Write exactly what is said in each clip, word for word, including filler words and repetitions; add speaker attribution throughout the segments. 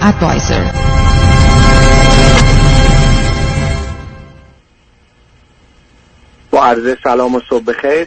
Speaker 1: Advisor.
Speaker 2: با عرض سلام و صبح بخیر.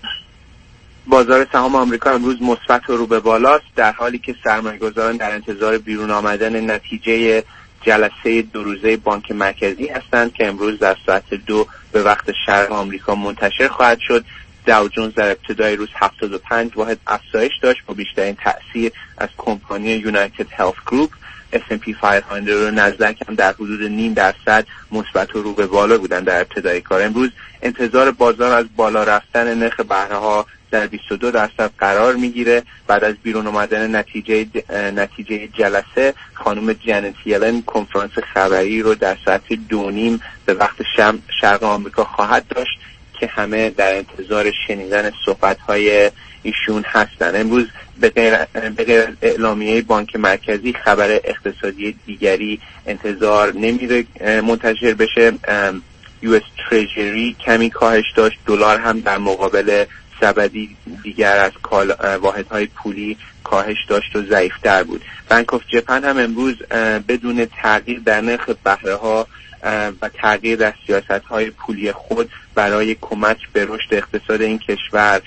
Speaker 2: بازار سهام آمریکا امروز مثبت و رو به بالاست، در حالی که سرمایه‌گذاران در انتظار بیرون آمدن نتیجه جلسه دو روزه بانک مرکزی هستند که امروز در ساعت دو به وقت شرق آمریکا منتشر خواهد شد. داو جونز در ابتدای روز هفتاد و پنج واحد افزایش داشت با بیشترین تأثیر از کمپانی یونایتد هلت گروپ. اس اند پی پانصد و نزدک هم در حدود نیم درصد مثبت و رو به بالا بودند در ابتدای کار. امروز انتظار بازار از بالا رفتن نرخ بهره ها در بیست و دو درصد قرار میگیره. بعد از بیرون آمدن نتیجه نتیجه جلسه، خانم جنت یلن کنفرانس خبری رو در ساعت دو نیم به وقت شم شرق آمریکا خواهد داشت که همه در انتظار شنیدن صحبت‌های ایشون هستن. امروز به غیر به غیر اعلامیه بانک مرکزی خبر اقتصادی دیگری انتظار نمیره منتشر بشه. یو اس تریجری کمی کاهش داشت، دلار هم در مقابل سبدی دیگر از واحدهای پولی کاهش داشت و ضعیف‌تر بود. بانک آف ژاپن هم امروز بدون تغییر در نرخ بهره ها و تغییر در سیاست‌های پولی خود برای کمک به رشد اقتصاد این کشور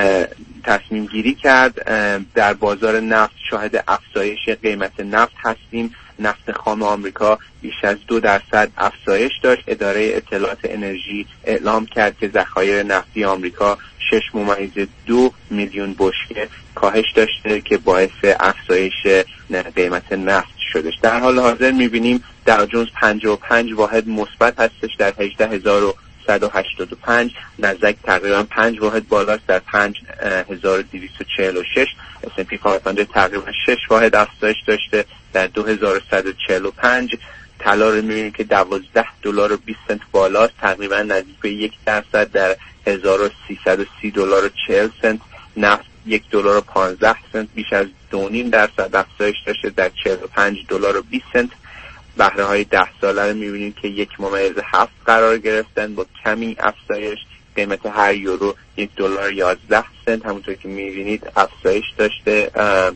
Speaker 2: تصمیم گیری کرد. در بازار نفت شاهد افزایش قیمت نفت هستیم. نفت خام آمریکا بیش از دو درصد افزایش داشت. اداره اطلاعات انرژی اعلام کرد که ذخایر نفتی آمریکا شش ممیز دو میلیون بشکه کاهش داشته که باعث افزایش قیمت نفت شدش. در حال حاضر میبینیم داو جونز پنجاه و پنج واحد مثبت هستش در هجده هزار و صد و هشتاد و پنج. نزدک تقریبا پنج واحد بالاست در پنج هزار و دویست و چهل و شش. اس اند پی پانصد تقریبا شش واحد افزایش داشته در دو هزار و صد و چهل و پنج. طلا رو می‌بینیم که دوازده دلار و بیست سنت بالاست، تقریبا نزدیک به یک درصد در هزار و سیصد و سی دلار و چهل سنت. نفت یک دلار و پانزده سنت بیش از دو و نیم درصد افزایش داشته در چهل و پنج دلار و بیست سنت. بهره های ده ساله رو می‌بینیم که یک ممیز هفت قرار گرفتن با کمی افزایش. قیمت هر یورو یک دلار یازده سنت همونطور که می‌بینید افزایش داشته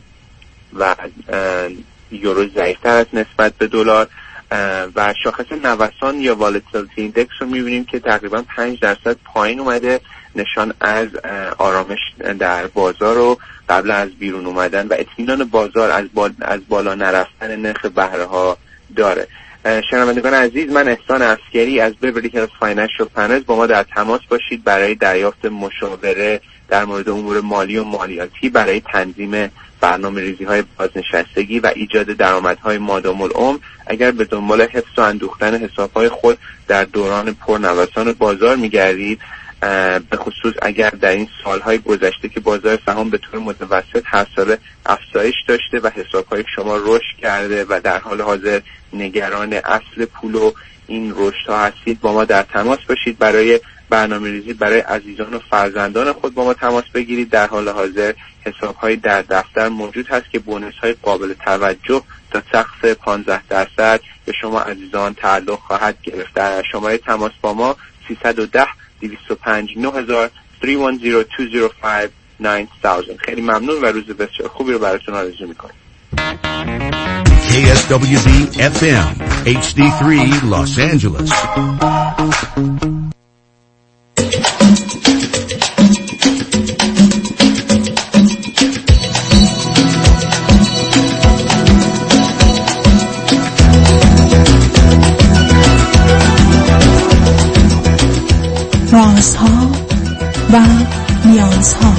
Speaker 2: و یورو ضعیف‌تر از نسبت به دلار. و شاخص نوسان یا والتیلیتی ایندکس رو می‌بینیم که تقریبا پنج درصد پایین اومده، نشان از آرامش در بازار و قبل از بیرون اومدن و اطمینان بازار از بال از بالا نرفتن نرخ بهره ها داره. شنوندگان عزیز، من احسان عسکری از بیورلی هیلز فاینانشل پلنرز، با ما در تماس باشید برای دریافت مشاوره در مورد امور مالی و مالیاتی برای تنظیم برنامه ریزی های بازنشستگی و ایجاد درآمدهای مادام العمر. اگر به دنبال حفظ و اندوختن حسابهای خود در دوران پرنوسان بازار میگردید، به خصوص اگر در این سالهای گذشته که بازار سهام به طور متوسط هر سال افزایش داشته و حسابهای شما رشد کرده و در حال حاضر نگران اصل پول و این رشد ها هستید، با ما در تماس باشید برای برنامه ریزی برای عزیزان و فرزندان خود با ما تماس بگیرید. در حال حاضر حساب‌های در دفتر موجود هست که بونص‌های قابل توجه تا سقف پانزده درصد به شما عزیزان تعلق خواهد گرفت. در شماره تماس با ما سیصد و ده دویست و پنج نه هزار سه یک صفر دو صفر پنج نه هزار. خیلی ممنون و روز بسیار خوبی رو براتون آرزو می‌کنم.
Speaker 3: K S W B F M H D three Los Angeles.
Speaker 4: رازها و نیازها.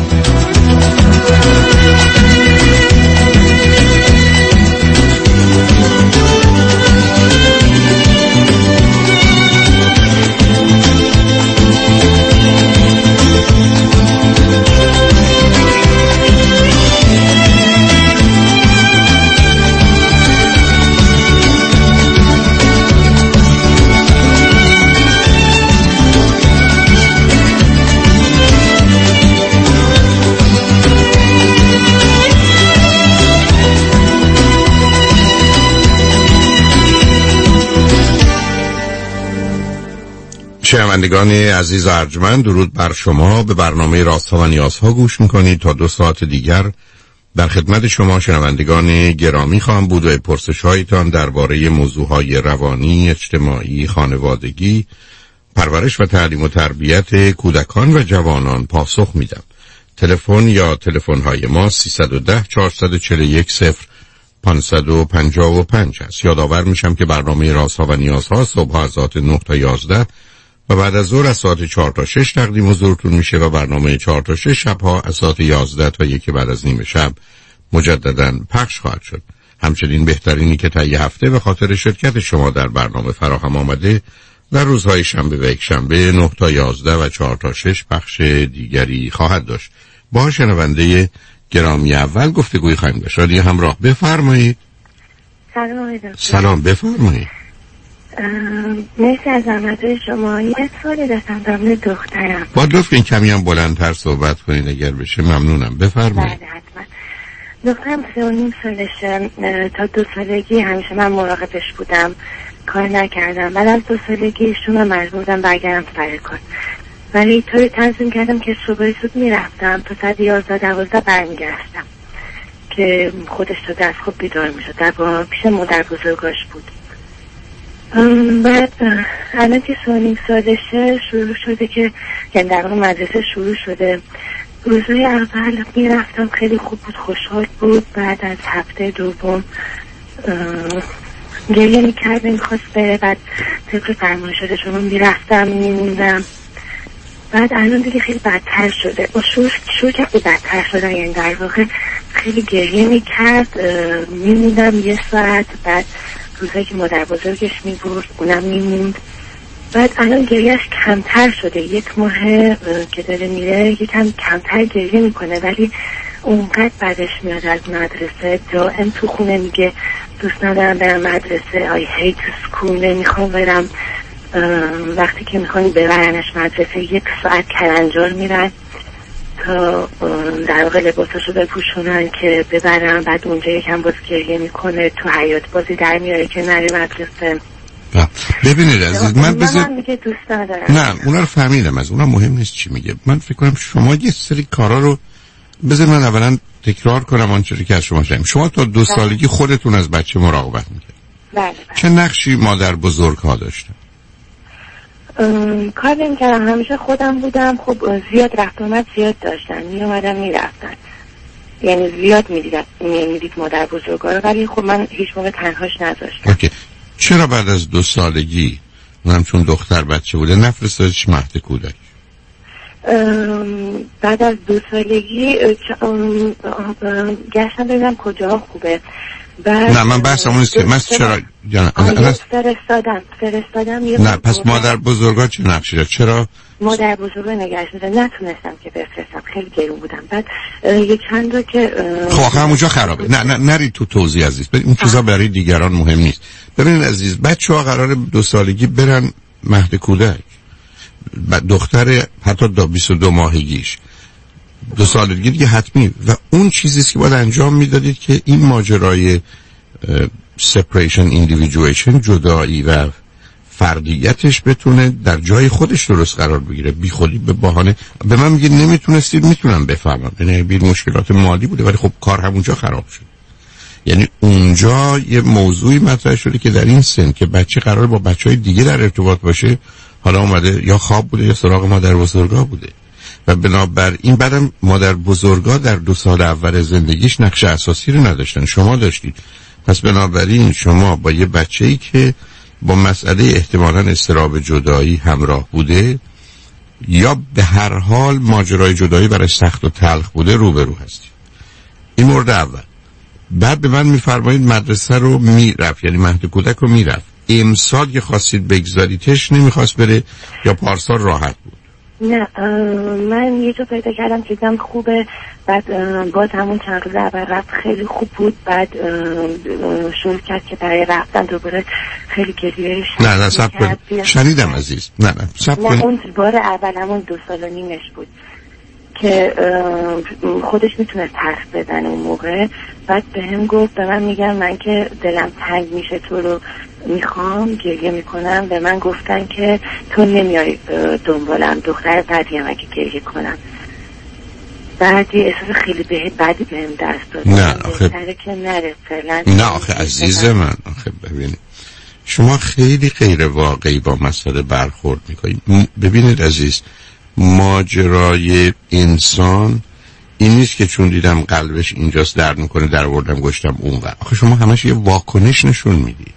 Speaker 5: شنوندگان عزیز و ارجمند، درود بر شما. به برنامه رازها و نیازها گوش میکنید. تا دو ساعت دیگر در خدمت شما شنوندگان گرامی خواهم بود و پرسش‌هایتان درباره موضوعهای روانی، اجتماعی، خانوادگی، پرورش و تعلیم و تربیت کودکان و جوانان پاسخ میدم. تلفن یا تلفن‌های ما سیصد و ده چهارصد و چهل و یک صفر پانصد و پنجاه و پنج است. یادآور میشم که برنامه رازها و نیازها صبح از ساعت نه تا یازده و بعد از ظهر از ساعت چهار تا شش تقدیم حضورتون میشه و برنامه چهار تا شش شبها از ساعت یازده تا یک بعد از نیم شب مجدداً پخش خواهد شد. همچنین بهترینی که تا یه هفته به خاطر شرکت شما در برنامه فراهم آمده در روزهای شنبه و یک شنبه نه تا یازده و چهار تا شش پخش دیگری خواهد داشت. با شنونده گرامی اول گفتگوی خواهیم داشت. رادیو همراه، بفرمایید.
Speaker 1: سلام.
Speaker 5: سلام، بفرمایید.
Speaker 1: مرسی از زحمت شما. یه سوالی داشتم در مورد دخترم.
Speaker 5: با لطف این کمی هم بلندتر صحبت کنید اگر بشه، ممنونم. بفرمایید.
Speaker 1: بله حتما. دخترم سه و نیم سالشه. تا دو سالگی همیشه من مراقبش بودم، کار نکردم. بعد از دو سالگی ایشون مجبور بودم برگردم سر کار، ولی طوری تنظیم کردم که صبح زود میرفتم تا ساعت یازده دوازده برمیگشتم که خودش تا دست خوب بیدار میشد. در با پیش مادر بزرگاش بود. بعد الان که سه و نیم سالشه شروع شده که یعنی در واقع مدرسه شروع شده. روزهای اول میرفتم خیلی خوب بود، خوشحال بود. بعد از هفته دوم گریه میکرد، میخواست بره. بعد طبق فرمایشات شما میرفتم میموندم. بعد الان دیگه خیلی بدتر شده. با شروع شروع کرد به بدتر شدن، یعنی در واقع خیلی گریه میکرد. میموندم یه ساعت، بعد روزایی که مادر بزرگش میبرد اونم میموند. بعد الان گریهش کمتر شده، یک ماه که داره میره یکم کمتر گریه میکنه، ولی اونقدر بعدش میاد از مدرسه. دائم تو خونه میگه دوست ندارم برم مدرسه، I hate school، نمیخوام برم. وقتی که میخوان ببرنش مدرسه یک ساعت کلنجار میرن تا در واقع لباساشو بپوشونن که ببرن. بعد اونجا یکم باز گریه میکنه، تو حیاط بازی در میاره که نره مدرسه.
Speaker 5: ببینید عزیز، من بذار
Speaker 1: میگه دوست ندارم.
Speaker 5: نه اونا رو فهمیدم، از اونا مهم نیست چی میگه. من فکر کنم شما یه سری کارا رو بذار من اولا تکرار کنم آنچه که از شما شنیدم. شما تا دو سالگی خودتون از بچه مراقبت میکرد.
Speaker 1: بله.
Speaker 5: چه نقشی مادر بزرگ ها داشتن؟
Speaker 1: کار نمی‌کردم، همیشه خودم بودم. خب زیاد رفت اومد زیاد داشتن، می اومدن می رفتن، یعنی زیاد میدید میدید مادر بزرگا رو، ولی خب من هیچ موقع تنهاش نذاشتم.
Speaker 5: اوکی. چرا بعد از دو سالگی اونم چون دختر بچه بوده نفرستادش مهد کودک؟
Speaker 1: بعد از دو سالگی گشتم ببینم کجاها خوبه.
Speaker 5: نه من بحثم اون نیست که من چرا
Speaker 1: فرستادم فرستادم
Speaker 5: نه پس مادر بزرگا چه نقشی داشت؟ چرا
Speaker 1: مادر بزرگا نگهش می‌داشتن؟ نتونستم که بفرستم، خیلی گرون بودم. بعد یک چند تا که
Speaker 5: خب همونجا خرابه. نه نه نری تو توضیح عزیز، این چیزا برای دیگران مهم نیست. ببینید عزیز، بچه‌ها قراره دو سالگی برن مهد کودک، دختر حتی تا بیست و دو ماهگیش دو سالگی دیگه حتمی، و اون چیزی که باید انجام میدادید که این ماجرای separation individuation، جدایی و فردیتش بتونه در جای خودش درست قرار بگیره. بی خودی به بهانه به من میگه نمیتونستید. میتونم بفهمم، یعنی بی مشکلات مالی بوده، ولی خب کار همونجا خراب شد. یعنی اونجا یه موضوعی مطرح شده که در این سن که بچه قرار با بچهای دیگه در ارتباط باشه، حالا اومده یا خواب بوده یا سراغ مادر بزرگا بوده، و بنابراین بعدم مادر بزرگا در دو سال اول زندگیش نقش اساسی رو نداشتن، شما داشتید. پس بنابراین شما با یه بچه‌ای که با مسئله احتمالاً اضطراب جدایی همراه بوده یا به هر حال ماجرای جدایی برای سخت و تلخ بوده روبرو هستید. این مورد اول. بعد به من میفرمایید مدرسه رو میرفت، یعنی مهد کودک رو میرفت. امسال که خواستید بگذاریتش نمیخواست بره یا پارسال راحت بود؟
Speaker 1: نه من یه جا پیدا کردم که دیدم خوبه. بعد باز همون چند روز اول رفت خیلی خوب بود. بعد شروع کرد که برای رفتن دوباره خیلی گریهش.
Speaker 5: نه نه سب کن شنیدم عزیز. نه نه سب کن.
Speaker 1: نه اون بار اول همون دو سال و نیمش بود که خودش میتونه حرف بزنه اون موقع. بعد به هم گفت، به من میگم من که دلم تنگ میشه تو رو میخوام، گریه میکنم. به من گفتن که تو نمیای دنبالم، دختر بدیم اگه گریه کنم. بعد یه احساس خیلی به بدی بهم دست داد.
Speaker 5: نه آخه
Speaker 1: که نره فعلا.
Speaker 5: نه آخه عزیز من، آخه ببینید شما خیلی غیر واقعی با مسئله برخورد میکنید. ببینید عزیز، ماجرای انسان این نیست که چون دیدم قلبش اینجاست درد میکنه در آوردم گشتم اونور. آخه شما همش یه واکنش نشون میدید.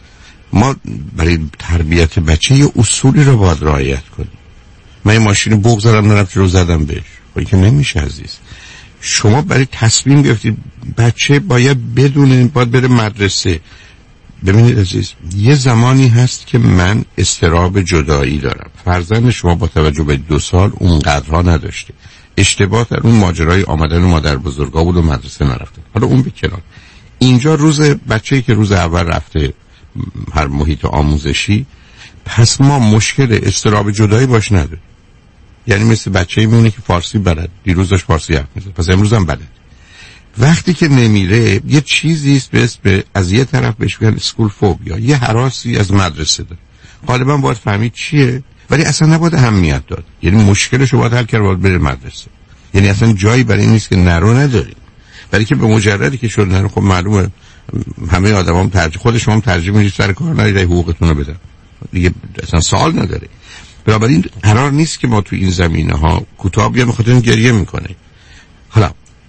Speaker 5: ما برای تربیت بچه یه اصولی رو باید رعایت کنیم. من یه ماشین بگذارم نرم رو زدم بهش، خب که نمیشه عزیز. شما برای تصمیم گرفتید بچه باید بدونه باید بره مدرسه. ببینید عزیز، یه زمانی هست که من اضطراب جدایی دارم. فرزند شما با توجه به دو سال اونقدرها نداشته. اشتباه در اون ماجرای آمدن مادر بزرگا بود و مدرسه نرفته. حالا اون به کنار. اینجا روز بچه‌ای که روز اول رفته هر محیط آموزشی، پس ما مشکل اضطراب جدایی باش نداره. یعنی مثل بچه‌ای میمونه که فارسی بلد، دیروز داشت فارسی حرف می‌زد، پس امروز هم بلد. وقتی که نمیره یه چیزی است به اسم از یه طرف بهش میگن اسکول فوبیا، یه هراسی از مدرسه داره. غالبا باید فهمید چیه، ولی اصلا نباید اهمیت داد. یعنی مشکلش رو باید حل کرد، باید بره مدرسه. یعنی اصلا جایی برای این نیست که نرو نداریم. ولی که به مجردی که شد نرو، خب معلومه همه آدمام ترجیح، خود شما هم ترجیح میدید سر کار نرید حقوقتون رو بدن. دیگه اصلا سوال نداره. بنابراین قرار نیست که ما تو این زمینه‌ها کوتاه بیام بخاطر این گریه میکنه. حالا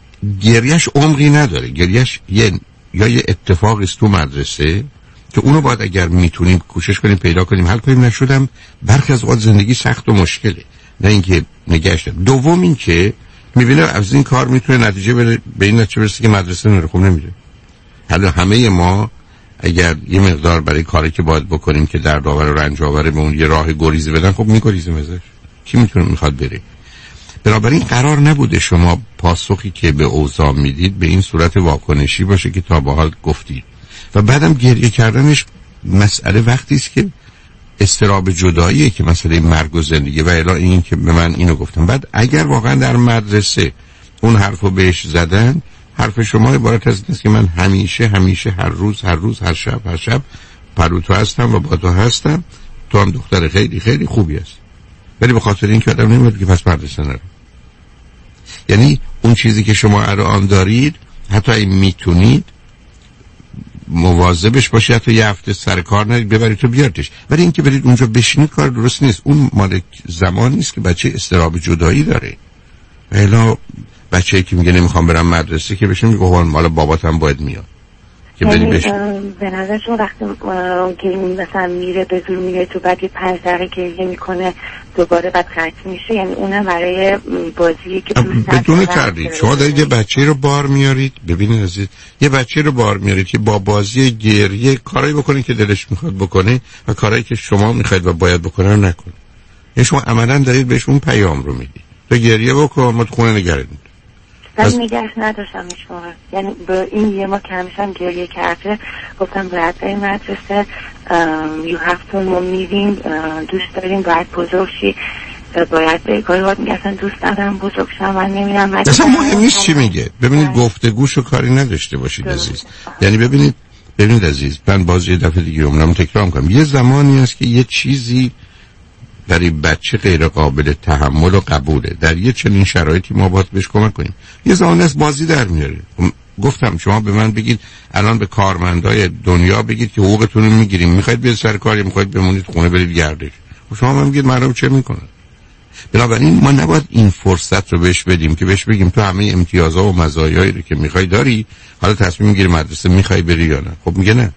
Speaker 5: گریهش عمقی نداره. گریهش یه یا یه اتفاقی است تو مدرسه که اونو باید اگر میتونیم کوشش کنیم پیدا کنیم حل کنیم. نشدم برخی از اوقات زندگی سخت و مشکله، نه اینکه نگهش دارم. دوم این که میبینه از این کار میتونه نتیجه بره به این نتیجه برسه که مدرسه نره. خب نمیره. حالا همه ما اگر یه مقدار برای کاری که باید بکنیم که در داور و رنج آوره به اون یه راه گریزی بدن، خب میگریزیم ازش. کی میتونه میخواد بره؟ بنابراین قرار نبوده شما پاسخی که به اوضاع میدید به این صورت واکنشی باشه که تا به حال گفتید. و بعدم گریه کردنش مسئله وقتی است که اضطراب جداییه که مسئله مرگ و زندگی و الا این که به من اینو گفتم. بعد اگر واقعا در مدرسه اون حرفو بهش زدن، حرف شما عبارت از این است که من همیشه همیشه هر روز هر روز هر شب هر شب پرو تو هستم و با تو هستم، تو هم دختر خیلی خیلی خوبی هست. ولی به خاطر این که آدم نمیاد که پس مدرسه نرم. یعنی اون چیزی که شما الان دارید حتی این میتونید مواظبش باشید، حتی یه هفته سر کار نرید ببرید تو بیارتش. ولی اینکه برید اونجا بشینید کار درست نیست. اون مال زمانی است که بچه اضطراب جدایی داره. الا بچه‌ای که میگه نمیخوام برم مدرسه که بشه میگه مال باباتم باید میاد که بری بش.
Speaker 1: به نظرشون وقتی که مثلا میره به زور میره تو بعد یه پنج دقیقه گریه میکنه دوباره بعد خرج میشه، یعنی اونم برای بازی که
Speaker 5: بدون تردید شما دارید یه بچه رو بار میارید. ببینید عزیز، یه بچه رو بار میارید که با بازی گریه کارایی بکنه که دلش میخواد بکنه و کارایی که شما میخواید و باید بکنه رو نکنه. یعنی شما عملاً دارید بهش اون پیام رو میدید تو گریه بکن ما تو خونه نگرد.
Speaker 1: ولی نگهش نداشتم شما، یعنی با این یه ما که همیشه گریه کرده گفتم باید بریم مدرسه، you have to ما میریم دوست داریم باید بزرگ شی، باید به کاری باید میگه اصلا دوست ندارم بزرگ شم من نمیرم.
Speaker 5: اصلا مهم نیست چی میگه. ببینید گفتگوشو کاری نداشته باشید عزیز. یعنی ببینید ببینید عزیز، من باز یه دفعه دیگه عمرم تکرار میکنم، یه زمانی هست که یه چیزی برای بچه غیر قابل تحمل و قبوله. در یه چنین شرایطی ما باید بهش کمک کنیم. یه زمانی از بازی در میاره. گفتم شما به من بگید الان به کارمندای دنیا بگید که حقوقتون رو میگیریم، میخواید بیاید سر کار یا میخواید بمونید خونه برید گردش. و شما من میگید مردم چه میکنن؟ بنابراین ما نباید این فرصت رو بهش بدیم که بهش بگیم تو همه امتیازها و مزایایی رو که میخوای داری، حالا تصمیم میگیری مدرسه میخوای بری یا نه. خب میگه نه،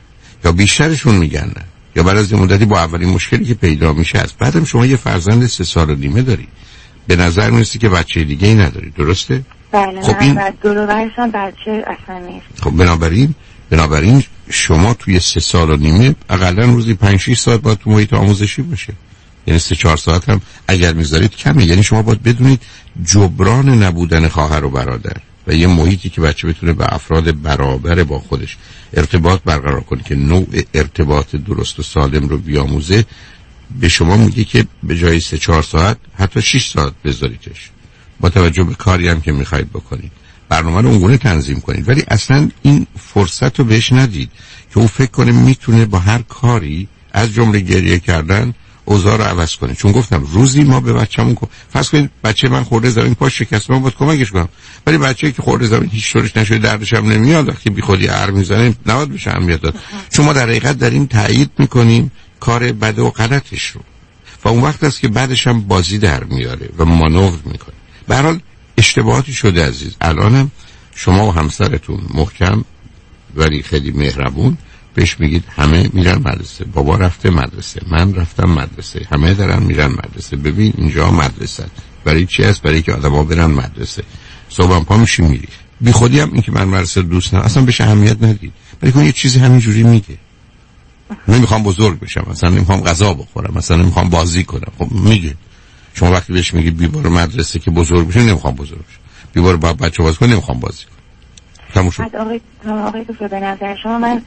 Speaker 5: یا بیشترشون میگن نه، یا بعد از یه مدتی با اولین مشکلی که پیدا میشه است. بعدم شما یه فرزند سه سال و نیمه داری، به نظر میرسی که بچه دیگه ای نداری، درسته؟
Speaker 1: بله.
Speaker 5: خب این
Speaker 1: دورورش هم بچه اصلا نیست.
Speaker 5: خب بنابراین بنابراین شما توی سه سال و نیمه اقلا روزی پنج شش ساعت باید تو محیط آموزشی باشه. یعنی سه چهار ساعت هم اگر میذارید کمه. یعنی شما باید بدونید جبران نبودن خواهر و برادر و یه محیطی که بچه بتونه با افراد برابر با خودش ارتباط برقرار کنه که نوع ارتباط درست و سالم رو بیاموزه، به شما میگه که به جای سه چهار ساعت حتی شش ساعت بذاریدش، با توجه به کاری هم که میخواید بکنید برنامه رو اونگونه تنظیم کنید. ولی اصلا این فرصت رو بهش ندید که او فکر کنه میتونه با هر کاری از جمله گریه کردن اوضاع رو عوض کنه. چون گفتم روزی ما به بچه‌مون فرض کنید بچه من خورده زمین پاش شکسته، من باید کمکش کنم، ولی بچه‌ای که خورده زمین هیچ طورش نشده دردش هم نمیاد، وقتی بی خودی ار میزنه نباید بهش اهمیت داد، چون ما در حقیقت داریم تایید میکنیم کار بد و غلطش رو و اون وقت است که بعدش هم بازی در میاره و مانور میکنه. به هر حال اشتباهاتی شده عزیز. الانم شما و همسرتون محکم ولی خیلی مهربون بهش میگید همه میرن مدرسه، بابا رفته مدرسه، من رفتم مدرسه، همه دارن میرن مدرسه، ببین اینجا مدرسه برای چی است؟ برای که آدما برن مدرسه. صبح پا میشی میری. بی خودی هم این که من مدرسه دوست ندارم اصلا بهش اهمیت ندید، ولی که یه چیزی همینجوری میگه نمیخوام بزرگ بشم، مثلا نمیخوام غذا بخورم، مثلا نمیخوام بازی کنم. خب میگه شما وقتی بهش میگی بی برو مدرسه که بزرگ بشی، نمیخوام بزرگ بشم، بی برو با بچه بازی کن، نمیخوام بازی کنم. تموم شد.
Speaker 1: آقای آقای دکتر به نظر شما من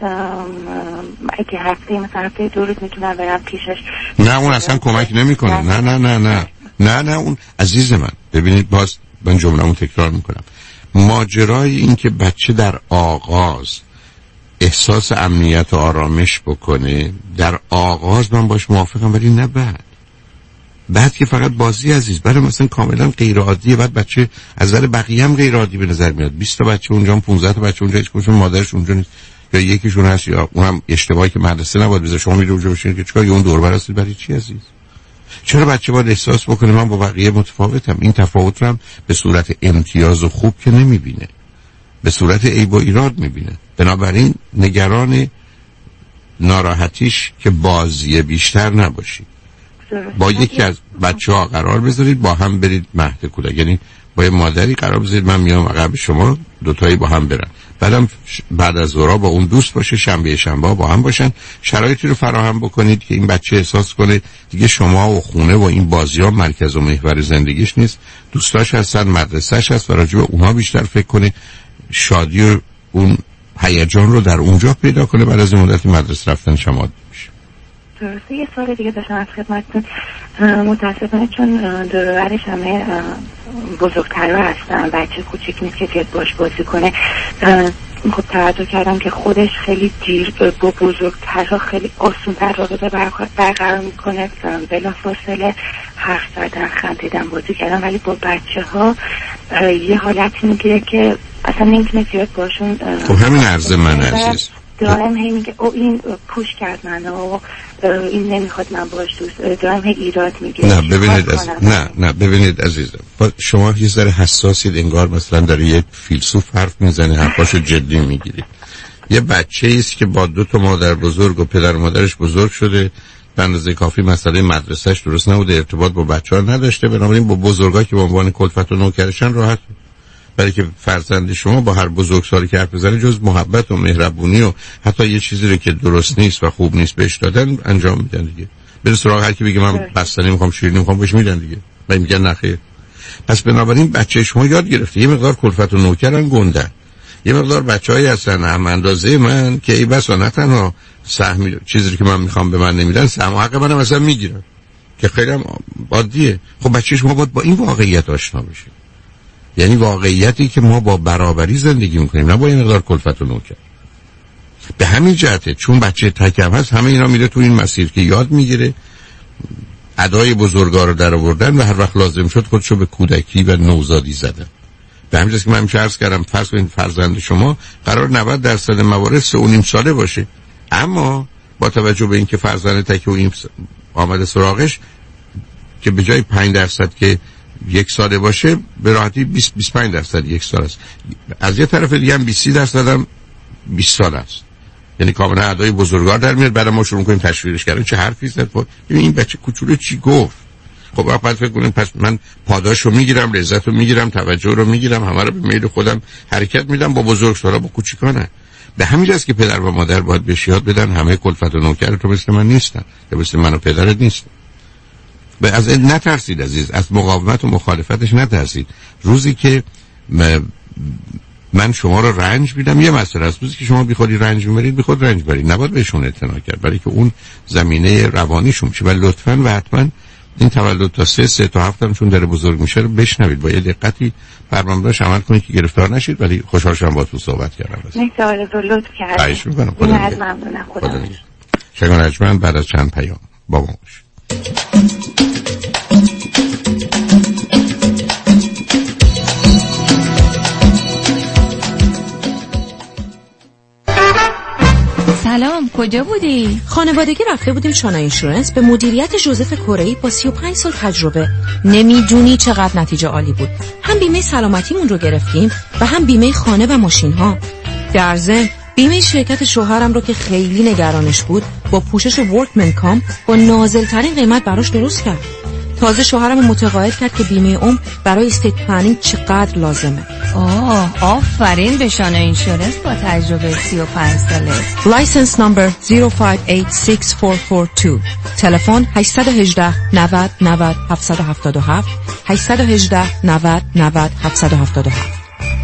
Speaker 1: اگه هفته مثلا هفته دو روز میتونم برم پیشش؟
Speaker 5: نه اون اصلا کمک نمیکنه. نه نه نه نه نه نه اون عزیز من ببینید باز من جمله‌مو تکرار میکنم. ماجرای این که بچه در آغاز احساس امنیت و آرامش بکنه در آغاز من باش موافقم، ولی نه بعد. بعد که فقط بازی عزیز، برای مثلا کاملا غیر عادیه. بعد بچه از نظر بقیه هم غیر عادی به نظر میاد. بیست تا بچه اونجا، پانزده تا بچه اونجا، هیچ کدومشون مادرش اونجا نیست یا یکیشون هست یا اونم اشتباهی که مدرسه نباید بذاره شما میره اونجا بشین که چیکار، اون دور بر هستید برای چی عزیز؟ چرا بچه باید احساس بکنه من با بقیه متفاوتم؟ این تفاوت رو هم به صورت امتیاز و خوب که نمیبینه، به صورت عیب و ایراد میبینه. بنابراین نگران ناراحتیش که بازی بیشتر نباشی. با یکی از بچه ها قرار بذارید با هم برید مهد کودک، یعنی با یه مادری قرار بذارید من میام عقب شما دوتایی با هم برن، بعدم بعد از ظهر با اون دوست باشه، شنبه شنبه با هم باشن، شرایطی رو فراهم بکنید که این بچه احساس کنه دیگه شما و خونه و این بازی ها مرکز و محور زندگیش نیست، دوستاش هستن، مدرسهش هست و راجع به اونها بیشتر فکر کنه، شادی و اون هیجان رو در اونجا پیدا کنه، بعد از مدت مدرسه رفتن شما میشه.
Speaker 1: درسته. یه سوال دیگه داشتم از خدمتتون. متاسفانه چون دور و برش همه بزرگترها هستن، بچه کوچیک نیست که بیاد باش بازی کنه. خب توجه کردم که خودش خیلی دیر با بزرگترها خیلی آسون‌تر رابطه برقرار میکنه، بلافاصله حرف زدن، خندیدن، بازی کردن، ولی با بچه ها یه حالتی میگیره که اصلا نمیتونه زیاد باشون.
Speaker 5: خب همین عرض من عزیز
Speaker 1: دارم هی میگه او این پوش کرد من و این نمیخواد من باش دوست، دارم هی ایراد میگه.
Speaker 5: نه ببینید از... نه نه ببینید عزیزم، شما یه ذره حساسید، انگار مثلا داره یک فیلسوف حرف میزنه حرفاشو جدی میگیرید. یه بچه ایست که با دو تا مادر بزرگ و پدر و مادرش بزرگ شده، به اندازه کافی مسئله مدرسهش درست نبوده، ارتباط با بچه‌ها نداشته، بنابراین با بزرگا که به عنوان کلفت و نوکرشن راحت، برای که فرزند شما با هر بزرگسالی که حرف بزنه جز محبت و مهربونی و حتی یه چیزی رو که درست نیست و خوب نیست بهش دادن انجام میدن دیگه. بره سراغ هر کی بگه من بستنی میخوام، شیرینی میخوام، بهش میدن دیگه، و میگن نخیر. پس بنابراین بچه شما یاد گرفته یه مقدار کلفت و نوکرن گندن، یه مقدار بچه‌ای هستن هم اندازه من که ای بس نه تنها سهم چیزی که من میخوام به من نمیدن، سهم حق منم مثلا میگیرن که خیلی هم عادیه. خب بچه شما باید با این واقعیت آشنا بشه، یعنی واقعیتی که ما با برابری زندگی میکنیم، نه با این مقدار کلفت و نوکر. به همین جهته چون بچه تکم هست همه اینا میره تو این مسیر که یاد میگیره ادای بزرگا رو در آوردن و هر وقت لازم شد خودشو به کودکی و نوزادی زدن. به همین جهت که من همیشه عرض کردم فرض کنید فرزند شما قرار نود درصد موارد سه و نیم ساله باشه، اما با توجه به اینکه فرزند تک و این آمده سراغش که به جای پنج درصد که یک ساله باشه به راحتی بیست بیست و پنج درصد یک سال است، از یه طرف دیگه هم بیست درصد هم بیست سال است، یعنی کاملا ادای بزرگوار در میاد. بعد ما شروع کنیم تشویقش کردن چه حرفی زد، این بچه کوچولو چی گفت. خب وقت فکر کنیم پس من پاداشو میگیرم، لذتو میگیرم، توجه رو میگیرم، همه رو به میل خودم حرکت میدم، با بزرگسالا با کوچیکانه. به همین جاست که پدر و مادر باید بهش یاد بدن همه کلفت و نوکر تو مثل من نیستن، یا مثل من و پدرت نیستن. به از نترسید عزیز، از مقاومت و مخالفتش نترسید. روزی که من شما رو رنج میدم یه مسئله است، روزی که شما بی خودی رنج میبرید بی خود رنج برید، نباید بهشون اعتنا کرد، برای که اون زمینه روانیشون میشه. ولی لطفاً و حتما این تولد تا سه سه تا هفت هم چون داره بزرگ میشه رو بشنوید، با یه دقتی برنامه‌اش عمل کنید که گرفتار نشید. ولی خوشحال شدم باهاتون صحبت کردم.
Speaker 1: مرسی تو لطف کردید.
Speaker 5: خواهش می‌کنم. خدا نگهدار.
Speaker 1: ممنونم. خدا نگهدار.
Speaker 5: شنگان اجمن بعد از چند پیام با ما باشید.
Speaker 6: سلام، کجا بودی؟
Speaker 7: خانوادگی رفته بودیم شانا اینشورنس به مدیریت جوزف کره‌ای با سی و پنج سال تجربه. نمیدونی چقدر نتیجه عالی بود. هم بیمه سلامتیمون رو گرفتیم و هم بیمه خانه و ماشین ها. در ضمن بیمه شرکت شوهرم رو که خیلی نگرانش بود با پوشش ورکمن کام با نازل ترین قیمت براش درست کرد. تازه شوهرم متقاعد کرد که بیمه عمر برای استیت پلنینگ چقدر لازمه.
Speaker 6: آه، آفرین به شانا اینشورنس با تجربه سی و پنج ساله.
Speaker 7: لایسنس نمبر صفر پنج هشت شش چهار چهار دو. تلفن هشت یک هشت نود نود هفت هفت هفت هشت یک هشت نود نود هفت هفت هفت.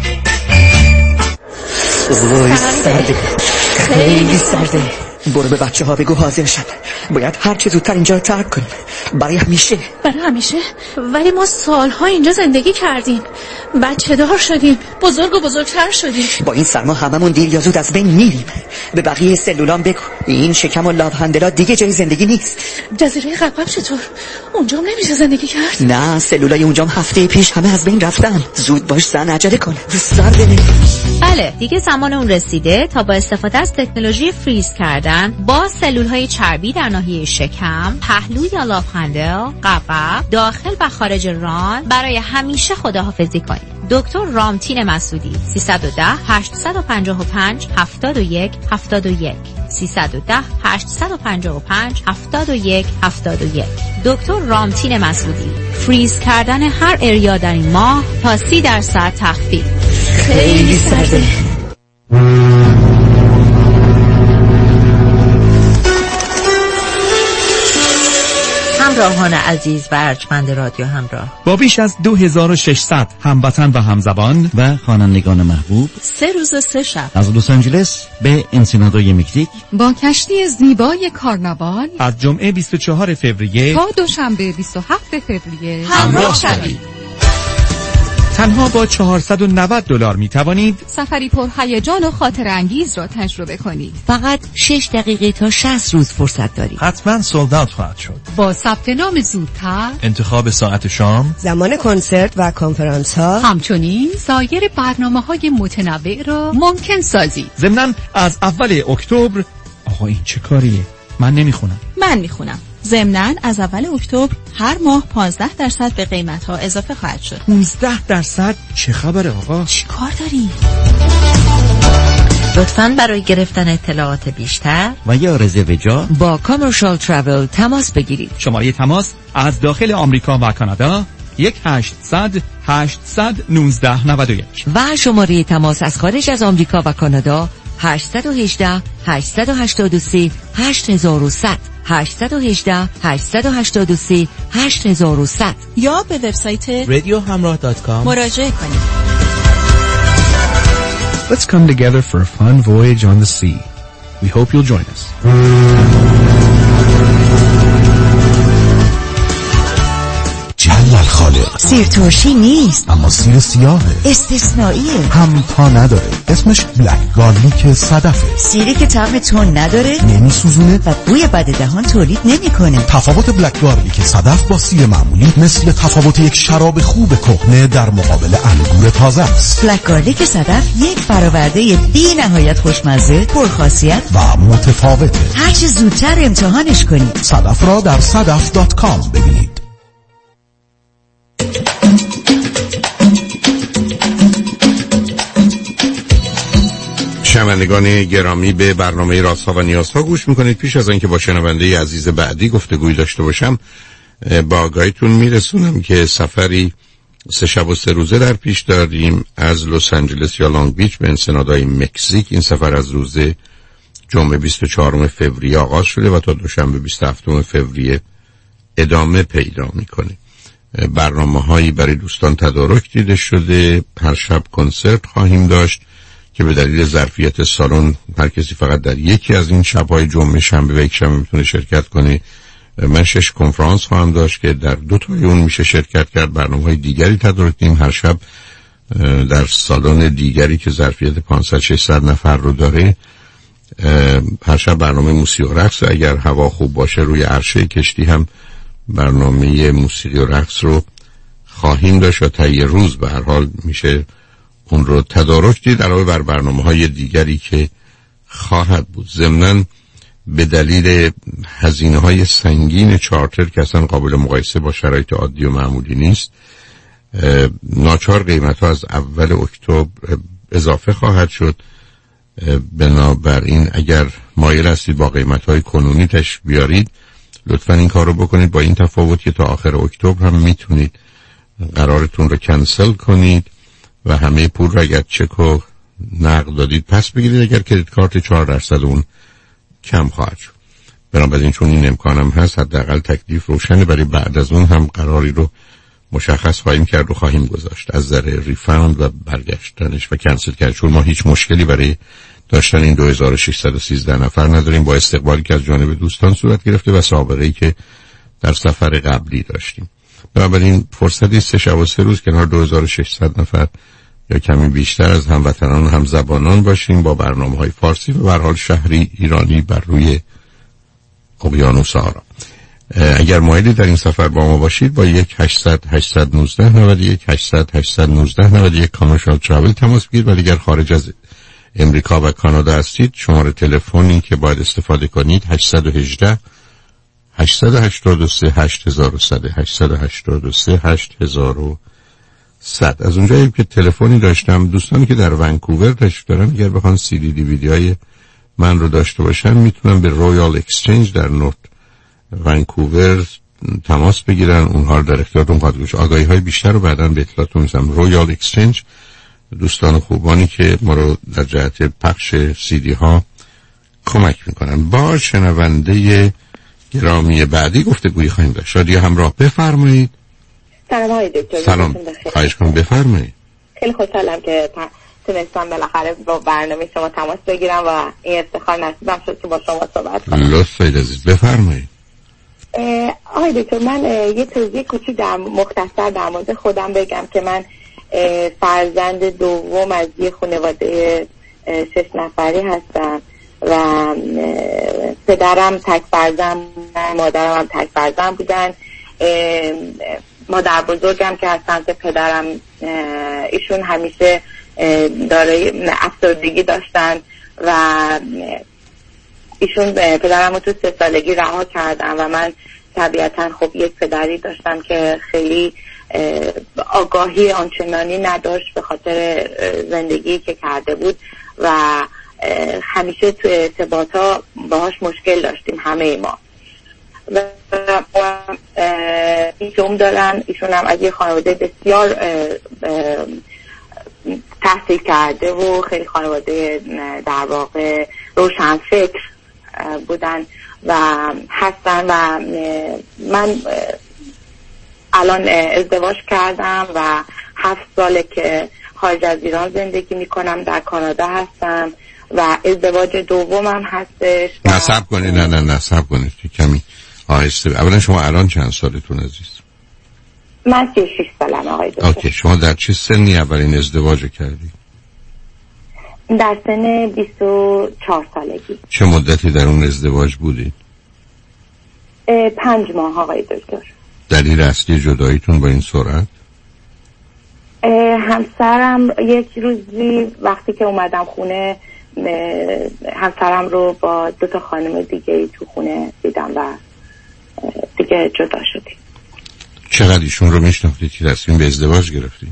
Speaker 8: وای سرده، خیلی سرده. برو به بچه ها بگو حاضر شد. باید هر چه زودتر اینجا رو ترک کنیم برای همیشه.
Speaker 9: برای همیشه؟ ولی ما سالها اینجا زندگی کردیم، بچه دار شدیم، بزرگ و بزرگتر شدیم.
Speaker 8: با این سرما هممون دیر یا زود از بین میریم. به بقیه سلولان بگو این شکم و لاوهندلا دیگه جای زندگی نیست.
Speaker 9: جزیره قبقب چطور؟ اونجا هم نمیشه زندگی کرد؟
Speaker 8: نه، سلولای اونجا هم هفته پیش همه از بین رفتن. زود باش زن، عجله کن. سرده.
Speaker 10: بله، دیگه زمان اون رسیده تا با استفاده از تکنولوژی فریز کردن با سلولهای چربی در ناحیه شکم، پهلو یا لاوهندل، قبقب، داخل و خارج ران برای همیشه خداحافظی کنید. دکتر رامتین مسعودی سیصد و ده هشت پنج پنج هفتاد و یک هفتاد و یک سیصد و ده هشت پنج پنج هفتاد و یک هفتاد و یک. دکتر رامتین مسعودی. فریز کردن هر اریا در این ماه تا سی درصد تخفیف.
Speaker 8: خیلی سرده.
Speaker 10: همراهان عزیز و ارجمند رادیو همراه،
Speaker 11: با بیش از دو هزار و ششصد هموطن و همزبان و خوانندگان محبوب،
Speaker 9: سه روز سه شب
Speaker 11: از لس آنجلس به انسینادوی مکزیک
Speaker 12: با کشتی زیبای کارناوال
Speaker 11: از جمعه بیست و چهارم فوریه
Speaker 12: تا دوشنبه بیست و هفتم فوریه
Speaker 11: همراه شوید. تنها با چهارصد و نود دلار می توانید
Speaker 12: سفری پر هیجان و خاطر انگیز را تجربه کنید.
Speaker 10: فقط شش دقیقه تا شصت روز فرصت دارید.
Speaker 11: حتما سولد اوت خواهد شد.
Speaker 12: با ثبت نام زودتر،
Speaker 11: انتخاب ساعت شام،
Speaker 7: زمان کنسرت و کنفرانس ها،
Speaker 12: همچنین سایر برنامه‌های متنوع را ممکن سازید.
Speaker 11: ضمناً از اول اکتبر. آقا این چه کاریه؟ من نمیخونم.
Speaker 6: من میخونم. ضمناً از اول اکتبر هر ماه پانزده درصد به قیمت‌ها اضافه خواهد شد.
Speaker 11: پانزده درصد؟ چه خبره آقا؟
Speaker 6: چی کار داری؟
Speaker 10: لطفاً برای گرفتن اطلاعات بیشتر
Speaker 11: و یا رزرو جا
Speaker 10: با کامرشال ترافل تماس بگیرید.
Speaker 11: شماره تماس از داخل آمریکا و کانادا یک هشتصد هشتصد نوزده نود و یک
Speaker 10: و شماره تماس از خارج از آمریکا و کانادا هشت یک هشت هشت هشت سه هشت صفر صفر صفر هشت یک هشت هشت هشت سه هشت صفر صفر صفر
Speaker 6: یا به وبسایت
Speaker 11: رادیو همراه دات کام
Speaker 6: مراجعه کنید.
Speaker 13: Let's come together for a fun voyage on the sea. We hope you'll join us.
Speaker 3: جلال خالق
Speaker 8: سیر ترشی نیست،
Speaker 3: اما سیر سیاهه،
Speaker 8: استثنائیه،
Speaker 3: هم تا نداره. اسمش بلک گارلیک صدفه.
Speaker 8: سیری که طعم تون نداره،
Speaker 3: نمی سوزونه
Speaker 8: و بوی بد دهان تولید نمیکنه.
Speaker 3: تفاوت بلک گارلیک صدف با سیر معمولی مثل تفاوت یک شراب خوب کهنه در مقابل انگور تازه است.
Speaker 8: بلک گارلیک صدف یک برآورده بی نهایت خوشمزه، پرخاصیت
Speaker 3: و متفاوته.
Speaker 8: هر چه زودتر امتحانش کنید.
Speaker 3: صدف را در صدف دات کام ببینید. شنوندگان گرامی، به برنامه رازها و نیازها گوش میکنید. پیش از اینکه با شنونده عزیز بعدی گفتگوی داشته باشم، با آگاهیتون میرسونم که سفری سه شب و سه روزه در پیش داریم از لس آنجلس یا لانگ بیچ به انسنادای مکزیک. این سفر از روز جمعه بیست و چهارم فوریه آغاز شده و تا دوشنبه بیست و هفتم فوریه ادامه پیدا میکنه. برنامه هایی برای دوستان تدارک دیده شده. هر شب کنسرت خواهیم داشت که به دلیل ظرفیت سالن هر کسی فقط در یکی از این شب‌های جمعه، شنبه و یک شنبه میتونه شرکت کنه. من شش کنفرانس خواهم داشت که در دو تای اون میشه شرکت کرد. برنامه‌های دیگری تدارک دیم هر شب در سالن دیگری که ظرفیت پانصد ششصد نفر رو داره. هر شب برنامه موسیقی و رقص، اگر هوا خوب باشه روی عرشه کشتی هم
Speaker 5: برنامه موسیقی و رقص رو خواهیم داشت و تا یه روز به هر حال میشه اون رو تدارک دید، علاوه بر برنامه‌های دیگری که خواهد بود. ضمناً به دلیل هزینه‌های سنگین چارتر که اصلا قابل مقایسه با شرایط عادی و معمولی نیست، ناچار قیمت‌ها از اول اکتبر اضافه خواهد شد. بنابراین اگر مایل هستید با قیمت‌های کنونی تشریف بیارید، لطفاً این کار رو بکنید، با این تفاوت که تا آخر اکتبر هم میتونید قرارتون رو کنسل کنید و همه پول رو اگر چک و نقد دادید پس بگیرید، اگر کریدیت کارت چهار درصد اون کم خواهد شد. بنابراین چون این امکانم هست، حداقل تکلیف روشنه، برای بعد از اون هم قراری رو مشخص خواهیم کرد و خواهیم گذاشت از نظر ریفاند و برگشتنش و کنسل کرد، چون ما هیچ مشکلی برای داشتن این دو هزار و ششصد و سیزده نفر نداریم، با استقبالی که از جانب دوستان صورت گرفته و سابقه‌ای که در سفر قبلی داشتیم. بنابراین فرصتی سه شب و سه روز کنار دو هزار و ششصد نفر یا کمی بیشتر از هموطنان و همزبانان باشیم با برنامه‌های فارسی و به هر حال شهری ایرانی بر روی اقیانوس آرام. اگر مایلی در این سفر با ما باشید، با یک هشتصد هشتصد و نوزده نود و یک هشتصد هشتصد و نوزده نود و یک کامرشال ترافل تماس بگیرید. ولی اگر خارج از امریکا و کانادا هستید، شماره تلفنی که باید استفاده کنید هشتصد و هجده هشتصد و هشتاد و سه هشت هزار و صد هشتصد و هشتاد و سه هشت هزار و صد. از اونجایی که تلفنی داشتم، دوستانی که در ونکوور تشریف دارن اگر بخوان سی دی دی ویدیوهای من رو داشته باشن، میتونن به رویال اکسچنج در نورت ونکوور تماس بگیرن، اونها رو در اختیارتون خواهد گذاشت. آگاهی های بیشتر رو بعداً به اطلاعتون میذارم. رویال اکسچنج دوستان خوبانی که ما رو در جهت پخش سی دی ها کمک میکنن. با شنونده گرامی بعدی گفتگویی خواهیم داشت. شادیا همراه، بفرمایید.
Speaker 14: سلام آقای دکتر.
Speaker 5: سلام، خواهش کنم بفرمایید.
Speaker 14: خیلی خوشحالم که تونستم بالاخره با برنامه شما تماس بگیرم و این افتخار نصیبم شد که با شما صحبت کنم.
Speaker 5: لطفاً عزیز بفرمایید.
Speaker 14: آقای دکتر، من یه توضیح کوچیک در مختصر در مورد خودم بگم که من فرزند دوم از یه خانواده شش نفری هستم و پدرم تک فرزند، مادرم هم تک فرزند بودن. مادر بزرگم که از سمت پدرم، ایشون همیشه دارای افسردگی داشتن و ایشون پدرم رو تو سه سالگی رها کردن و من طبیعتا خب یک پدری داشتم که خیلی آگاهی آنچنانی نداشت به خاطر زندگی که کرده بود و همیشه تو ارتباطا باهاش مشکل داشتیم همه ما. و ایشون دارن، ایشون هم از یه خانواده بسیار تحصیل کرده و خیلی خانواده در واقع روشنفکر بودن و هستن و من الان ازدواج کردم و هفت ساله که خارج از ایران زندگی میکنم، در کانادا هستم و ازدواج دومم هستش.
Speaker 5: نصب کنید، نه نه نصب کنید که کمی آهسته. اولا شما الان چند سالتون عزیز؟
Speaker 14: من سی و شش سالم آقای دکتر.
Speaker 5: اوکی، شما در چه سنی اولین ازدواج کردید؟
Speaker 14: در سن بیست و چهار سالگی.
Speaker 5: چه مدتی در اون ازدواج بودید؟
Speaker 14: پنج ماه آقای دکتر.
Speaker 5: دلیل اصلی جداییتون با این سرعت؟
Speaker 14: همسرم یک روزی وقتی که اومدم خونه، همسرم رو با دو تا خانم دیگه تو خونه دیدم و دیگه جدا شدیم.
Speaker 5: چقدر ایشون رو میشناختید که تصمیم به ازدواج گرفتید؟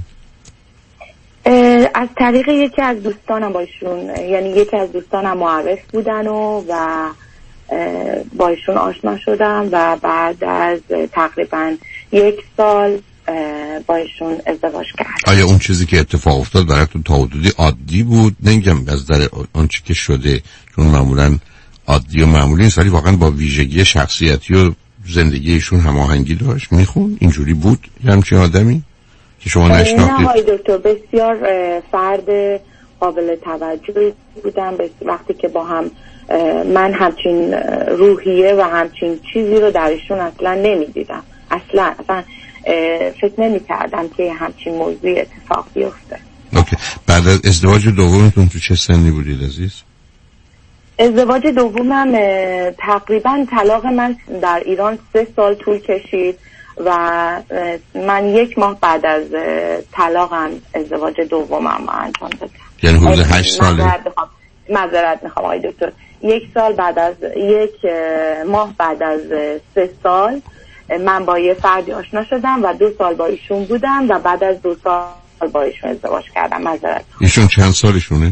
Speaker 14: از طریق یکی از دوستانم با ایشون، یعنی یکی از دوستانم معرف بودن و و با ایشون آشنا شدم و بعد از تقریبا یک سال با ایشون ازدواج کردم.
Speaker 5: آیا اون چیزی که اتفاق افتاد براتون تا حدودی عادی بود؟ نمیگم از در اون چی که شده، چون معمولا عادی و معمولی نیست، ولی واقعا با ویژگی شخصیتی و زندگیشون هماهنگی داشت؟ میخون اینجوری بود یه همچین آدمی که شما نشناختید؟
Speaker 14: نه آقای دکتر، بسیار فرد قابل توجهی بودم. وقتی که با هم من همچین روحیه و همچین چیزی رو در ایشون اصلا نمیدیدم، اصلا اصلا فکر نمی کردم که همچین موضوعی اتفاق بیفته.
Speaker 5: اوکی. بعد از ازدواج دومتون تو چه سنی بودید عزیز؟
Speaker 14: ازدواج دومم تقریبا طلاق من در ایران سه سال طول کشید و من یک ماه بعد از طلاقم ازدواج دومم انجام دادم.
Speaker 5: یعنی حدود هشت ساله؟
Speaker 14: معذرت میخوام آقای دکتر، یک سال بعد از یک ماه بعد از سه سال من با یه فردی آشنا شدم و دو سال با ایشون بودم و بعد از دو سال با ایشون ازدواج کردم. معذرت.
Speaker 5: ایشون چند سالشونه؟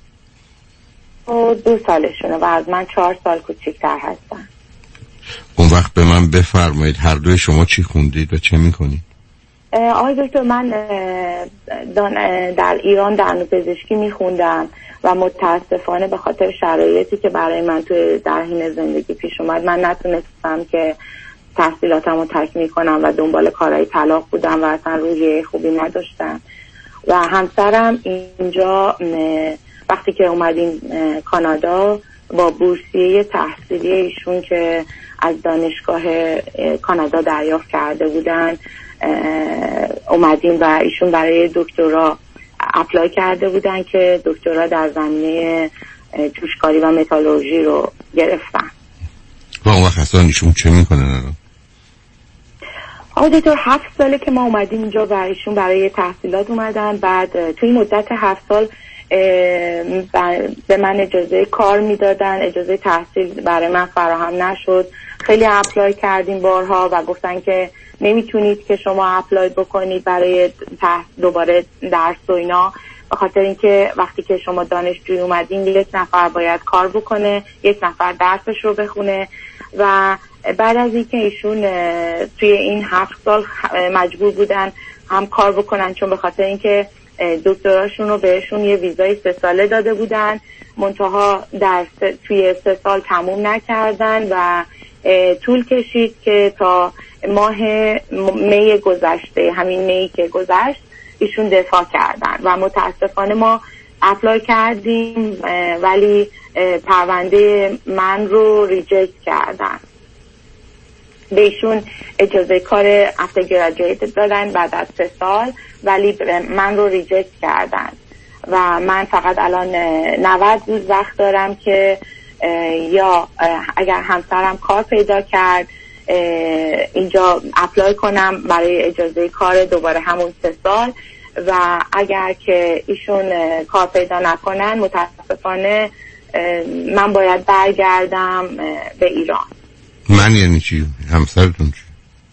Speaker 14: دو سالشونه و از من چهار سال کوچیک‌تر هستن.
Speaker 5: اون وقت به من بفرمایید هر دوی شما چی خوندید و چه میکنید؟
Speaker 14: آقای دکتر من در ایران دندانپزشکی میخوندم و متاسفانه به خاطر شرایطی که برای من توی در حین زندگی پیش اومد من نتونستم که تحصیلاتم رو تکمیل کنم و دنبال کارهای طلاق بودم و اصلا روحیه خوبی نداشتم و همسرم اینجا وقتی که اومدیم کانادا با بورسیه تحصیلی ایشون که از دانشگاه کانادا دریافت کرده بودن اومدیم و ایشون برای دکترا اپلای کرده بودن که دکترا در زمینه جوشکاری و متالورژی رو گرفتن.
Speaker 5: و اون وقت اصلا ایشون چه میکنن الان؟
Speaker 14: آقای دکتر هفت ساله که ما اومدیم اینجا و ایشون برای تحصیلات اومدن. بعد توی مدت هفت سال به من اجازه کار میدادن، اجازه تحصیل برای من فراهم نشد. خیلی اپلای کردیم بارها و گفتن که نمیتونید که شما اپلای بکنید برای دوباره درس و اینا، به خاطر اینکه وقتی که شما دانشجوی اومدین یک نفر باید کار بکنه، یک نفر درسش رو بخونه. و بعد از اینکه ایشون توی این هفت سال مجبور بودن هم کار بکنن، چون به خاطر اینکه دکتراشون رو بهشون یه ویزای سه ساله داده بودن، منتها در توی سه سال تموم نکردن و طول کشید که تا ماه می گذشته، همین می که گذشت، ایشون دفاع کردن و متاسفانه ما اپلای کردیم ولی پرونده من رو ریجکت کردن. بهشون اجازه کار افتر گریجویت دادن بعد از سه سال ولی من رو ریجکت کردن و من فقط الان نود روز وقت دارم که یا اگر همسرم کار پیدا کرد اینجا اپلای کنم برای اجازه کار دوباره همون سه سال و اگر که ایشون کار پیدا نکنن متاسفانه من باید برگردم به ایران.
Speaker 5: من یعنی چی؟ همسرتون چی؟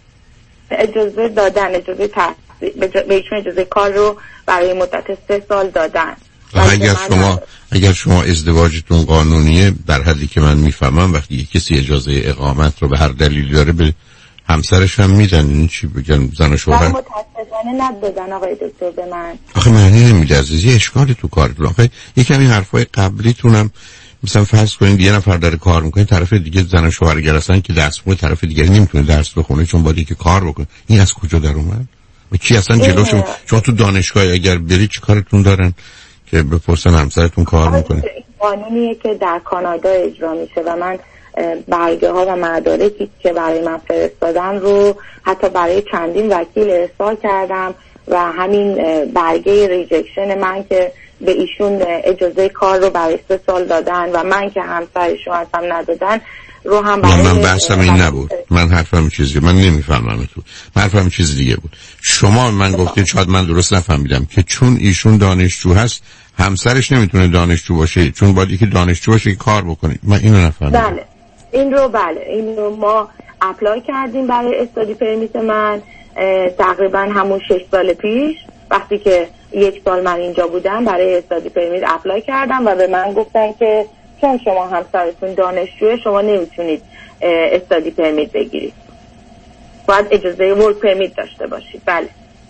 Speaker 14: اجازه دادن، اجازه تحصیل به ایشون اجازه کار رو برای مدت سه سال دادن.
Speaker 5: اگر شما اگر شما ازدواجتون قانونیه در حدی که من میفهمم وقتی کسی اجازه اقامت رو به هر دلیلی داره به همسرش هم میدن، این چی بگن زن و شوهر؟
Speaker 14: متاسفانه ندادن آقای دکتر به من.
Speaker 5: آخه معنی نمیده عزیز، یه اشکالی تو کارتون. آخه یکم این حرفای قبلیتونم مثلا فرض کنید یه نفر داره کار میکنه، طرف دیگه زن و شوهرگر هستن که دستمزد طرف دیگه نمیتونه درس بخونه چون باید که کار بکنه. این از کجا در اومد؟ و کی اصلا جلوشون؟ شما تو دانشگاه اگر برید چی کارتون دارن که بپرسن همسرتون کار میکنه؟
Speaker 14: این قانونیه که در کانادا اجرا میشه و من برگه ها و مدارکی که برای من فرستادن رو حتی برای چندین وکیل ارسال کردم و همین برگه ریجکشن من که به ایشون اجازه کار رو برای سه سال دادن و من که همسرشون هستم ندادن رو هم برای
Speaker 5: من بحثم این نبود. من حرفم چیزی من نمیفهمم تو. من حرفم چیز دیگه بود. شما من گفتید شاید من درست نفهمیدم که چون ایشون دانشجو هست همسرش نمیتونه دانشجو باشه چون باید که دانشجو باشه که کار بکنه. من اینو نفهمیدم.
Speaker 14: بله این رو بله این رو ما اپلای کردیم برای استادی پرمیت من تقریبا همون شش سال پیش وقتی که یک سال من اینجا بودم برای استادی پرمیت اپلای کردم و به من گفتن که چون شما همسرتون دانشجوه شما نمیتونید استادی پرمیت بگیرید، باید اجازه ورک پرمیت داشته باشید. بله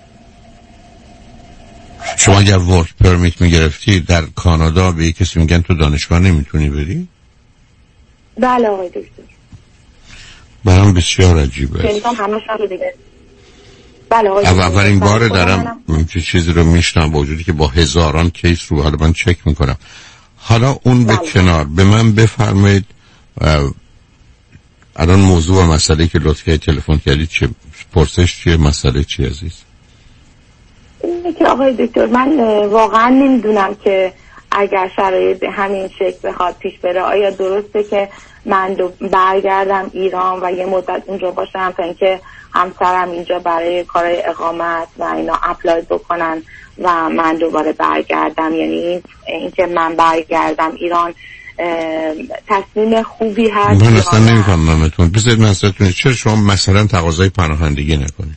Speaker 5: شما اگر ورک پرمیت میگرفتی در کانادا به کسی میگن تو دانشگاه نمیتونی بری؟
Speaker 14: بله آقای دکتر.
Speaker 5: برام بسیار عجیبه.
Speaker 14: یعنی هم همه شب دیگه. بله آقای
Speaker 5: دکتر. اولین بار دارم این چیزی رو میشنم با وجودی که با هزاران کیس رو حالا من چک میکنم. حالا اون به کنار به من بفرمایید الان موضوع و مسئله که لطف کردید تلفن کردید چه پرسش چیه مسئله چی عزیز؟
Speaker 14: اینه که آقای دکتر من واقعا نمیدونم که اگر شرایط به همین شکل بخواد پیش بره آیا درسته که من برگردم ایران و یه مدت اونجا باشم تا اینکه همسرم اینجا برای کارهای اقامت و اینا اپلای بکنن و من دوباره برگردم؟ یعنی اینکه من برگردم ایران تصمیم خوبی هست؟
Speaker 5: من اصلا نمی‌فهمم اتون. بذارید من ازتون چرا شما مثلا تقاضای پناهندگی نکنید؟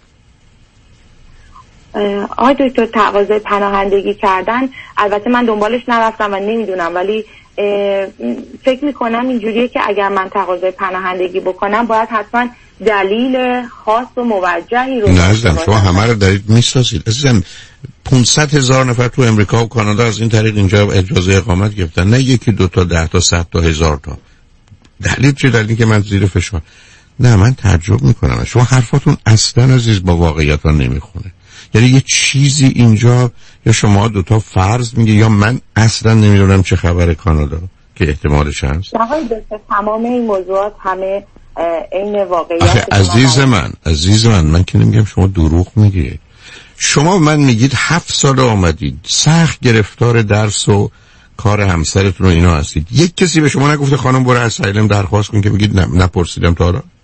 Speaker 14: آقای دکتر تقاضای پناهندگی کردن البته من دنبالش نرفتم و نمیدونم، ولی فکر میکنم اینجوریه که اگر من تقاضای پناهندگی بکنم باید حتما دلیل خاص و موجهی رو.
Speaker 5: نه عزیزم شما همه رو دارید میسازید. عزیزم پانصد هزار نفر تو امریکا و کانادا از این طریق اینجا اجازه اقامت گرفتن، نه یکی دو تا ده تا صد تا هزار تا. دلیل چه؟ دلیلی که من زیر فشار. نه من تعجب میکنم شما حرفاتون اصلا عزیز با واقعیت ها نمیخونه. یعنی یه چیزی اینجا یا شما دوتا فرض میگه یا من اصلا نمیدونم چه خبر کانادا که احتمالش هست.
Speaker 14: آقای دکتر تمام این موضوعات همه این واقعیت.
Speaker 5: عزیز من عزیز من من که نمیگم شما دروغ میگید. شما من میگید هفت سال آمدید سخت گرفتار درس و کار همسرتون و اینا هستید، یک کسی به شما نگفته خانم برو اسایلم درخواست کن که بگید نه نپرسیدم تا حالا؟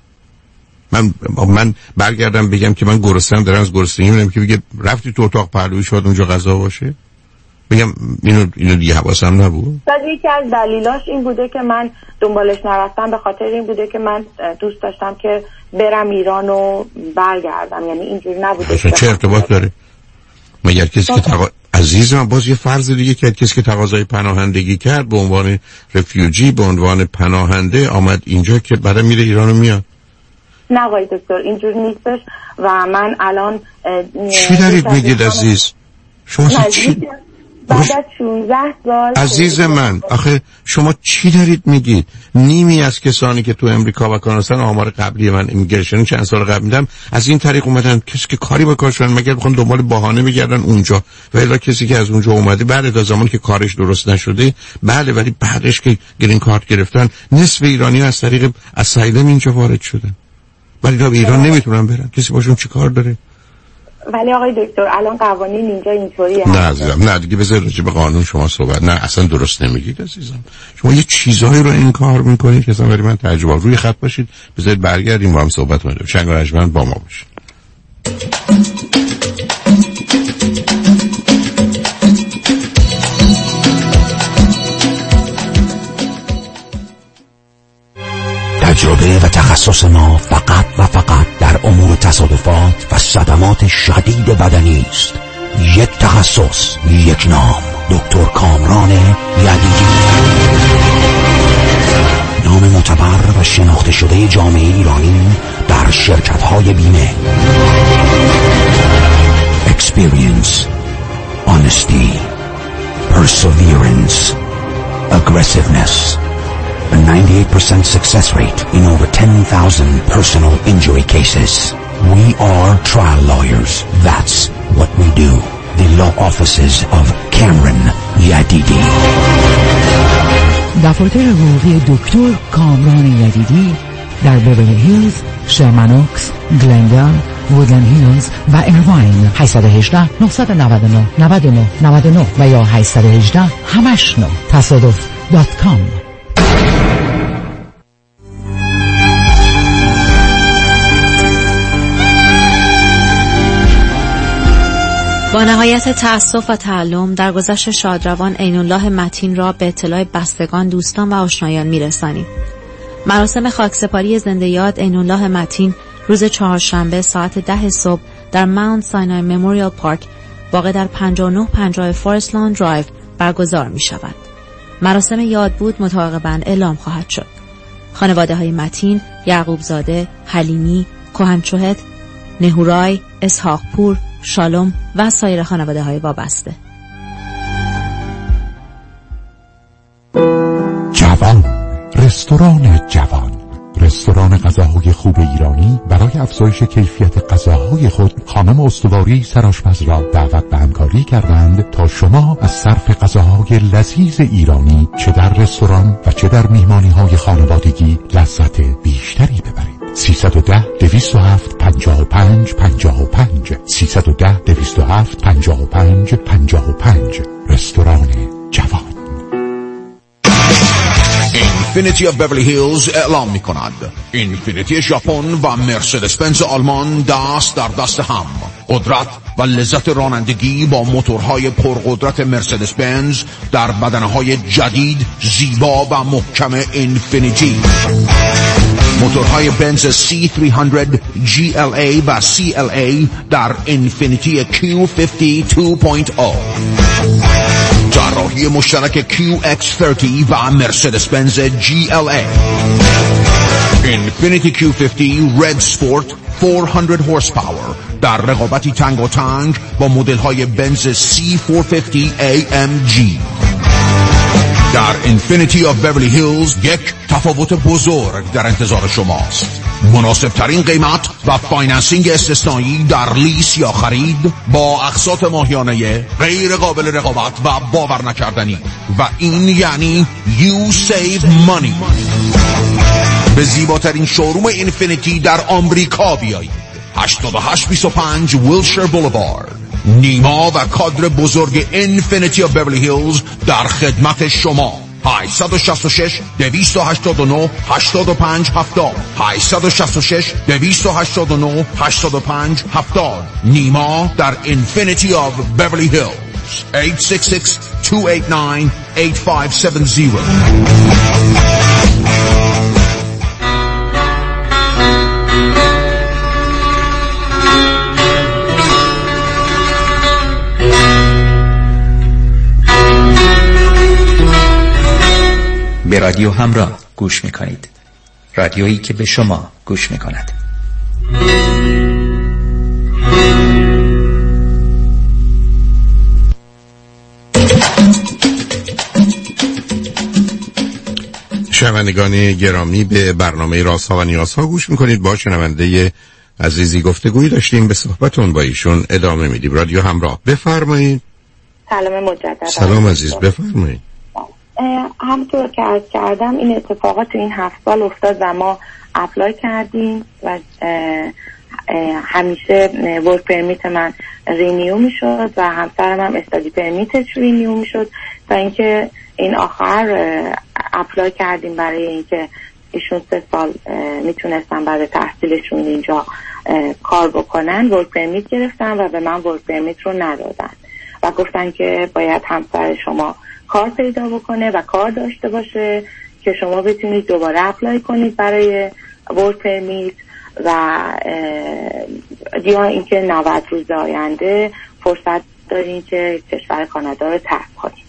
Speaker 5: من من برگردم بگم که من گرسنه‌ام دارم از گرسنگی میرم که بگه رفتی تو اتاق پهلوی شاید اونجا غذا باشه؟ بگم اینو اینو دیگه حواسم نبود.
Speaker 14: بعد یکی از دلیلاش این بوده که من دنبالش نرفتم به خاطر این بوده که من دوست داشتم که برم ایران و برگردم، یعنی اینجوری نبوده.
Speaker 5: اصلا چه ارتباط داره؟ مگر کسی که تقا... عزیزم باز یه فرض دیگه که کسی که تقاضای پناهندگی کرد به عنوان رفیوجی به عنوان پناهنده آمد اینجا که بعد میره ایران و میاد.
Speaker 14: نه آقای دکتر اینجور نیستش و من الان
Speaker 5: چی دارید میگید عزیز؟ شما چی؟
Speaker 14: بعد از شانزده سال
Speaker 5: عزیز من آخه شما چی دارید میگید؟ نیمی از کسانی که تو امریکا و کانادا آمار قبلی من ایمیگریشن چند سال قبل میدم از این طریق اومدن، کسی که کاری با کارشون مگر بخوام دنبال بهانه بگردن اونجا، و الا کسی که از اونجا اومده بعد از زمانی که کارش درست نشده بله، ولی بعدش که گرین کارت گرفتن نصف ایرانی از طریق اسایلم اینجا وارد شدن، ولی تا به ایران نمیتونن برن. کسی باشون چی کار داره؟
Speaker 14: ولی آقای دکتر الان قوانین اینجا اینطوریه.
Speaker 5: نه عزیزم نه دیگه بذار راجع به قانون شما صحبت. نه اصلا درست نمیگید عزیزم. شما یه چیزایی رو انکار میکنید که اصلا برای من تعجب. روی خط باشید بذارید برگردیم با هم صحبت کنیم. شنگ و رجمن با ما باشید.
Speaker 15: تجربه و تخصص ما فقط و فقط در امور تصادفات و صدمات شدید بدنی است. یک تخصص، یک نام، دکتر کامران یدیدی. نام معتبر و شناخته شده جامعه ایرانی در شرکت‌های بیمه. Experience, honesty, perseverance, aggressiveness. A ninety-eight percent success rate in over ten thousand personal injury cases. We are trial lawyers. That's what we do. The law offices of Cameron Yadidi.
Speaker 16: دفاتر حقوقی دکتر کامران یدیدی در بیورلی هیلز، شرمن اوکس، گلندال، وودلند هیلز و ایرواین. هشت یک هشت، نه نه نه، نه نه نه نه و یا هشت یک هشت همش نه تصادف دات کام.
Speaker 10: با نهایت تأسف و تعلم در گذشت شادروان عین‌الله متین را به اطلاع بستگان، دوستان و آشنایان می‌رسانیم. مراسم خاکسپاری زنده یاد عین‌الله متین روز چهارشنبه ساعت ده صبح در ماونت ساینای مموریال پارک واقع در پنجاه و نه پنجاه فورست لان درایو برگزار می‌شود. مراسم یادبود متعاقباً اعلام خواهد شد. خانواده‌های متین، یعقوب زاده، حلیمی، کهنچوهت، نهورای، اسحاق پور، شالوم و سایر خانواده های وابسته.
Speaker 17: جوان، رستوران جوان، رستوران غذاهای خوب ایرانی برای افزایش کیفیت غذاهای خود خانم استواری سرآشپز را دعوت به همکاری کردند تا شما از صرف غذاهای لذیذ ایرانی چه در رستوران و چه در میهمانی‌های خانوادگی لذت بیشتری ببرید. سیصد و ده دویست و هفت پنجاه و پنج پنجاه و پنج سیصد و ده دویست و هفت پنجاه و پنج پنجاه و پنج. رستوران جوان.
Speaker 15: اینفینیتی آف بیورلی هیلز اعلام می کند اینفینیتی ژاپن و مرسدس بنز آلمان دست در دست هم. قدرت و لذت رانندگی با موتورهای پرقدرت مرسدس بنز در بدنهای جدید، زیبا و محکم اینفینیتی. موتورهای بنز سی سیصد جی ال ای و سی ال ای در اینفینیتی کیو پنجاه دو نقطه صفر. جراحی مشترک کیو اکس صد و مرسدس بنز جی ال ای. اینفینیتی کیو پنجاه رد سپورت چهارصد هورس پاور در رقابتی تنگ و تنگ با مدل های بنز سی چهارصد و پنجاه ای ام جی. در اینفینیتی آف بیورلی هیلز یک تفاوت بزرگ در انتظار شماست. مناسب ترین قیمت و فایننسینگ استثنایی در لیس یا خرید با اقساط ماهیانه غیر قابل رقابت و باور نکردنی، و این یعنی you save money. به زیباترین شوروم اینفینیتی در آمریکا بیایید. هشتاد و هشت بیست و پنج ویلشر بولوارد. نیما و کادر بزرگ اینفینیتی آف بیورلی هیلز در خدمت شما. هشت شش شش دویست و هشتاد و نه هشتاد و پنج هفتاد هشت شش شش دویست و هشتاد و نه هشتاد و پنج هفتاد. نیما در اینفینیتی آف بیورلی هیلز. هشت شش شش دو هشت نه هشت پنج هفت صفر.
Speaker 18: به رادیو همراه گوش میکنید. رادیویی که به شما گوش میکند.
Speaker 3: شنوندگان گرامی، به برنامه رازها و نیازها گوش میکنید. با شنونده عزیزی گفتگویی داشتیم، به صحبتون با ایشون ادامه میدیم. رادیو همراه، بفرمایید.
Speaker 14: سلام مجدد.
Speaker 3: سلام عزیز، بفرمایید.
Speaker 14: همونطور که عرض کردم این اتفاقات تو این هفت سال افتاد و ما اپلای کردیم و همیشه ورک پرمیت من رینیو می شد و همسرم هم استادی پرمیتش رینیو می شد تا اینکه این آخر اپلای کردیم برای اینکه ایشون سه سال میتونستن بعد تحصیلشون اینجا کار بکنن. ورک پرمیت گرفتن و به من ورک پرمیت رو ندادن و گفتن که باید همسر شما کار پیدا بکنه و کار داشته باشه که شما بتونید دوباره اپلای کنید برای ورک پرمیت و یا اینکه نود روز آینده فرصت دارین که کشور کانادا رو ترک کنید.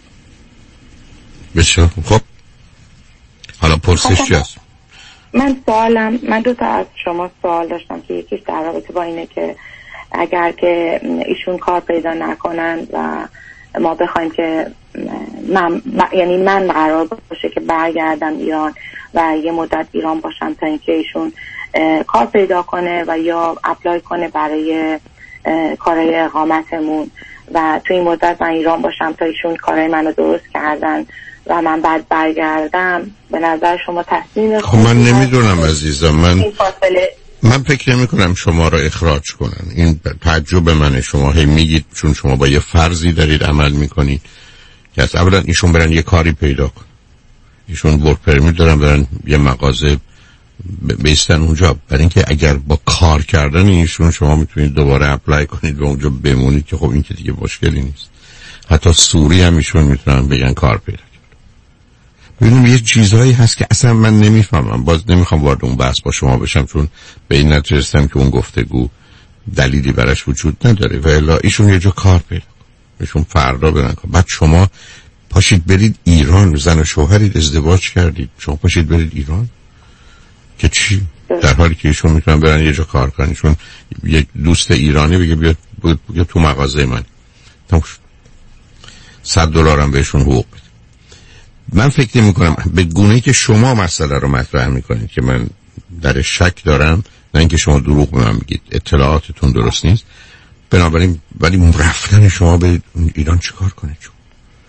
Speaker 3: بسیار خب، حالا پرسش چی هست؟
Speaker 14: من سوالم من دو تا از شما سوال داشتم که یکیش در رابطه با اینه که اگر که ایشون کار پیدا نکنن و ما بخوایم که من یعنی من قرار باشه که برگردم ایران و یه مدت ایران باشم تا اینکه ایشون کار پیدا کنه و یا اپلای کنه برای کارهای اقامتمون و تو این مدت من ایران باشم تا ایشون کارهای منو درست کردن و من بعد برگردم، به نظر شما تصمیم
Speaker 3: خب من نمیدونم عزیزم، من من فکر نمی کنم شما را اخراج کنن. این تعجب منه. شما هی میگید چون شما با یه فرضی دارید عمل میکنید که از اولا ایشون برن یه کاری پیدا کن، ایشون ورک پرمیت دارن برن یه مغازه بیستن اونجا، برای اینکه اگر با کار کردن ایشون شما میتونید دوباره اپلای کنید و اونجا بمونید که خب این که دیگه مشکلی نیست. حتی سوری هم ایشون میتونن بگن کار پیدا کرد. ببینم یه چیزهایی هست که اصلا من نمیفهمم، باز نمیخوام وارد اون بحث با شما بشم چون به این نتیجه رسیدم که اون گفتگو دلیلی براش وجود نداره و الا ایشون یه جا کار پیدا کنه، ایشون فردا برن کار. بعد شما پاشید برید ایران، زن و شوهرید، ازدواج کردید، شما پاشید برید ایران که چی؟ در حالی که ایشون میتونن برن یه جا کار کنن. ایشون یک دوست ایرانی بگه بیاد بگه تو مغازه من تمام شد، صد دلار هم بهشون حقوق بده. من فکر نمی کنم به گونه‌ای که شما مسئله رو مطرح میکنید که من در شک دارم، نه اینکه شما دروغ به من میگید، اطلاعاتتون درست نیست. بنابراین ولی رفتن شما به ایران چیکار کنید؟ شما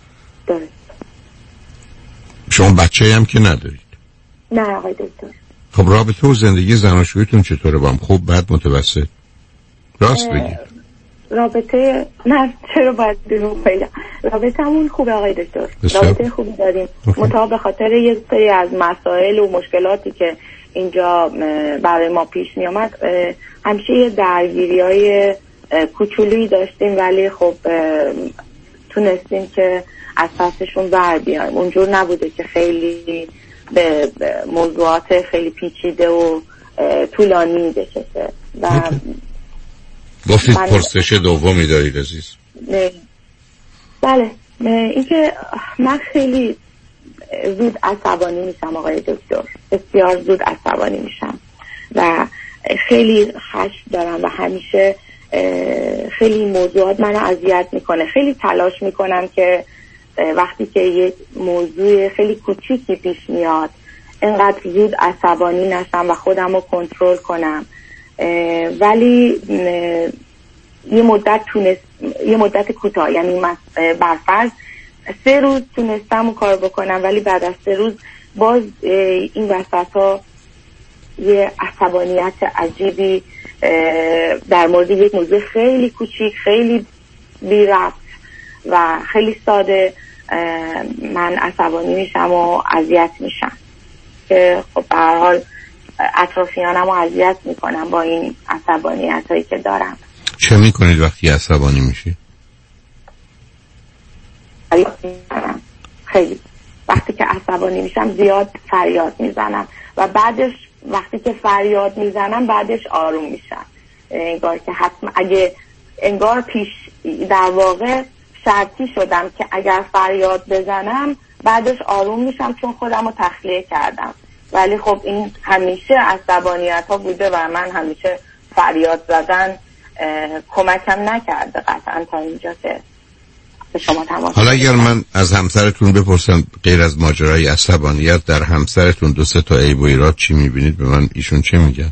Speaker 3: شما بچه هم که ندارید.
Speaker 14: نه آقای دکتر.
Speaker 5: خب رابطه و زندگی زناشوییتون چطوره با هم؟ خوب، بد، متوسط؟ راست بگید.
Speaker 14: رابطه نه چرا باید دروغ بگم، رابطه‌مون خوبه آقای دکتر، رابطه خوبی داریم. مطابق به خاطر یک سری از مسائل و مشکلاتی که اینجا برای ما پیش می آمد همیشه یه درگیری‌های کوچولویی داشتیم، ولی خب تونستیم که از پسشون بر بیایم. اونجور نبوده که خیلی به موضوعات خیلی پیچیده و طولانی بکشه. و
Speaker 5: گفتید پرسش دومی دارید عزیز؟
Speaker 14: بله، اینکه من خیلی زود عصبانی میشم آقای دکتر، بسیار زود عصبانی میشم و خیلی خشم دارم و همیشه خیلی موضوعات منو اذیت میکنه. خیلی تلاش میکنم که وقتی که یک موضوع خیلی کوچیکی پیش میاد اینقدر زود عصبانی نشم و خودم رو کنترل کنم، ولی یه مدت تونست یه مدت کوتاه، یعنی من برفرض سه روز تونستم اون کار بکنم، ولی بعد از سه روز باز این وسط ها یه عصبانیت عجیبی در مورد یک موضوع خیلی کوچیک، خیلی بی ربط و خیلی ساده من عصبانی میشم و اذیت میشم که خب به هر حال اطرافیانم رو اذیت میکنم با این عصبانیت هایی که دارم.
Speaker 5: چه میکنید وقتی عصبانی میشی؟
Speaker 14: فریاد میزنم. خیلی وقتی که عصبانی میشم زیاد فریاد میزنم و بعدش وقتی که فریاد میزنم بعدش آروم میشم. انگار که حتما اگه انگار پیش در واقع شرطی شدم که اگر فریاد بزنم بعدش آروم میشم چون خودم رو تخلیه کردم، ولی خب این همیشه عصبانیت ها بوده و من همیشه فریاد زدن کمکم نکرده قطعا تا اینجا که به شما تماس.
Speaker 5: حالا اگر من از همسرتون بپرسم غیر از ماجرای عصبانیت در همسرتون دو سه تا عیب و ایراد چی میبینید، به من ایشون چه میگن؟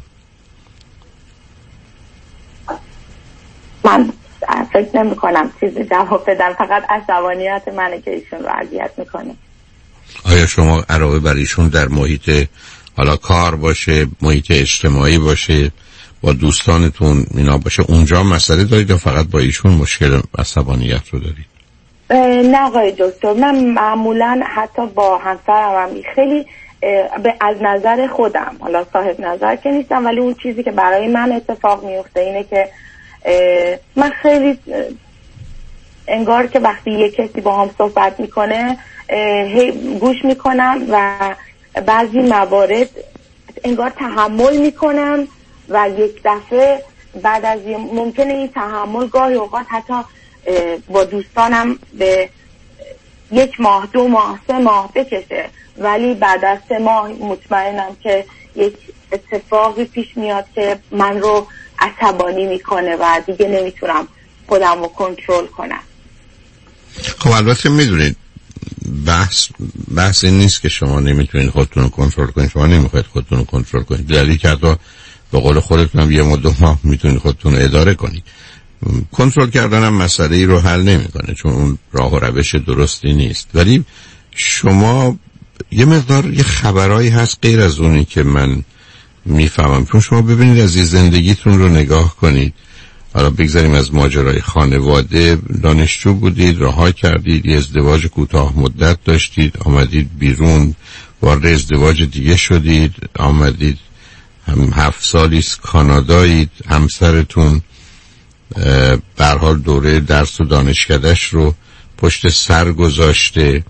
Speaker 14: من فکر نمی کنم چیزی جواب بدم، فقط عصبانیت منه که ایشون رو اذیت میکنه.
Speaker 5: آیا شما علاوه بر ایشون در محیط حالا کار باشه، محیط اجتماعی باشه، با دوستانتون اینا باشه، اونجا مسئله دارید یا فقط با ایشون مشکل عصبانیت رو دارید؟
Speaker 14: نه آقای دکتر، من معمولا حتی با همسرم هم خیلی از نظر خودم، حالا صاحب نظر که نیستم، ولی اون چیزی که برای من اتفاق میفته اینه که من خیلی انگار که وقتی یک کسی با هم صحبت میکنه گوش میکنم و بعضی موارد انگار تحمل میکنم و یک دفعه بعد از ممکنه این تحمل گاهی اوقات حتی با دوستانم به یک ماه، دو ماه، سه ماه بکشه، ولی بعد از سه ماه مطمئنم که یک اتفاقی پیش میاد که من رو عصبانی میکنه و دیگه نمیتونم خودم رو کنترل کنم.
Speaker 5: خب البته میدونید بحث بحث این نیست که شما نمیتونید خودتون رو کنترل کنید، شما نمیخواید خودتون رو کنترل کنید، دلیلی که حتی به قول خودتون هم یه مدت ماه میتونید خودتون رو اداره کنید. کنترل کردن هم مسئله ای رو حل نمیکنه چون اون راه و روش درستی نیست، ولی شما یه مقدار یه خبرایی هست غیر از اونی که من میفهمم، چون شما ببینید از زندگیتون رو نگاه کنید. حالا بگذاریم از ماجرای خانواده، دانشجو بودید، رها کردید، یه ازدواج کوتاه مدت داشتید، آمدید بیرون، وارد ازدواج دیگه شدید، آمدید هم هفت سالیست کانادایید، همسرتون به هر حال دوره درس و دانشکدهش رو پشت سر گذاشته،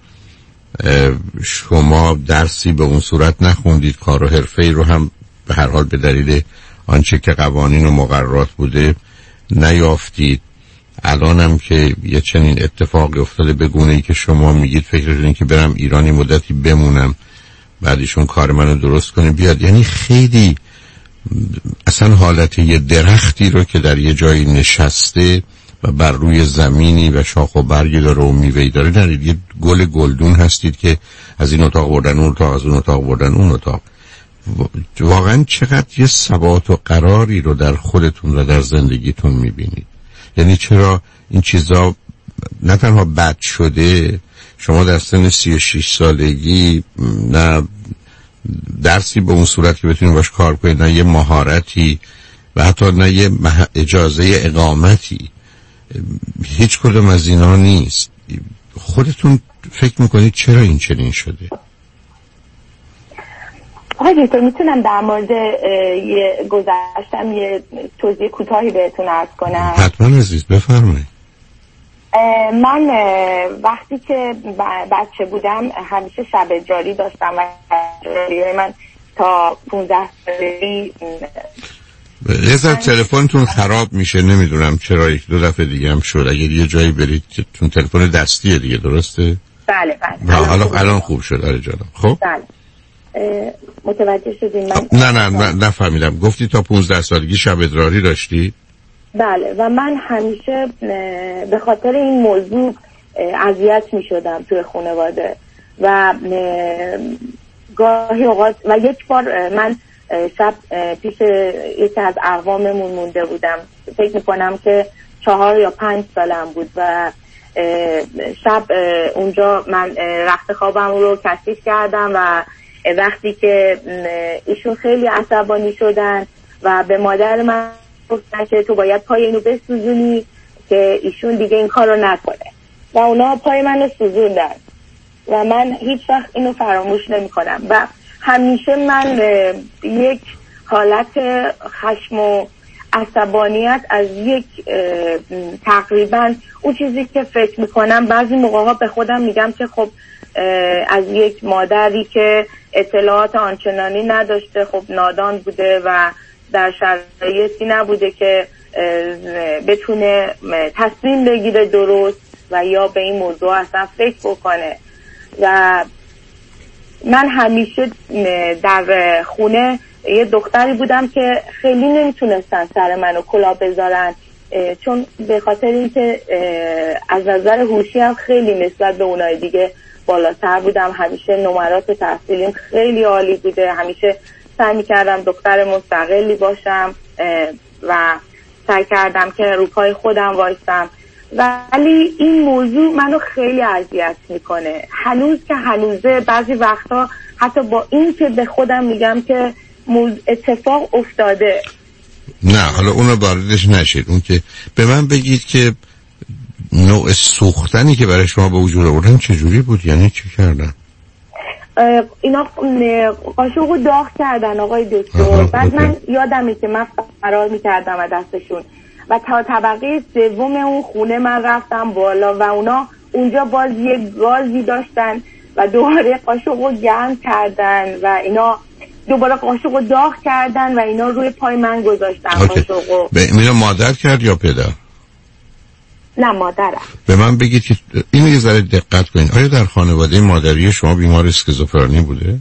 Speaker 5: شما درسی به اون صورت نخوندید، کار و حرفه‌ای رو هم به هر حال به دلیل آنچه که قوانین و مقررات بوده نیافتید. الانم که یه چنین اتفاقی افتاده به گونه‌ای که شما میگید فکر کنید که برم ایرانی مدتی بمونم بعدشون کار منو درست کنه بیاد، یعنی خیلی اصلا حالت یه درختی رو که در یه جایی نشسته و بر روی زمینی و شاخ و برگی داره و میوه‌ای داره، نرید یه گل گلدون هستید که از این اتاق بردن اون اتاق، از اون اتاق بردن اون اتاق. واقعا چقدر یه ثبات و قراری رو در خودتون و در زندگیتون میبینید؟ یعنی چرا این چیزا نه تنها بد شده، شما در سن سی و شش سالگی نه درسی به اون صورت که بتونید باش کار کنید، نه یه مهارتی و حتی نه یه اجازه اقامتی. هیچ کدوم از اینا نیست. خودتون فکر میکنید چرا این چنین شده؟
Speaker 14: آقای دکتر میتونم در مورد یه گذشتم یه توضیح کوتاهی بهتون عرض کنم؟
Speaker 5: حتما عزیز بفرمایید.
Speaker 14: من وقتی که بچه بودم همیشه شب جاری داشتم و جاری من تا پونزده سالگی.
Speaker 5: یه ذره تلفنتون خراب میشه، نمیدونم چرا، یک دو دفعه دیگه هم شد. اگه یه جایی برید که تون تلفن دستیه دیگه، درسته؟
Speaker 14: بله بله.
Speaker 5: حالا الان خوب شد. آره جانم. خب
Speaker 14: بله متوجه شدین من؟
Speaker 5: نه نه نه نفهمیدم. گفتی تا پونزده سالگی شب ادراری داشتی؟
Speaker 14: بله و من همیشه به خاطر این موضوع اذیت می شدم توی خانواده و گاهی اوقات و یک بار من شب پیش یکی از اقواممون مونده بودم، فکر می کنم که چهار یا پنج سالم بود و شب اونجا من رخت خوابم رو کثیف کردم و وقتی که ایشون خیلی عصبانی شدن و به مادر من گفتن که تو باید پای اینو بسوزونی که ایشون دیگه این کار رو نکنه و اونا پای من رو سوزوندن و من هیچ وقت اینو فراموش نمی کنم و همیشه من یک حالت خشم و عصبانیت از یک تقریبا اون چیزی که فکر میکنم بعضی موقع ها به خودم میگم که خب از یک مادری که اطلاعات آنچنانی نداشته، خب نادان بوده و در شرایطی نبوده که بتونه تصمیم بگیره درست و یا به این موضوع اصلا فکر بکنه و من همیشه در خونه یه دختری بودم که خیلی نمیتونستن سر منو کلاه بذارن چون به خاطر اینکه از نظر هوشی هم خیلی نسبت به اونای دیگه بالاتر بودم. همیشه نمرات تحصیلیم خیلی عالی بوده، همیشه سعی می‌کردم دختر مستقلی باشم و سعی کردم که رو پای خودم وایسم، ولی این موضوع منو خیلی اذیت میکنه هنوز که هنوزه. بعضی وقتا حتی با این که به خودم میگم که اتفاق افتاده.
Speaker 5: نه حالا اونو واردش نشید. اون که به من بگید که نوع سوختنی که برای شما به وجود آوردن چجوری بود؟ یعنی چی کردن؟
Speaker 14: اینا قاشقو داغ کردن آقای دکتر. بعد من یادمه که من فرار میکردم از دستشون و تا طبقه سوم اون خونه من رفتم بالا و اونا اونجا باز یه گازی داشتن و دوباره قاشقو گرم کردن و اینا دوباره قاشقو داغ کردن و اینا روی پای من گذاشتن. قاشقو
Speaker 5: به اینا مادر کرد یا پدر؟
Speaker 14: نه مادرم.
Speaker 5: به من بگید که اینو یه ذره دقت کنید، آیا در خانواده مادری شما بیمار اسکیزوفرنی بوده؟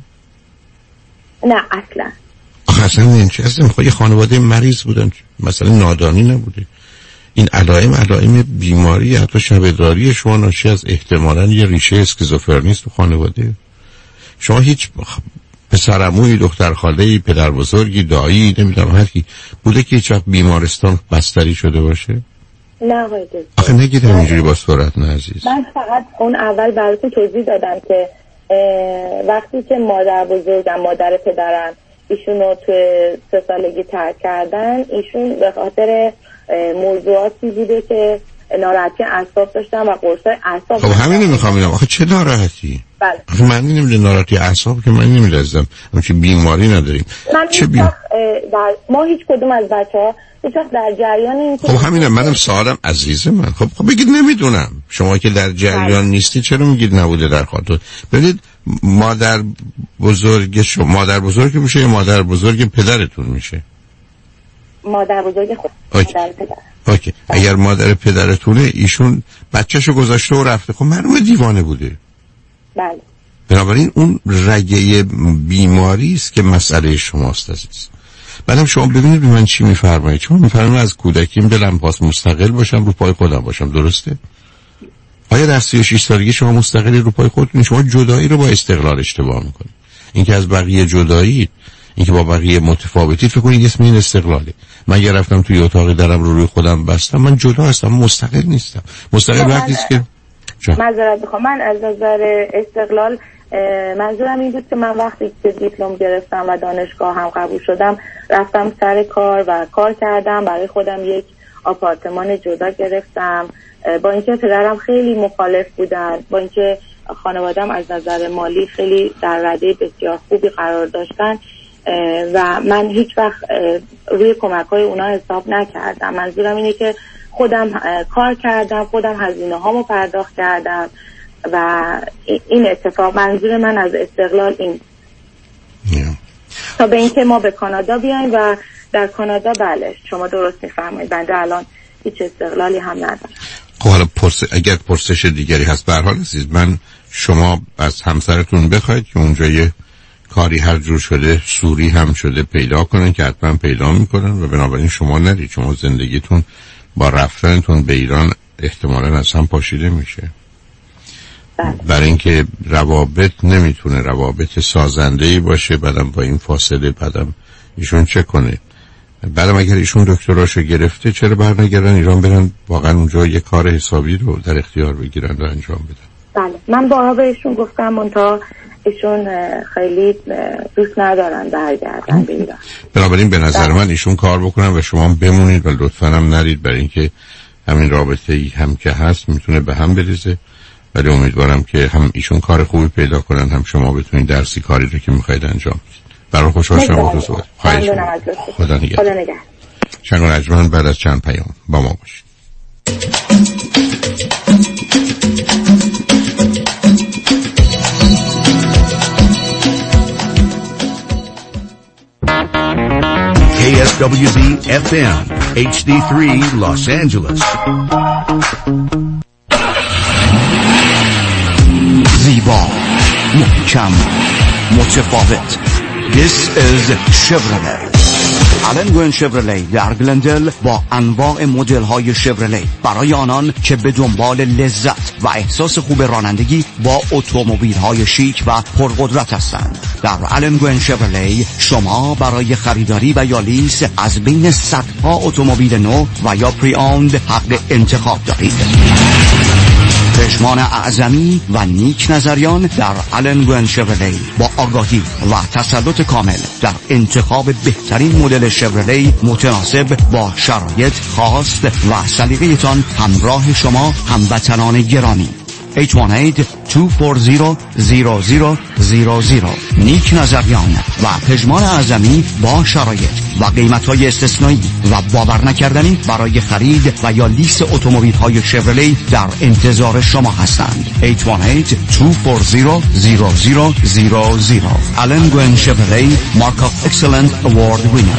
Speaker 14: نه اصلا.
Speaker 5: آخه اصلا این چه اصلا خواهی یه خانواده مریض بودن، مثلا نادانی نبوده. این علائم علائم بیماری حتی شب ادراری شما ناشی از احتمالاً یه ریشه اسکیزوفرنی است تو خانواده. شما هیچ پسرعموی، دختر خاله‌ای، پدر بزرگی، دایی، نمیدونم هر کی بوده که هیچ وقت بیمارستان بستری شده باشه؟
Speaker 14: نه آقای دکتر.
Speaker 5: آخه نگید همینجوری با سرعت نه عزیز.
Speaker 14: من فقط اون اول براتون توضیح دادم که وقتی که مادر بزرگم، مادر پدرم ایشونو توی سه سالگی ترک کردن، ایشون به خاطر موضوعاتی بوده که ناراحتی اعصاب داشتن و قرصای اعصاب.
Speaker 5: خب همین رو میخوام بگم. آخه چه ناراحتی؟
Speaker 14: بله.
Speaker 5: آخه من نمیدونم ناراحتی اعصاب که من نمیدونم. اون چه بیماری نداریم.
Speaker 14: من چه بیم... در... ما هیچ کدوم از بچه‌ها هیچ وقت در جریان این که
Speaker 5: خب همینم منم سوالم عزیز من. خب خب بگید نمیدونم. شما که در جریان نیستی چرا میگید نبوده در خاطر؟ ببینید مادر بزرگ شما مادر بزرگ میشه یا مادر بزرگ پدرتون میشه؟
Speaker 14: مادر بزرگ خود. مادر پدر.
Speaker 5: اوکی. اگر مادر پدرتونه ایشون بچه‌شو گذاشته و رفته، خب معلومه دیوانه بوده.
Speaker 14: بله.
Speaker 5: بنابراین اون رگه بیماری است که مسئله شماست عزیز. بعدم شما ببینید به من چی میفرمایید. چون میفرمایید از کودکیم دلم خواست مستقل باشم، رو پای خودم باشم، درسته؟ آیا در سی و شش سالگی شما مستقلی رو پای خودتون؟ شما جدایی رو با استقلال اشتباه میکنید. اینکه از بقیه جدایی، اینکه با بقیه متفاوتی، فکر کنید اسم این استقلاله. من اگه رفتم توی اتاقی درم رو روی خودم بستم، من جدا هستم، مستقل نیستم. مستقل وقتی است که
Speaker 14: معذرت میخوام، من از نظر استقلال منظورم این بود که من وقتی که دیپلم گرفتم و دانشگاه هم قبول شدم رفتم سر کار و کار کردم، برای خودم یک آپارتمان جدا گرفتم، با اینکه پدرم خیلی مخالف بودن، با اینکه خانوادم از نظر مالی خیلی در رده بسیار خوبی قرار داشتن و من هیچ وقت روی کمک‌های اونا حساب نکردم. منظورم اینه که خودم کار کردم، خودم هزینه هامو پرداخت کردم و این اتفاق، منظور من از استقلال این yeah. تا به اینکه ما به کانادا بیایم و در کانادا بله شما درست میفرمایید بنده الان هیچ استقلالی هم ندارم.
Speaker 5: خب حالا پرس... اگر پرسش دیگری هست به هر حال عزیز من شما از همسرتون بخواید که اونجا یه کاری هر جور شده سوری هم شده پیدا کنن که حتما پیدا میکنن و بنابراین شما نرید، شما زندگیتون با رفتنتون به ایران احتمالاً از هم پاشیده میشه. برای اینکه روابط نمیتونه روابط سازنده‌ای باشه، بعدم با این فاصله بعدم ایشون چه کنه؟ بعدم اگر ایشون دکتراشو گرفته چرا برنگردن ایران برن واقعا اونجا یه کار حسابی رو در اختیار بگیرن و انجام بدن؟
Speaker 14: بله من بارها بهشون گفتم منتها ایشون خیلی دوست ندارن برگردن به ایران.
Speaker 5: بنابراین به نظر من ایشون کار بکنن و شما بمونید و لطفاً هم نرید، برای اینکه همین رابطه ای هم که هست میتونه به هم بریزه. ولی امیدوارم که هم ایشون کار خوبی پیدا کنن هم شما بتونید درسی کاری رو که میخواید انجام بدید. برای خوشحال شدم با تو صحبت. خواهش می‌کنم. خدا نگهدار. شنگ و نجمن بعد از چند پیام با ما باشید.
Speaker 15: کی اس دبلیو بی اف ام اچ دی تhree Los Angeles. زیبا، محکم، متفاوت. This is Chevrolet. آلن گوین شفرلی در گلندل با انواع مدل های شفرلی برای آنان که به دنبال لذت و احساس خوب رانندگی با اتومبیل های شیک و پرقدرت هستند. در آلن گوین شفرلی شما برای خریداری و یا لیز از بین صدها اتومبیل نو و یا پری اوند حق انتخاب دارید. پشمان اعظمی و نیک نظریان در آلن گوین شفرلی با آگاهی و تسلط کامل در انتخاب بهترین مدل شفرلی متناسب با شرایط خاص و سلیقه‌تان همراه شما هموطنان گرامی. هشت یک هشت دو چهار صفر صفر صفر صفر صفر نیک نظریان و پژمان اعظمی با شرایط و قیمت‌های استثنایی و باور نکردنی برای خرید و یا لیز اتومبیل‌های شفرلی در انتظار شما هستند. هشت یک هشت دو چهار صفر صفر صفر صفر صفر آلن گوین شفرلی مارک اف اکسلنت اوارد وینر.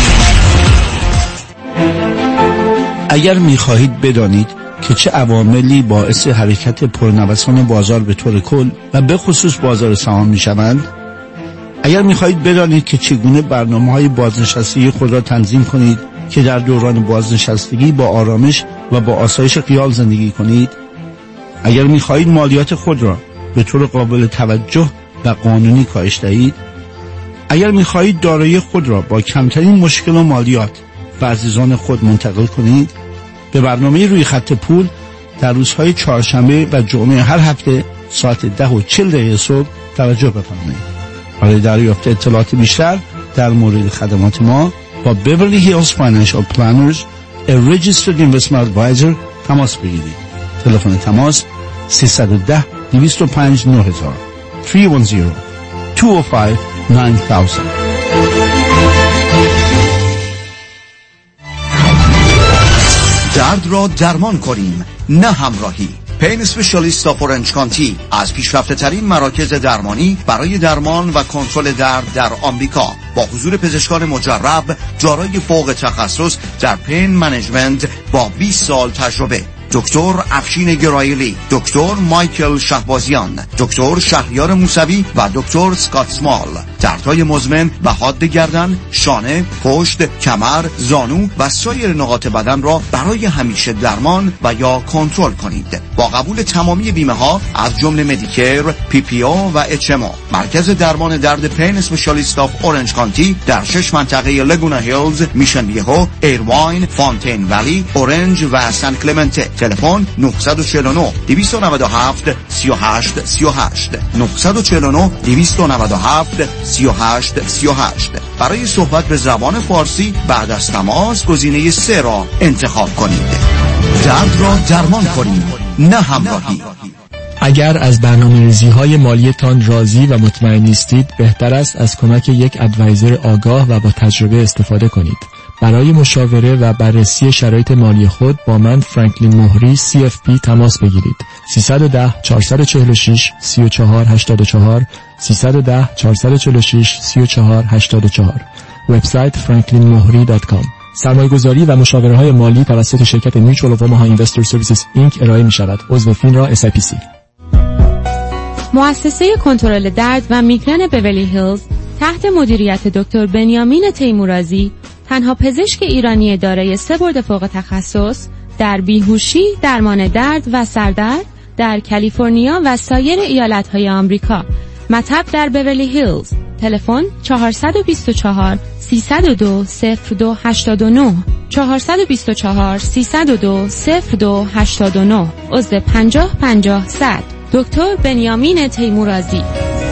Speaker 19: اگر می‌خواهید بدانید که چه عواملی باعث حرکت پرنوسان بازار به طور کل و به خصوص بازار سهام می‌شوند، اگر می‌خواهید بدانید که چگونه برنامه‌های بازنشستگی خود را تنظیم کنید که در دوران بازنشستگی با آرامش و با آسایش خیال زندگی کنید، اگر می‌خواهید مالیات خود را به طور قابل توجه و قانونی کاهش دهید، اگر می‌خواهید دارایی خود را با کمترین مشکل و مالیات به عزیزان خود منتقل کنید، به برنامه روی خط پول در روزهای چهارشنبه و جمعه هر هفته ساعت ده و چهل دقیقه صبح توجه بفرمایید. برای دریافت اطلاعات بیشتر در مورد خدمات ما با Beverly Hills Financial Planners a Registered Investment Advisor تماس بگیرید. تلفن تماس سه یک صفر دو صفر پنج نه هزار سه یک صفر دو صفر پنج نه هزار.
Speaker 15: درد را درمان کنیم، نه همراهی. پین اسپشیالیست آف اورنج کانتی از پیشرفته ترین مراکز درمانی برای درمان و کنترل درد در آمریکا با حضور پزشکان مجرب دارای فوق تخصص در پین منیجمنت با بیست سال تجربه. دکتر افشین گرایلی، دکتر مایکل شهبازیان، دکتر شهریار موسوی و دکتر سکات سمال. دردهای مزمن و حاد گردن، شانه، پشت، کمر، زانو و سایر نقاط بدن را برای همیشه درمان و یا کنترل کنید. با قبول تمامی بیمه ها از جمله مدیکر، پی پی او و اچ ام او. مرکز درمان درد پین اسپشیالیست آف اورنج کانتی در شش منطقه لگونا هیلز، میشن ویهو، ایرواین، فونتین ولی، اورنج و سان کلمنته.
Speaker 20: تلفن نه چهار نه دو نه هفت سه هشت سه هشت نه چهار نه دو نه هفت سه هشت سه هشت. برای صحبت به زبان فارسی بعد از تماس گزینه سه را انتخاب کنید. درد را درمان کنید، نه همراهی.
Speaker 21: اگر از برنامه‌ریزی‌های مالیتان راضی و مطمئن نیستید، بهتر است از کمک یک ادوایزر آگاه و با تجربه استفاده کنید. برای مشاوره و بررسی شرایط مالی خود با من فرانکلین مهری سی اف پی تماس بگیرید. سیصد و ده چهارصد و چهل و شش سی و چهار هشتاد و چهار سیصد و ده چهارصد و چهل و شش سی و چهار هشتاد و چهار. وبسایت فرانکلین مهری دات کام. سرمایه‌گذاری و مشاوره‌های مالی توسط شرکت میچوال آف اوماها اینوستر سرویسز اینک ارائه می‌شود. عضو فینرا اس آی پی سی.
Speaker 7: مؤسسه کنترل درد و میگرن بیولی هیلز تحت مدیریت دکتر بنیامین تیمورازی، تنها پزشک ایرانی دارای سه برد فوق تخصص در بیهوشی، درمان درد و سردرد در کالیفرنیا و سایر ایالت‌های آمریکا. مطب در بیولی هیلز. تلفن چهار دو چهار سیصد و دو صفر دو هشتاد و نه چهار دو چهار سیصد و دو صفر دو هشتاد و نه. عضو پنجاه پنجاه صد. دکتر بنیامین تیمورازی.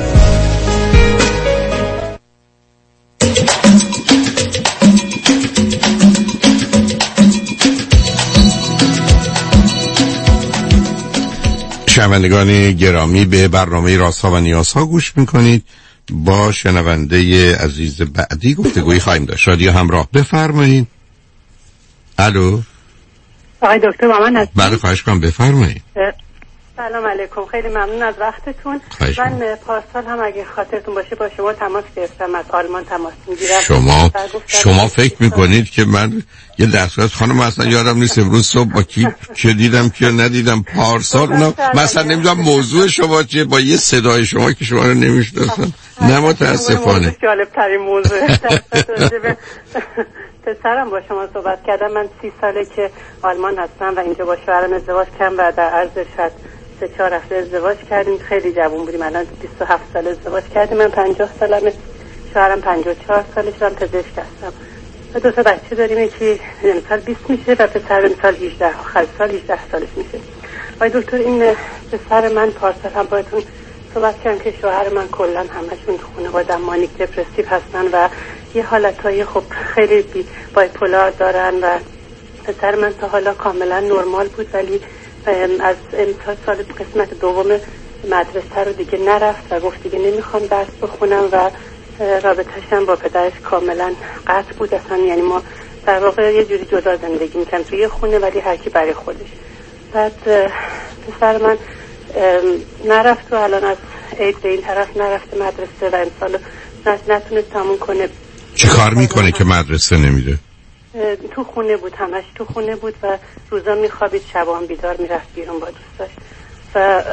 Speaker 3: شنوندگان گرامی، به برنامه رازها و نیازها گوش میکنید. با شنونده عزیز بعدی گفتگویی خواهیم داشت. رادیو همراه، بفرمایید. الو
Speaker 22: آقای دکتر با من هستید؟
Speaker 3: بله خواهش کنم بفرمایید.
Speaker 22: سلام علیکم، خیلی ممنون از وقتتون. من پارسال هم اگه خاطرتون باشه با شما تماس گرفتم، از آلمان تماس میگیرم.
Speaker 3: شما شما فکر میکنید که من یه دستگاه خانم اصلا یادم نیست امروز صبح با کی چه دیدم که ندیدم پارسال، اونم مثلا نمیدونم موضوع شما چیه، با یه صدای شما که شما رو نمیشناسم. نه متاسفانه
Speaker 22: جالب ترین موضوع پسرم با شما صحبت کردم. من سی ساله که آلمان هستم و اینجا با شوهرم ازدواج کردم و در عرض شاید سه چهار هفته ازدواج کردیم. خیلی جوان بودیم، الان بیست و هفت سال ازدواج کردیم. من پنجاه سالمه، شوهرم پنجاه و چهار سالشه، من پزشک هستم و دو تا بچه داریم. یکی امسال بیست میشه و پسر امسال هجده، آخر سال هجده سالش میشه. آقای دکتر، این پسر من پارسال هم باهاتون صحبت کردم که شوهر من کلا همشون تو خانواده مانیک دپرسیو هستن و یه حالتهای خب خیلی بایپولار دارن و پسر من تا حالا کاملا نرمال بود، ولی از امسال سال قسمت دوم مدرسه رو دیگه نرفت و گفت دیگه نمیخوام درس بخونم و رابطه‌ش هم با پدرش کاملا قطع بود اصلا. یعنی ما در واقع یه جوری جدا زندگی می‌کردیم توی خونه، ولی هر کی برای خودش. بعد پسر من نرفت و الان از عید به این طرف نرفته مدرسه و امسال نتونست تموم کنه.
Speaker 3: چه کار میکنه که مدرسه نمیره؟
Speaker 22: تو خونه بود، همش تو خونه بود و روزا میخوابید، شبا هم بیدار میرفت بیرون با دوستاش و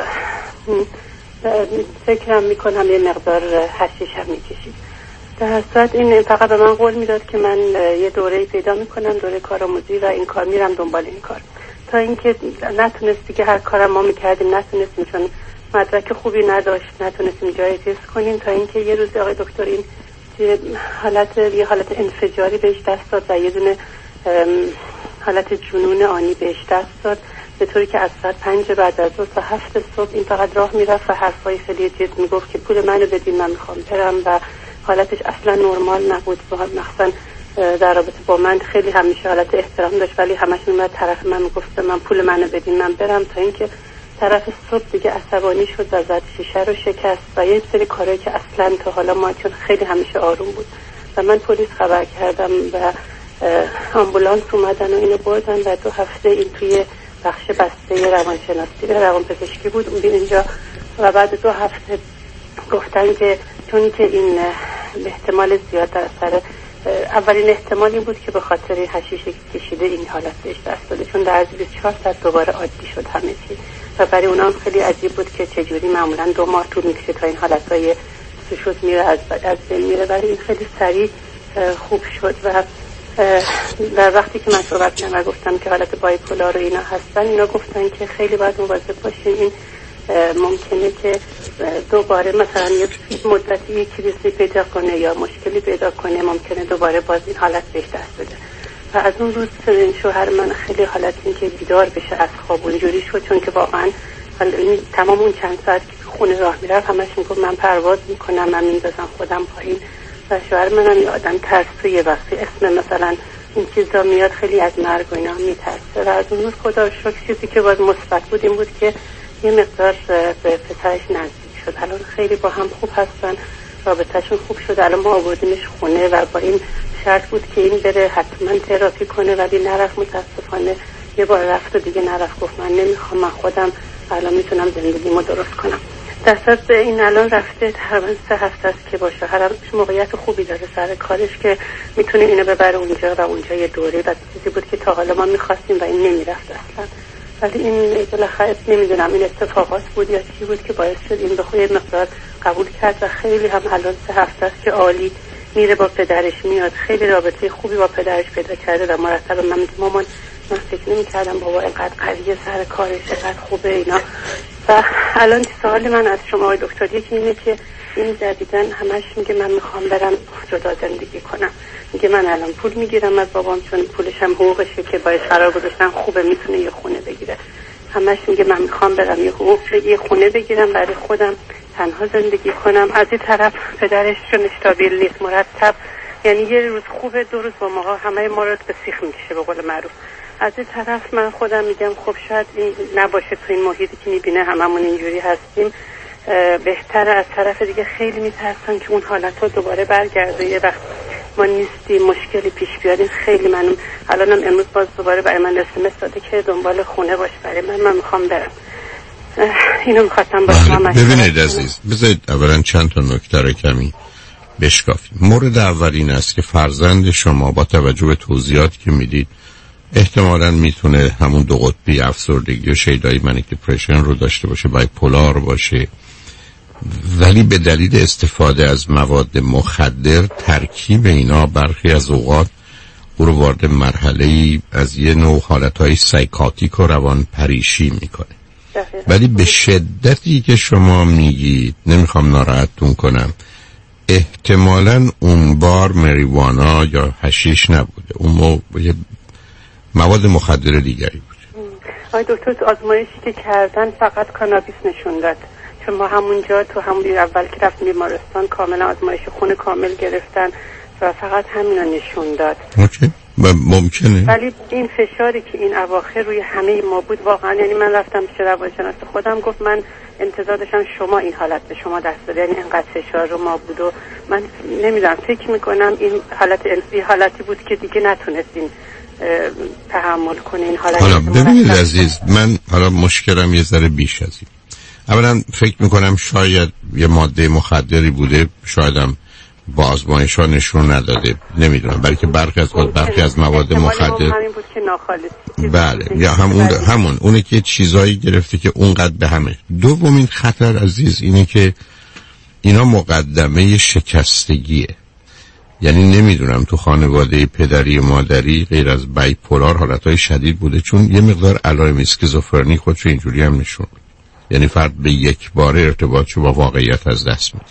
Speaker 22: فکرم میکنم یه مقدار حشیش هم میکشید. در صورت این فقط به من قول میداد که من یه دوره‌ای پیدا میکنم، دوره کارآموزی، و این کار میرم دنبال این کار، تا اینکه نتونستی که هر کارم ما میکردیم نتونستیم، چون مدرک خوبی نداشت، نتونستیم جای تست کنیم، تا اینکه یه روز آقای دکتر این حالت یه حالت انفجاری بهش دست داد و یه دونه حالت جنون آنی بهش دست داد، به طوری که از ساعت پنج بعد از دو تا هفت صبح این فقط راه میرفت و حرفای خیلی جد میگفت که پول منو بدین من میخوام برم و حالتش اصلا نرمال نبود. مثلا در رابطه با من خیلی همیشه حالت احترام داشت، ولی همش میومد طرف من میگفت من پول منو بدین من برم، تا اینکه طرف صبح دیگه عصبانی شد و زد شیشه رو شکست و یه سری کارهایی که اصلا تا حالا ما، چون خیلی همیشه آروم بود و من پلیس خبر کردم و آمبولانس اومدن و اینو بردن و دو هفته این توی بخش بسته روانشناسی و روانپزشکی بود اون اینجا و بعد دو هفته گفتن که چون که این احتمال زیاد در اثر، اولین احتمال این بود که به خاطر حشیش کشیده این حالت بهش دست داده، چون در عرض بیست و چهار ساعت دوباره عادی شد همه چی و برای اونا هم خیلی عجیب بود که چجوری معمولا دو ماه طول میکشه تا این حالتهای سوشوت میره از از بین میره، ولی این خیلی سریع خوب شد و در وقتی که من صحبت کردم و گفتم که حالت بایپولار و اینا هستن، اینا گفتن که خیلی باید مواظب باشین، این ممکنه که دوباره مثلا یه مدتی کریزی پیدا کنه یا مشکلی پیدا کنه، ممکنه دوباره باز این حالت بهش دست بده و از اون روز شوهر من خیلی حالت این که بیدار بشه از خواب اونجوری شد، چون که واقعا تمام اون چند ساعت که خونه راه میرفت همش میگفت من پرواز میکنم، من میندازم خودم پایین. و شوهر منم یه آدم ترسویه، وقتی اسم مثلا این چیزا میاد خیلی از مرگ و اینا میترسه. و از اون روز خدا رو شکر چیزی که باز مثبت بود این بود که یه مقدار به پسرش نزدیک شد. الان خیلی با هم خوب هستن، رابطهشون خوب شد. الان ما آوردیمش خونه و با این شرط بود که این بره حتما تراپی کنه، ولی نرفت. متاسفانه یه بار رفت و دیگه نرفت، گفت من نمیخوام، من خودم الان میتونم زندگیمو درست کنم. در صورت این الان رفته تقریبا سه هفته است که با شوهرم موقعیت خوبی داره سر کارش که میتونه اینو ببره اونجا و اونجا یه دوره. و چیزی بود که تا حالا ما میخواستیم و این نمیرفت اصلا. ولی این بالاخره نمیدونم این اتفاقات بود یا چی بود که باعث شد این بخواه یه مقدار قبول کرد و خیلی هم الان سه هفته است که عالی میره با پدرش میاد. خیلی رابطه خوبی با پدرش پیدا کرده و مرتب من میگم مامان من فکر نمی‌کردم بابا اینقدر قویه سر کارش، اینقدر خوبه اینا. و الان سوال من از شما دکتر یکی اینه که این جدیدن همش میگه من میخوام برم جدا زندگی کنم. میگه من الان پول میگیرم از بابام چون پولش هم حقوقشه که باید قرار گذاشتن خوبه میتونه یه خونه بگیره. همش میگه من میخوام برم یه حقوق یه خونه بگیرم برای خودم تنها زندگی کنم. از این طرف پدرش چون استابیل نیست مرتب، یعنی یه روز خوبه دو روز با ما همه ما رو به سیخ میکشه به قول معروف. از این طرف من خودم میگم خب شاید این نباشه تو این محیطی که میبینه هممون اینجوری هستیم، بهتره. از طرف دیگه خیلی میترسن که اون حالت ها دوباره برگرده، یه وقت ما نیستیم مشکلی پیش بیاد. خیلی منم الانم امروز باز دوباره برای من اسمس داده که دنبال خونه باش برای من، من میخوام برم. اینو میخواستم با شما مشورت کنم.
Speaker 3: ببینید عزیز، بذارید اولا چند تا نکته رو کمی بشکافیم. مورد اول این است که فرزند شما با توجه به توضیحاتی که میدید احتمالاً میتونه همون دو قطبی افسردگی و شیدایی منیک دیپرشن رو داشته باشه، بایپولار باشه، ولی به دلیل استفاده از مواد مخدر ترکیب اینا برخی از اوقات او رو وارد مرحله‌ای از یه نوع حالتهای سایکاتیک و روان پریشی میکنه. ولی به شدتی که شما میگید نمیخوام ناراحتتون کنم، احتمالاً اون بار مریوانا یا حشیش نبوده، اون موقع مواد مخدر دیگری بود.
Speaker 22: آی دکتر آزمایشی که کردن فقط کانابیس نشون داد، چون ما همونجا تو همون اول که رفتیم بیمارستان کاملا آزمایش خون کامل گرفتن و فقط همینا نشون داد.
Speaker 3: اوکی. و ممکنه
Speaker 22: ولی این فشاری که این اواخر روی همه ما بود واقعا، یعنی من رفتم پیش روانشناس خودم گفت من انتظار داشتم شما این حالت به شما دست بده، یعنی اینقدر فشار رو ما بود و من نمیدونم فکر میکنم این حالت این حالتی بود که دیگه نتونستین تحمل کنه این حالت.
Speaker 3: حالا ببینید عزیز، من حالا مشکلم یه ذره بیش از این. اولا فکر میکنم شاید یه ماده مخدری بوده، شایدم با آزمایش ها نشون نداده، نمیدونم، بلکه برخی از خود برخی از مواد مخدر
Speaker 22: همین بود که ناخالص.
Speaker 3: بله، یا همون همون اونه که چیزایی گرفته که اونقدر به همه. دومین خطر عزیز اینه که اینا مقدمه شکستگیه. یعنی نمیدونم تو خانواده پدری و مادری غیر از بایپولار حالتهای شدید بوده، چون یه مقدار علائم اسکیزوفرنی خودشو اینجوری هم نشون میده، یعنی فرد به یک باره ارتباطشو با واقعیت از دست میده.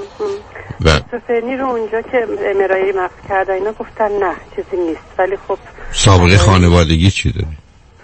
Speaker 22: و اسکیزوفرنی رو اونجا که امرای مغز کردن اینا گفتن نه چیزی نیست، ولی خب
Speaker 3: سابقه خانوادگی چی داری؟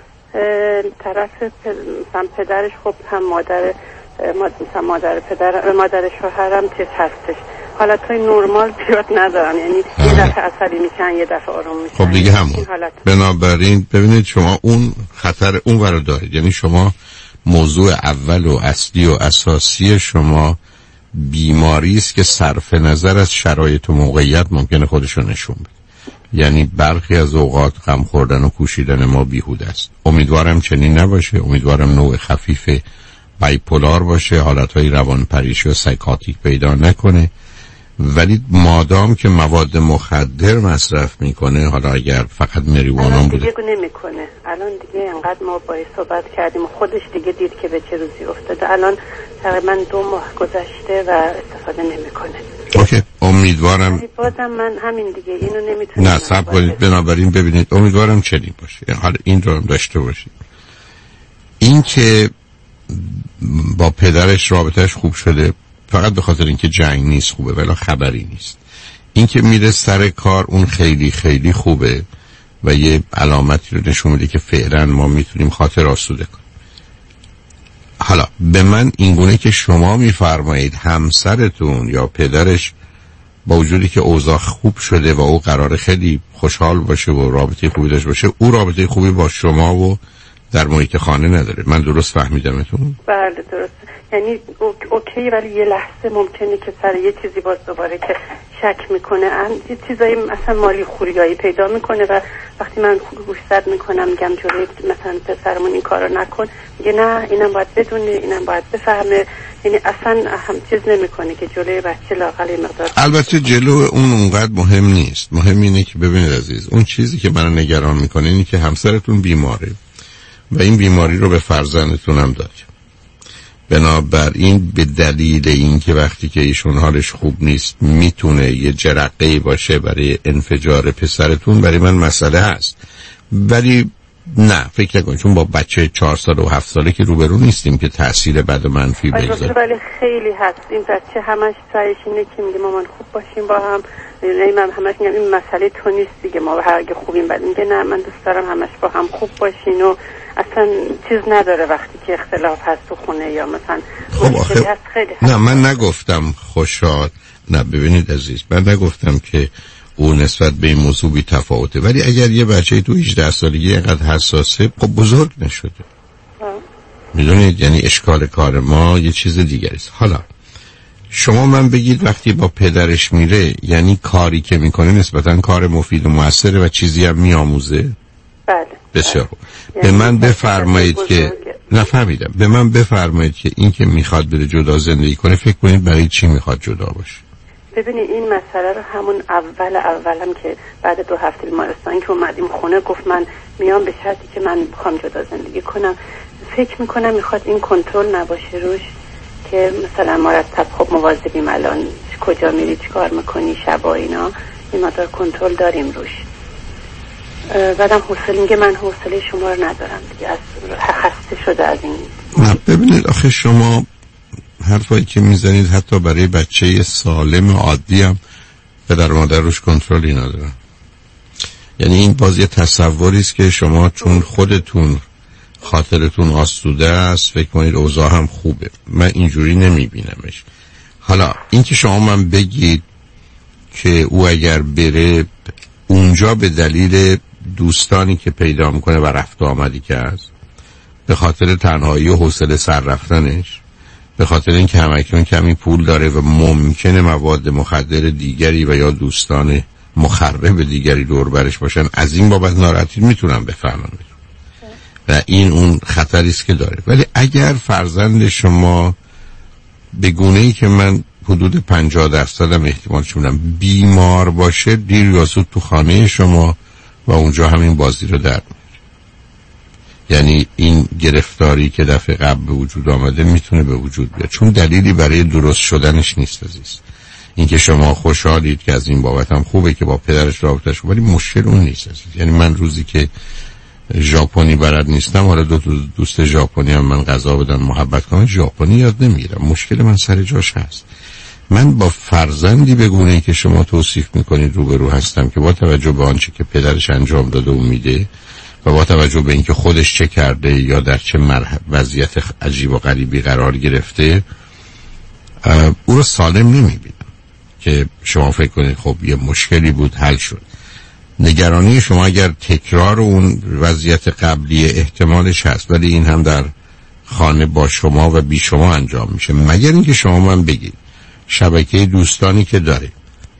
Speaker 22: طرف هم پدرش خب هم مادر مثلا مادر پدر مادر شوهرم چیز هستش، حالتهای نرمال زیاد ندارن، یعنی یه دفعه عصبی میشن یه دفعه آروم میشن.
Speaker 3: خب دیگه همون. بنابراین ببینید شما اون خطر اون ور دارید، یعنی شما موضوع اول و اصلی و اساسی شما بیماری است که صرف نظر از شرایط و موقعیت ممکنه خودشو نشون بده. یعنی برخی از اوقات غم خوردن و کوشیدن ما بیهوده است. امیدوارم چنین نباشه، امیدوارم نوع خفیف بایپولار باشه، حالتهای روان پریشی و سایکاتیک پیدا نکنه. ولی مادام که مواد مخدر مصرف میکنه، حالا اگر فقط مریوانا بوده
Speaker 22: دیگه نمیکنه، الان دیگه انقدر ما باید صحبت کردیم و خودش دیگه دید که به چه روزی افتاده. الان تقریبا دو ماه گذشته و استفاده نمیکنه.
Speaker 3: اوکی، امیدوارم
Speaker 22: بازم من همین دیگه اینو نمیتونم.
Speaker 3: نه صبر کنید، بنابراین ببینید امیدوارم چنین باشه، یعنی حالا این رو هم داشته باشید. این که با پدرش رابطهش خوب شده فقط به خاطر اینکه جنگ نیست خوبه، ولی خبری نیست. این که میره سر کار اون خیلی خیلی خوبه،
Speaker 5: و یه علامتی رو نشون میده که فعلا ما میتونیم خاطر آسوده کنیم. حالا به من اینگونه که شما میفرمایید همسرتون یا پدرش با وجودی که اوضاع خوب شده و او قرار خیلی خوشحال باشه و رابطه خوبی داشته باشه، او رابطه خوبی با شما و در محیط خانه نداره. من درست فهمیدمتون؟
Speaker 22: بله درست. یعنی اوکی، ولی یه لحظه ممکنه که سر یه چیزی باز دوباره که شک میکنه یه چیزایی مثلا مالی خوریایی پیدا میکنه و وقتی من گوشزد میکنم میگم جلوی مثلا پسرمون این کارو نکن، میگه نه اینم باید بدونه، اینم باید بفهمه. یعنی اصلا هم چیز نمیکنه که جلوی بچه لااقل مقدار.
Speaker 5: البته جلو اون اونقدر مهم نیست. مهم اینه که ببینید عزیز، اون چیزی که منو نگران میکنه اینه که همسرتون بیماره و این بیماری رو به فرزندتون هم داد. بنابراین به دلیل اینکه وقتی که ایشون حالش خوب نیست میتونه یه جرقه‌ای باشه برای انفجار پسرتون، برای من مسئله هست. ولی نه فکر نکنید، چون با بچه چهار ساله و هفت ساله که روبرو نیستیم که تاثیر بد و منفی بگذاره.
Speaker 22: ولی خیلی هست. این بچه همش سعیش اینه که میگه مامان خوب باشیم با هم. نه من همش میگم این مسئله تو نیست دیگه، ما هر اگه خوبیم بعد میگه نه من دوست دارم همش با هم خوب باشین و اصلا چیز نداره وقتی که اختلاف هست تو خونه یا مثلا
Speaker 5: خب آخه هست. خیلی هست. نه من نگفتم خوشحال، نه ببینید عزیز، من نگفتم که او نسبت به این موضوع بی تفاوته، ولی اگر یه بچه تو هجده سالگی اینقدر حساسه، خب بزرگ نشده. میدونید یعنی اشکال کار ما یه چیز دیگری است. حالا شما من بگید وقتی با پدرش میره یعنی کاری که میکنه نسبتا کار مفید و موثره و چیزی هم میآموزه؟
Speaker 22: بله.
Speaker 5: بسیار خوب. به من بفرمایید که نفهمیدم. به من بفرمایید که این که میخواد بره جدا زندگی کنه فکر کنید برای چی میخواد جدا باشه؟
Speaker 22: ببینید این مسئله رو همون اول اولم که بعد دو هفته بیمارستان که اومدیم خونه گفت من میام به شرطی که من بخوام جدا زندگی کنم. فکر میکنم میخواد این کنترل نباشه روش، که مثلا مرتب خب مواظبیم الان کجا میری چیکار میکنی شبا اینا، این مقدار کنترل داریم روش. بعدم حوصله میگه من حوصله شما رو ندارم دیگه، از خسته شده از این.
Speaker 5: نه ببینید آخه شما حرفایی که میزنید حتی برای بچه سالم عادی هم پدر و مادر روش کنترلی ندارن. یعنی این بازی تصوری است که شما چون خودتون خاطرتون آسوده است فکر کنید اوضاع هم خوبه. من اینجوری نمیبینمش. حالا این که شما من بگید که او اگر بره اونجا به دلیل دوستانی که پیدا میکنه و رفت و آمدی که هست، به خاطر تنهایی و حوصله سر رفتنش، به خاطر اینکه همکنون کمی پول داره و ممکنه مواد مخدر دیگری و یا دوستان مخرب دیگری دور برش باشن، از این بابت ناراحتی میتونم بفهمم و این اون خطری است که داره. ولی اگر فرزند شما به گونه‌ای که من حدود پنجاه درصد هم احتمالش میدم بیمار باشه، دیر یا زود تو خانه شما و اونجا همین بازی رو در میاره. یعنی این گرفتاری که دفعه قبل به وجود آمده میتونه به وجود بیاد، چون دلیلی برای درست شدنش نیست عزیز. اینکه شما خوشحالید که از این بابت هم خوبه که با پدرش رابطه‌اش، ولی مشکل اون نیست عزیز. یعنی من روزی که ژاپنی بلد نیستم، حالا دو دوست ژاپنی هم من غذا بدن محبت کنم، ژاپنی یاد نمیگیرم. مشکل من سر جاش هست. من با فرزندی به گونه‌ای که شما توصیف میکنید روبرو هستم که با توجه به آنچه که پدرش انجام داده و میده و با توجه به اینکه خودش چه کرده یا در چه مرحله وضعیت عجیب و غریبی قرار گرفته، او رو سالم نمیبینم که شما فکر کنید خب یه مشکلی بود حل شد. نگرانی شما اگر تکرار اون وضعیت قبلی احتمالش هست، ولی این هم در خانه با شما و بی شما انجام میشه. مگر اینکه شما من بگید شبکه دوستانی که داره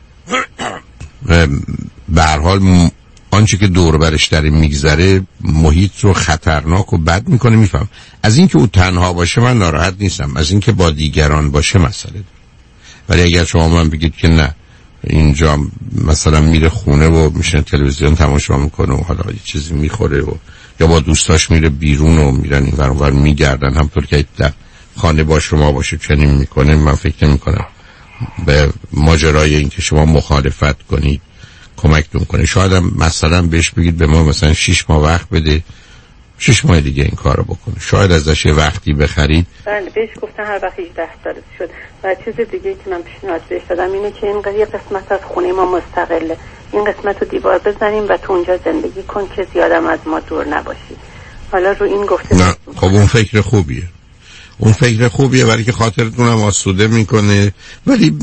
Speaker 5: به هر حال آنچه که دور برش داره میگذره محیط رو خطرناک و بد میکنه، میفهم. از اینکه او تنها باشه من ناراحت نیستم، از اینکه با دیگران باشه مسئله داره. ولی اگر شما من بگید که نه اینجا مثلا میره خونه و میشن تلویزیون تماشا میکنه و حالا یه چیزی میخوره و یا با دوستاش میره بیرون و میرن این ور اونور میگردن، همطور که در خانه با شما باشه چنین میکنه، من فکر نمیکنم به ماجرای این که شما مخالفت کنید کمکتون کنه. شاید هم مثلا بهش بگید به ما مثلا شش ماه وقت بده، شش ماه دیگه این کارو بکنه. شاید ازش یه وقتی بخرید.
Speaker 22: بله بهش گفتن هر وقت هجده سالش شد. و چیز دیگه که من پیشنهاد بهش دادم اینه که این یه قسمت از خونه ما مستقله، این قسمت رو دیوار بزنیم و تو اونجا زندگی کن که زیادم از ما دور نباشی. حالا رو این گفته
Speaker 5: نه خب اون فکر خوبیه، اون فکر خوبیه ولی که خاطرتون هم آسوده میکنه. ولی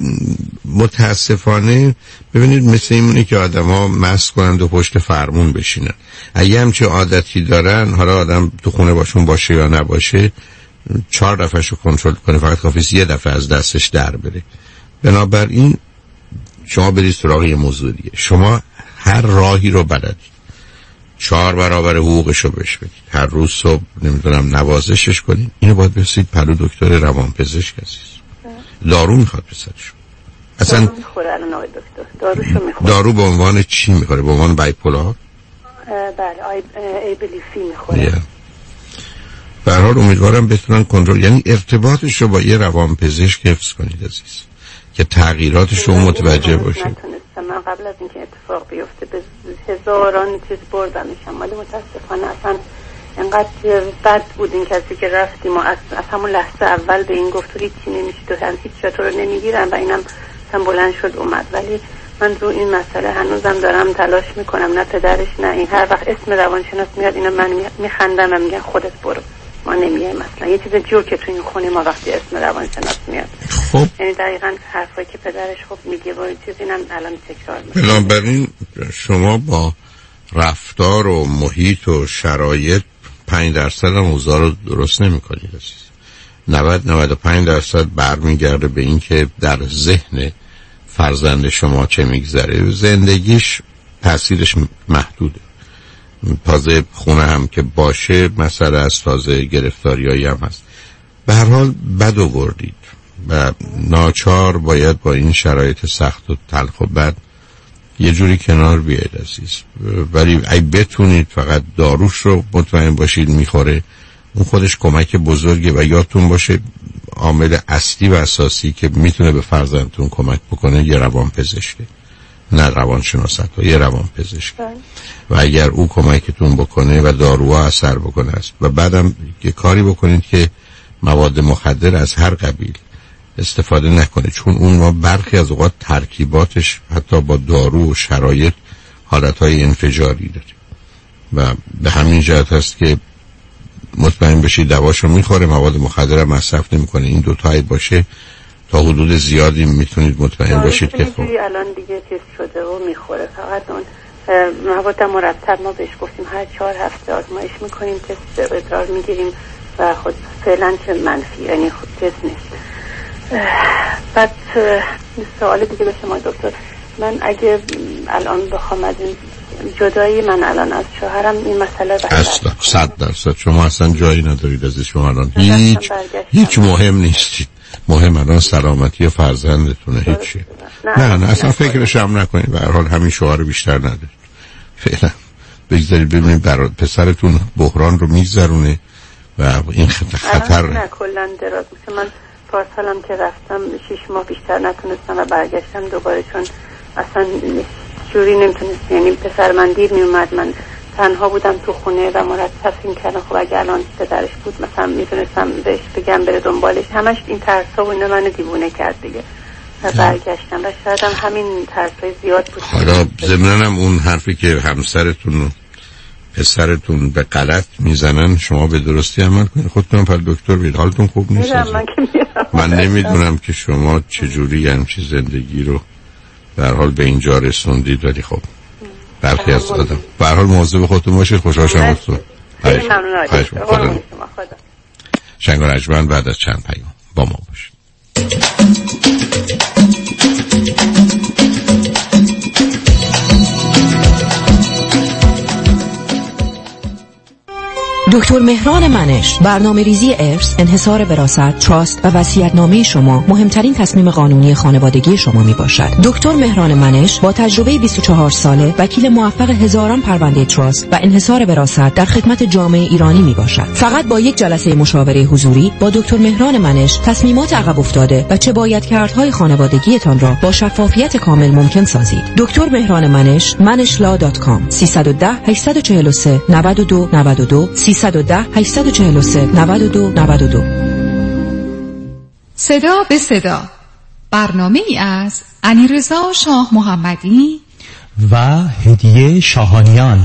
Speaker 5: متاسفانه ببینید مثل اینه که آدم ها مست کنند و پشت فرمون بشینن. اگه همچه عادتی دارن، حالا آدم تو خونه باشون باشه یا نباشه، چهار دفعه شو کنترل کنه، فقط کافیست یه دفعه از دستش در بره. بنابراین شما برید سراغ یه موضوع دیگه. شما هر راهی رو بلدید، چهار برابر حقوقشو بهش بدید، هر روز صبح نمیدونم نوازشش کنید. اینو باید برسید پلو دکتر روانپزشک عزیز. دارو میخواد پسرش اصلا؟
Speaker 22: دارو میخوره الان آقای دکتر، داروشو میخوره.
Speaker 5: دارو به عنوان چی میخوره؟ به عنوان بایپولار؟
Speaker 22: بله ایبلیفی میخوره. yeah.
Speaker 5: به هر حال امیدوارم بتونن کنترل، یعنی ارتباطش رو با یه روانپزشک حفظ کنید عزیز که تغییراتش رو متوجه باشه.
Speaker 22: من قبل از اینکه اتفاق بیفته به هزاران چیز بردمشم، ولی متاسفانه اصلا انقدر بد بود این کسی که رفتیم و از, از همون لحظه اول به این گفت هیچی نمیشه، تو هم هیچ جا تو رو نمیگیرن و اینم اصلا بلند شد اومد. ولی من رو این مسئله هنوزم دارم تلاش میکنم، نه پدرش نه این. هر وقت اسم روانشناس میاد اینا من میخندم و میگن خودت برو، ما نمیگیم مثلا یه چیز جوکه تو این خونه ما وقتی اسم روانشناس میاد.
Speaker 5: خب
Speaker 22: یعنی دقیقاً حرفایی که پدرش خب میگه و این چیز اینم الان تکرار میکنه.
Speaker 5: بنابراین شما با رفتار و محیط و شرایط پنج درصد هم اوضاع رو درست نمی‌کنید عزیز. نود نود و پنج درصد برمیگرده به این که در ذهن فرزند شما چه میگذره. زندگیش تاثیرش محدوده. تازه خونه هم که باشه مسئله از، تازه گرفتاریایی هم هست. به هر حال بد آوردید و ناچار باید با این شرایط سخت و تلخ و بد یه جوری کنار بیاید عزیز. ولی ای بتونید فقط داروش رو مطمئن باشید میخوره، اون خودش کمک بزرگه. و یادتون باشه عامل اصلی و اساسی که میتونه به فرزندتون کمک بکنه یه روان پزشکه، نه روانشناس، یه روان پزشک. و اگر او کمکتون بکنه و داروها اثر بکنه است. و بعدم یه کاری بکنید که مواد مخدر از هر قبیل استفاده نکنه، چون اون ما برخی از اوقات ترکیباتش حتی با دارو و شرایط حالتهای انفجاری داره. و به همین جهت هست که مطمئن بشید دواشو میخوره، مواد مخدر هم مصرف نمیکنه. این دوتایی باشه تا حدود زیادی میتونید مطمئن باشید که خب
Speaker 22: الان دیگه چیز شده و میخوره. فقط اون مواد مرتب ما بهش گفتیم هر چهار هفته آزمایش میکنیم، تست ادرار میگیریم و خود فعلا چه منفی، یعنی خود تست نیست. بعد سوال دیگه به شما دکتر، من اگه الان بخوام از این جدایی من الان از شوهرم این مسئله
Speaker 5: اصلا صد درصد شما اصلا جایی ندارید از شما الان هیچ هیچ مهم نیستید. مهم الان سلامتی فرزندتونه، هیچی. نه نه, نه اصلا فکرش هم نکنید. به هر حال همین شوهر بیشتر ندارید فعلا. بگذارید ببینید برای پسرتون بحران رو میگذرونه و این خطر
Speaker 22: نه کلا دراز میشه. من پارسالم که رفتم شش ماه بیشتر نتونستم و برگشتم دوباره، چون اصلا جوری نمیتونست. یعنی پسر من دیر میومد، من تنها بودم تو خونه و مرتب این کردم خب اگه الان پدرش بود مثلا میتونستم بهش بگم بره دنبالش. همش این ترسا و اینا منو دیوونه کرد دیگه و برگشتم و شاید هم همین ترسای زیاد بود.
Speaker 5: حالا ضمناً هم اون حرفی که همسرتون و پسرتون به غلط میزنن شما به درستی عمل کنید. خودتون پر دکتر بید، حالتون خوب نیست.
Speaker 22: من,
Speaker 5: من نمیدونم که شما چجوری همچی زندگی رو به هر حال به اینجا رسوندید، ولی خب برخی از آدم به هر حال مواظب خودتون باشید. خوشحال شدم باهاتون. خیلی شنگ و رجمن بعد از چند پیام با ما باشید.
Speaker 7: دکتر مهران منش، برنامه ریزی ارث، انحصار وراثت، تراست و وصیت‌نامه شما مهمترین تصمیم قانونی خانوادگی شما می باشد. دکتر مهران منش با تجربه بیست و چهار ساله، وکیل موفق هزاران پرونده تراست و انحصار وراثت در خدمت جامعه ایرانی می باشد. فقط با یک جلسه مشاوره حضوری با دکتر مهران منش تصمیمات عقب افتاده و چه باید کردهای خانوادگیتان را با شفافیت کامل ممکن سازید. دکتر مهران منش، منش لا دات کام. سیصد و ده هشتصد و چهل و سه نود و دو نود و دو سیصد و ده هشتصد و چهل و سه نود و دو نود و دو.
Speaker 12: صدا به صدا، برنامه ای از علیرضا شاه محمدی
Speaker 2: و هدیه شاهانیان.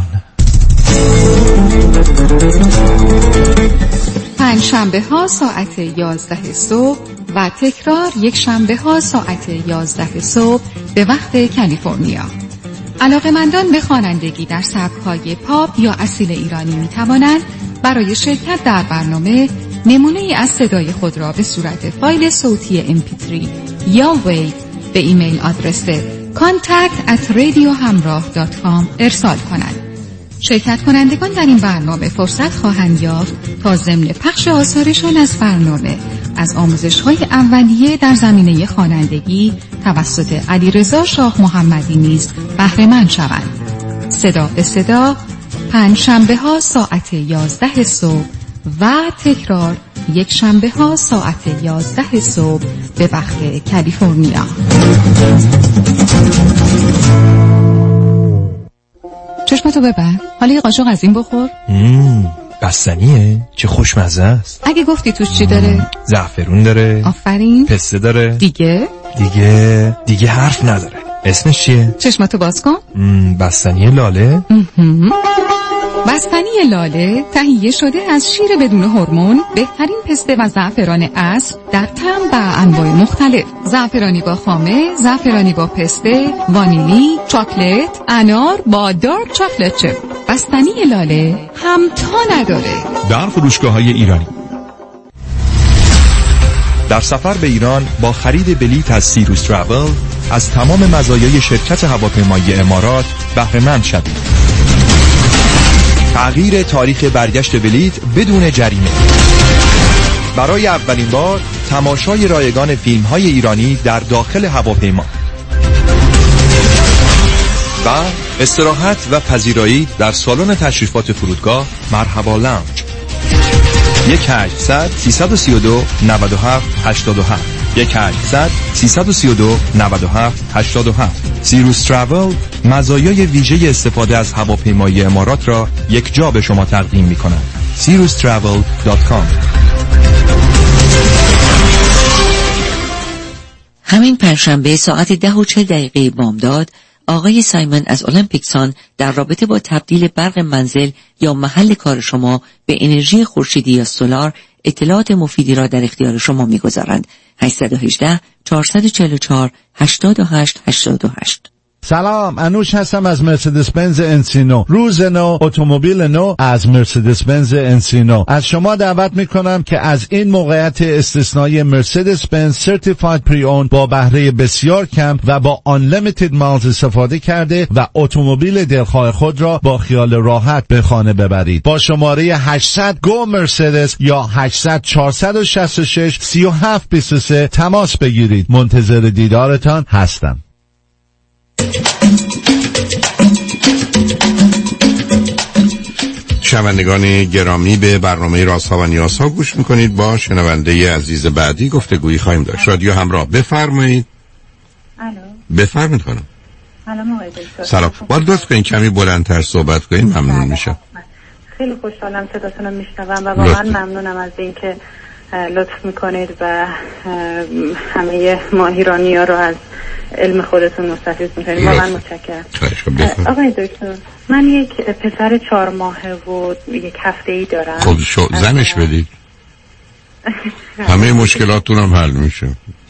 Speaker 12: پنج شنبه ها ساعت یازده صبح و تکرار یک شنبه ها ساعت یازده صبح به وقت کالیفرنیا. علاقه‌مندان به خوانندگی در سبک‌های پاپ یا اصیل ایرانی می‌توانند برای شرکت در برنامه نمونه‌ای از صدای خود را به صورت فایل صوتی ام پی تری یا ویو به ایمیل آدرس contact at radiohamrah dot com ارسال کنند. شرکت کنندگان در این برنامه فرصت خواهند یافت تا ضمن پخش آثارشان از برنامه از آموزش‌های اولیه در زمینه خوانندگی توسط علیرضا شاه محمدی نیز بهره مند شوند. صدا به صدا، پنج شنبه ها ساعت یازده صبح و تکرار یک شنبه ها ساعت یازده صبح به وقت کالیفرنیا. چشمتو ببند، حالا یه قاشق از این بخور.
Speaker 2: مم. بستنیه؟ چه خوشمزه است.
Speaker 12: اگه گفتی توش چی داره؟
Speaker 2: زعفرون داره.
Speaker 12: آفرین.
Speaker 2: پسته داره.
Speaker 12: دیگه؟
Speaker 2: دیگه دیگه حرف نداره. اسمش چیه؟
Speaker 12: چشمتو باز کن.
Speaker 2: بستنی لاله.
Speaker 12: بستنی لاله تهیه شده از شیر بدون هورمون، بهترین پسته و زعفران اصل در طعم و انواع مختلف. زعفرانی با خامه، زعفرانی با پسته، وانیلی، چاکلت، انار با دارک چاکلت چپ. بستنی لاله همتا نداره.
Speaker 11: در فروشگاه‌های ایرانی.
Speaker 4: در سفر به ایران با خرید بلیط از سیروس تراول از تمام مزایای شرکت هواپیمایی امارات بهره مند شوید. تغییر تاریخ برگشت بلیط بدون جریمه. برای اولین بار تماشای رایگان فیلم‌های ایرانی در داخل هواپیما و استراحت و پذیرایی در سالن تشریفات فرودگاه مرحبا لاunج. یک هشتصد سیصد و سی و دو نود و هفت هشتاد و هفت یک هشتصد سیصد و سی و دو نود و هفت هشتاد و هفت. سیروس تراول مزایای ویژه استفاده از هواپیمایی امارات را یک جا به شما تقدیم می کند. سیروس تراول دات کام.
Speaker 23: همین پنجشنبه ساعت ده و چهل دقیقه بامداد آقای سایمن از المپیکسان در رابطه با تبدیل برق منزل یا محل کار شما به انرژی خورشیدی یا سولار اطلاعات مفیدی را در اختیار شما می‌گذارند. هشت یک هشت چهار چهار چهار هشت هشت هشت هشت.
Speaker 24: سلام، انوش هستم از مرسدس بنز انسینو. روز نو، اتومبیل نو از مرسدس بنز انسینو. از شما دعوت میکنم که از این موقعیت استثنایی مرسدس بنز سرتیفاید پری اون با بهره بسیار کم و با unlimited miles استفاده کرده و اتومبیل دلخواه خود را با خیال راحت به خانه ببرید. با شماره هشتصد گو مرسدس یا هشتصد چهارصد و شصت و شش سی و هفت بیست و سه تماس بگیرید. منتظر دیدارتان هستم.
Speaker 3: شنوندگان گرامی، به برنامه رازها و نیازها گوش میکنید. با شنونده عزیز بعدی گفتگویی خواهیم داشت. رادیو همراه، بفرمایید.
Speaker 1: الو،
Speaker 3: بفرمایید خانم.
Speaker 1: سلام آقای دکتر.
Speaker 3: سلام. باید لطف کنین کمی بلندتر صحبت کنین، ممنون میشم.
Speaker 1: خیلی خوشحالم صداتون رو میشنوم و واقعا ممنونم از اینکه لطف میکنید و همه ما ایرانی‌ها رو از علم خودتون مستفید میکنید. واقعا متشکرم. آقای دکتر، من یک پسر چهار ماهه و یک هفته ای دارم.
Speaker 3: خب شو زنش بدید. همه مشکلاتون هم حل میشه.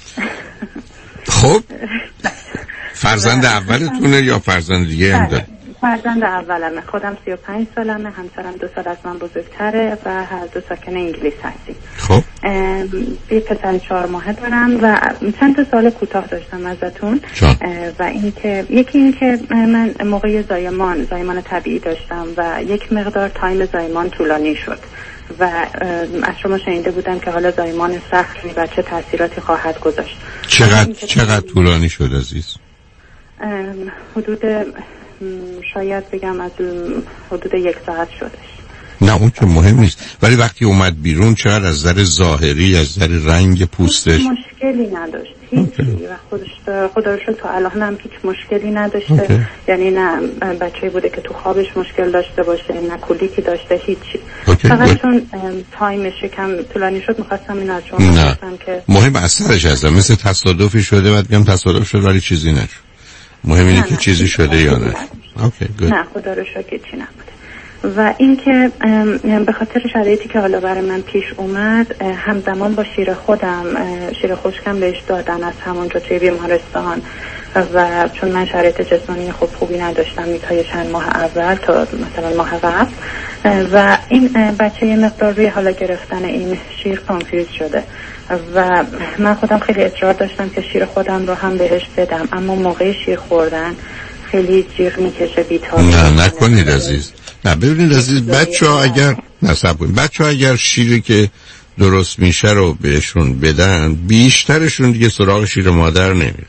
Speaker 3: خب فرزند اولتونه یا فرزند دیگه هم داره؟
Speaker 1: فرزند اولمه. خودم سی و پنج سالمه، همسرم دو سال از من بزرگتره و هر دو ساکن انگلیس هستیم.
Speaker 3: خب
Speaker 1: یه پسر چهار ماهه دارم و چند تا سال کوتاه داشتم ازتون. و این که یکی این که من موقع زایمان زایمان طبیعی داشتم و یک مقدار تایم زایمان طولانی شد و از شما شنیده بودم که حالا زایمان سخت و چه تاثیراتی خواهد گذاشت.
Speaker 3: چقدر چقدر طولانی شد عزیز؟
Speaker 1: حدود شاید بگم از حدود یک ساعت شدش.
Speaker 3: نه اون که مهم نیست، ولی وقتی اومد بیرون چقدر از نظر ظاهری، از نظر رنگ پوستش
Speaker 1: مشکلی نداشت هیچی و خودش خدا رو شکر تا الان هم هیچ مشکلی نداشته. okay. یعنی نه بچه‌ای بوده که تو خوابش مشکل داشته باشه، نه کلیکی داشته، هیچی. okay. فقط چون تایمش کم طولانی شد می‌خواستم این از شما بپرسم که
Speaker 3: مهم اثرش هست. مثل تصادفی شده، بعد میگم تصادف شد ولی چیزی نشد. مهم اینه که چیزی شده یا نه. اوکی گود.
Speaker 1: نه خدا رو شکر چی نبوده. و اینکه به خاطر شرایطی که حالا برای من پیش اومد همزمان با شیر خودم شیر خشکم بهش دادن از همونجا توی بیمارستان و چون من شرایط جسمانی خوب خوبی نداشتم تا چند ماه اول تا مثلا ماه قبل و این بچه یه مقدار روی حالا گرفتن این شیر کانفیوز شده و من خودم خیلی اصرار داشتم که شیر خودم رو هم بهش بدم اما موقع شیر خوردن خیلی جیغ میکشه بی‌تاب.
Speaker 3: نه نکنید عزیز. نه ببینید عزیز بچه ها اگر نصب کنید بچه ها اگر شیری که درست میشه رو بهشون بدن بیشترشون دیگه سراغ شیر مادر نمیره.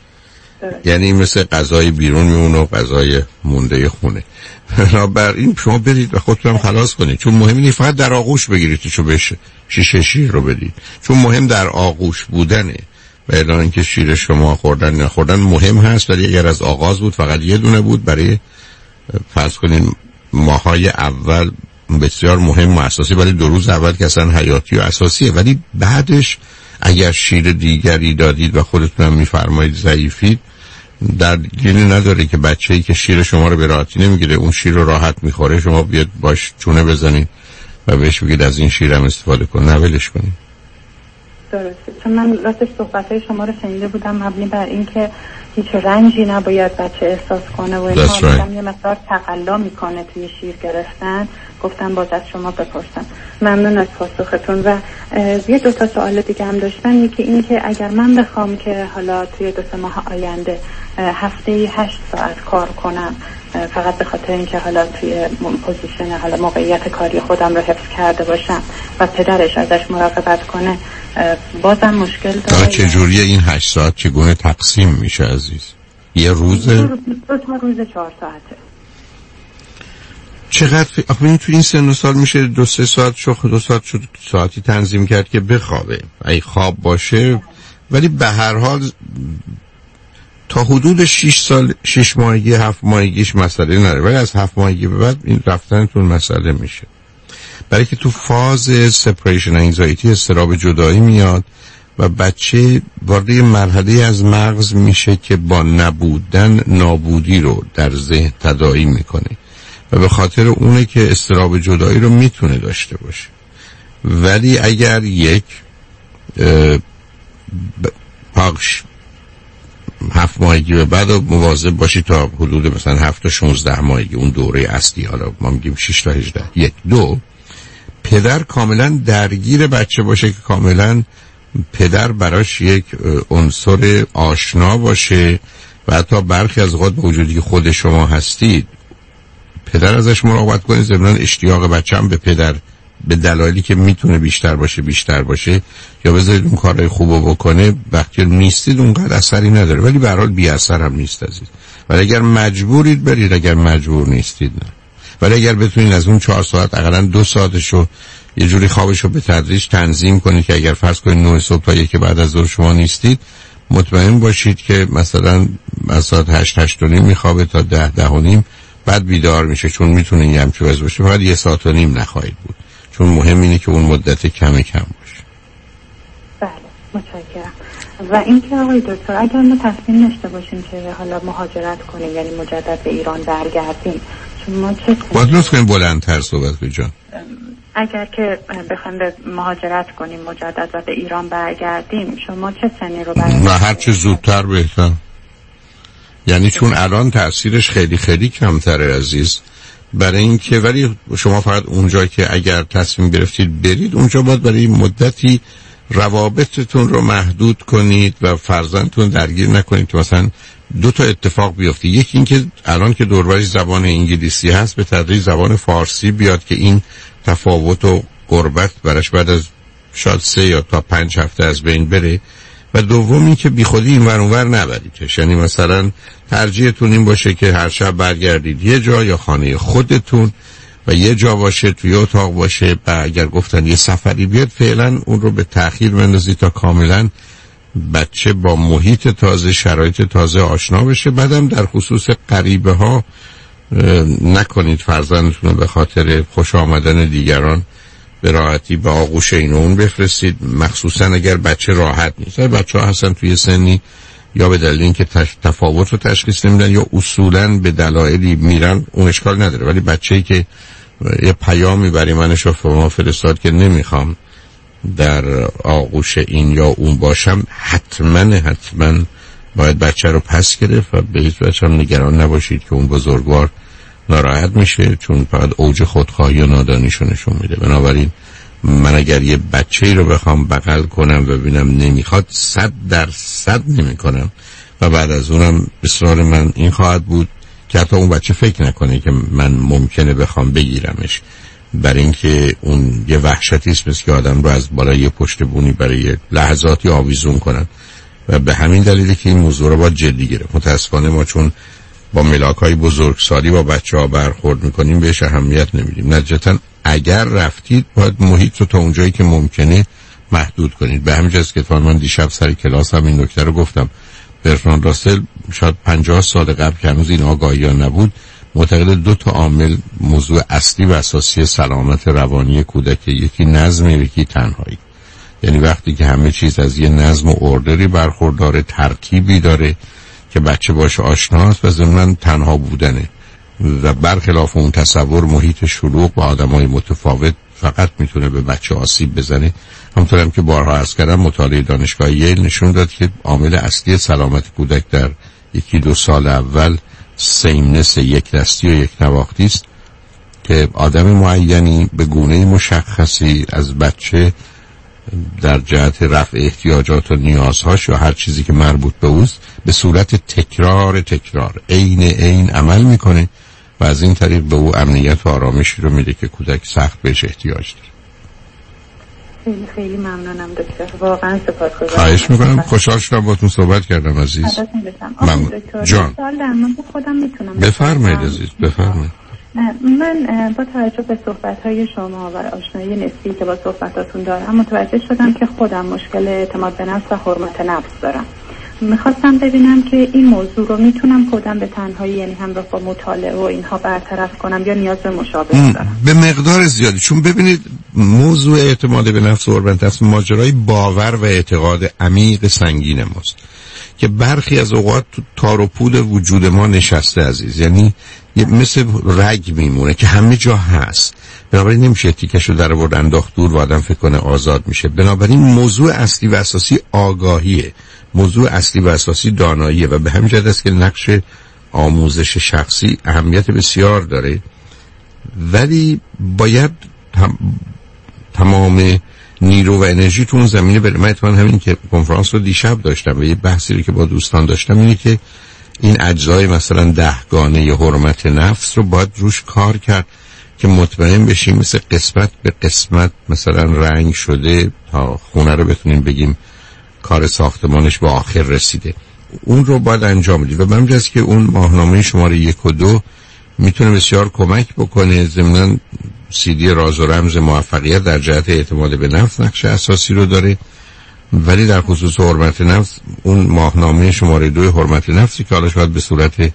Speaker 3: یعنی مثل غذای بیرون میمونه و غذای مونده خونه. بنابراین شما برید و خودتون هم خلاص کنید چون مهم نیست فقط در آغوش بگیرید چو بشه شیشه شیر رو بدید چون مهم در آغوش بودنه و اعلان اینکه شیر شما خوردن نخوردن مهم هست ولی اگر از آغاز بود فقط یه دونه بود برای فرض کنین ماهای اول بسیار مهم و اساسی ولی دو روز اول که اصلا حیاتی و اساسیه ولی بعدش اگر شیر دیگری دادید و خودتون هم میفرمایید ضعیفید در دلیلی نداره که بچه‌ای که شیر شما رو به راحتی نمیگیره اون شیر رو راحت میخوره شما بیاد باش چونه بزنید و بهش بگید از این شیرم استفاده کن نه ولش کنید.
Speaker 1: درسته چون من راستش صحبت‌های شما رو شنیده بودم مبنی بر اینکه هیچ رنجی نباید بچه احساس کنه و اینها right. یه مقدار تقلا میکنه توی شیر گرفتن گفتم باز از شما بپرسم. ممنون از پاسختون و یه دو تا سوال دیگه هم داشتم یکی این که اگر من بخوام که حالا توی دو سه ماه آینده هفته‌ای هشت ساعت کار کنم فقط به خاطر اینکه حالا توی پوزیشن حالا موقعیت کاری خودم رو حفظ کرده باشم و پدرش ازش مراقبت کنه بازم مشکل داره.
Speaker 3: چه جوریه این هشت ساعت چگونه تقسیم میشه عزیز؟ یه روزه؟
Speaker 1: دو, دو تا روز چهار ساعته.
Speaker 3: چقدر آخه تو این سن و سال میشه دو سه ساعت شخ دو ساعت شد ساعتی تنظیم کرد که بخوابه ای خواب باشه ولی به هر حال تا حدود شش سال شش ماهگی هفت ماهگیش مسئله نداره ولی از هفت ماهگی به بعد این رفتنتون مسئله میشه برای که تو فاز سپریشن انگزایتی اضطراب جدایی میاد و بچه وارد مرحله از مغز میشه که با نبودن نابودی رو در ذهن تداعی میکنه و به خاطر اونه که اضطراب جدایی رو میتونه داشته باشه ولی اگر یک پاکش هفت ماهگی به بعد مواظب باشی تا حدود مثلا هفت تا شونزده ماهگی اون دوره اصلی حالا ما میگیم شش تا هجده یک دو پدر کاملا درگیر بچه باشه که کاملا پدر براش یک عنصر آشنا باشه و حتی برخی از اوقات با وجودی که خود شما هستید پدر ازش مراقبت کنید ضمن اشتیاق بچه هم به پدر به دلایلی که میتونه بیشتر باشه بیشتر باشه یا بذارید اون کارهای خوبو بکنه وقتی نیستید اونقدر اثری نداره ولی به هر حال بی اثر هم نیست عزیز ولی اگر مجبورید برید اگر مجبور نیستید نه ولی اگر بتونید از اون چهار ساعت اقلا دو ساعتشو یه جوری خوابشو به تدریج تنظیم کنید که اگر فرض کنید نه صبح تا یک بعد از ظهر شما نیستید مطمئن باشید که مثلا از ساعت هشت هشت و نیم میخوابه تا ده ده و نیم بعد بیدار میشه چون میتونه این همچه وز باشه فقط یه ساعت و نیم نخواهید بود چون مهم اینه که اون مدت کم کم باشه.
Speaker 1: بله متشکرم. و اینکه آقای دکتر اگر ما تصمیم داشته باشیم که حالا مهاجرت کنیم یعنی مجدد به ایران برگردیم چون ما چه
Speaker 3: باید لطف کنیم بلندتر صحبت کنیم جان
Speaker 1: اگر که بخوایم به مهاجرت کنیم مجدد و به ایران برگردیم شما چه سنی رو برای
Speaker 3: و هر چه زودتر بهتر یعنی چون الان تأثیرش خیلی خیلی کمتره عزیز برای اینکه ولی شما فقط اونجا که اگر تصمیم گرفتید برید اونجا باید برای مدتی روابطتون رو محدود کنید و فرزندتون درگیر نکنید که مثلا دو تا اتفاق بیفته یکی اینکه الان که دوربرش زبان انگلیسی هست به تدریج زبان فارسی بیاد که این تفاوت و غربت براش بعد از شاید سه یا تا پنج هفته از بین بره و دوم این که بی خودی این ور اونور نبریدش یعنی مثلا ترجیحتون این باشه که هر شب برگردید یه جا یا خانه خودتون و یه جا باشه توی اتاق باشه و اگر گفتن یه سفری بیاد فعلا اون رو به تأخیر بندازید تا کاملا بچه با محیط تازه شرایط تازه آشنا بشه بعدم در خصوص غریبه ها نکنید فرزندتون به خاطر خوش آمدن دیگران به راحتی به آغوش این اون بفرستید مخصوصا اگر بچه راحت نیست بچه ها هستن توی سنی
Speaker 5: یا به دلیل اینکه تفاوت رو تشخیص نمیدن یا اصولاً به دلایلی میرن، اون اشکال نداره. ولی بچه‌ای که یه پیامی برای من شما فرستاد که نمیخوام در آغوش این یا اون باشم، حتما حتما باید بچه رو پس گرفت و به هیچ وجه هم نگران نباشید که اون بزرگوار ناراحت میشه، چون فقط اوج خودخواهی و نادانیشو نشون میده. بنابراین من اگر یه بچه‌ای رو بخوام بغل کنم و ببینم نمیخواد، صد در صد نمی کنم و بعد از اونم اصرار من این خواهد بود که حتی اون بچه فکر نکنه که من ممکنه بخوام بگیرمش، برای اینکه اون یه وحشتی است مثل که آدم رو از بالای پشت بونی برای لحظاتی آویزون کنن و به همین دلیله که این موضوع رو باید جدی گرفت. متاسفانه ما چون با ملاک‌های بزرگسالی با بچه‌ها برخورد می‌کنیم بهش اهمیت نمیدیم. نتیجتاً اگر رفتید باید محیط رو تا اونجایی که ممکنه محدود کنید. به همین جاست که تا من دیشب سر کلاس هم این نکته رو گفتم. برتراند راسل شاید پنجاه سال قبل که هنوز این آگاهی نبود، معتقد دو تا عامل موضوع اصلی و اساسی سلامت روانی کودک، یکی نظم، یکی تنهایی. یعنی وقتی که همه چیز از یه نظم و اوردری برخورداره، ترتیبی داره که بچه باشه آشناست و ضمناً تنها بودنه و برخلاف اون تصور محیط شلوغ با آدمای متفاوت فقط میتونه به بچه آسیب بزنه. همونطور هم که بارها عرض کردم مطالعه دانشگاه ییل نشون داد که عامل اصلی سلامت کودک در یکی دو سال اول سیمنس، یک دستی و یک نواختی است که آدم معینی به گونه مشخصی از بچه در جهت رفع احتیاجات و نیازهاش یا هر چیزی که مربوط به اوست به صورت تکرار تکرار عین عین عمل میکنه و از این طریق به او امنیت و آرامشی رو میده که کودک سخت بهش احتیاج داره.
Speaker 22: خیلی خیلی ممنونم دکتر، واقعا سپاسگزارم.
Speaker 5: خواهش میکنم، خوشحال شدم باهاتون صحبت کردم عزیز.
Speaker 22: ممنون دکتر. جان سوال در مورد خودم میتونم
Speaker 5: بفرمایید عزیز، بفرمایید.
Speaker 22: من با توجه به صحبت‌های شما و آشنایی نسبی که با صحبتاتون دارم متوجه شدم که خودم مشکل اعتماد به نفس و حرمت نفس دارم. میخواستم ببینم که این موضوع رو میتونم خودم به تنهایی، یعنی همراه با مطالعه و اینها برطرف کنم یا نیاز به مشاوره دارم؟
Speaker 5: به مقدار زیادی. چون ببینید موضوع اعتماد به نفس و حرمت نفس ماجرای باور و اعتقاد عمیق سنگین ماست که برخی از اوقات تو تار و پود وجود ما نشسته عزیز، یعنی مثل رگ میمونه که همه جا هست، بنابراین نمیشه تیکشو در آورد انداخت دور و آدم فکر کنه آزاد میشه. بنابراین موضوع اصلی و اساسی آگاهیه، موضوع اصلی و اساسی داناییه و به همین جهت است که نقش آموزش شخصی اهمیت بسیار داره، ولی باید هم تمام نیرو و انرژی تو اون زمینه بره. من اتفاقا همین که کنفرانس رو دیشب داشتم و یه بحثی رو که با دوستان داشتم اینه که این اجزای مثلا دهگانه حرمت نفس رو باید روش کار کرد که مطمئن بشیم مثل قسمت به قسمت مثلا رنگ شده تا خونه رو بتونیم بگیم کار ساختمانش به آخر رسیده. اون رو باید انجام بدیم و من می‌دونم که اون ماهنامه شماره یک و دو میتونه بسیار کمک بکنه. ضمناً سی دی راز و رمز موفقیت در جهت اعتماد به نفس نقش اساسی رو داره، ولی در خصوص حرمت نفس اون ماهنامه شماره دو حرمت نفسی که حالا شاید به صورت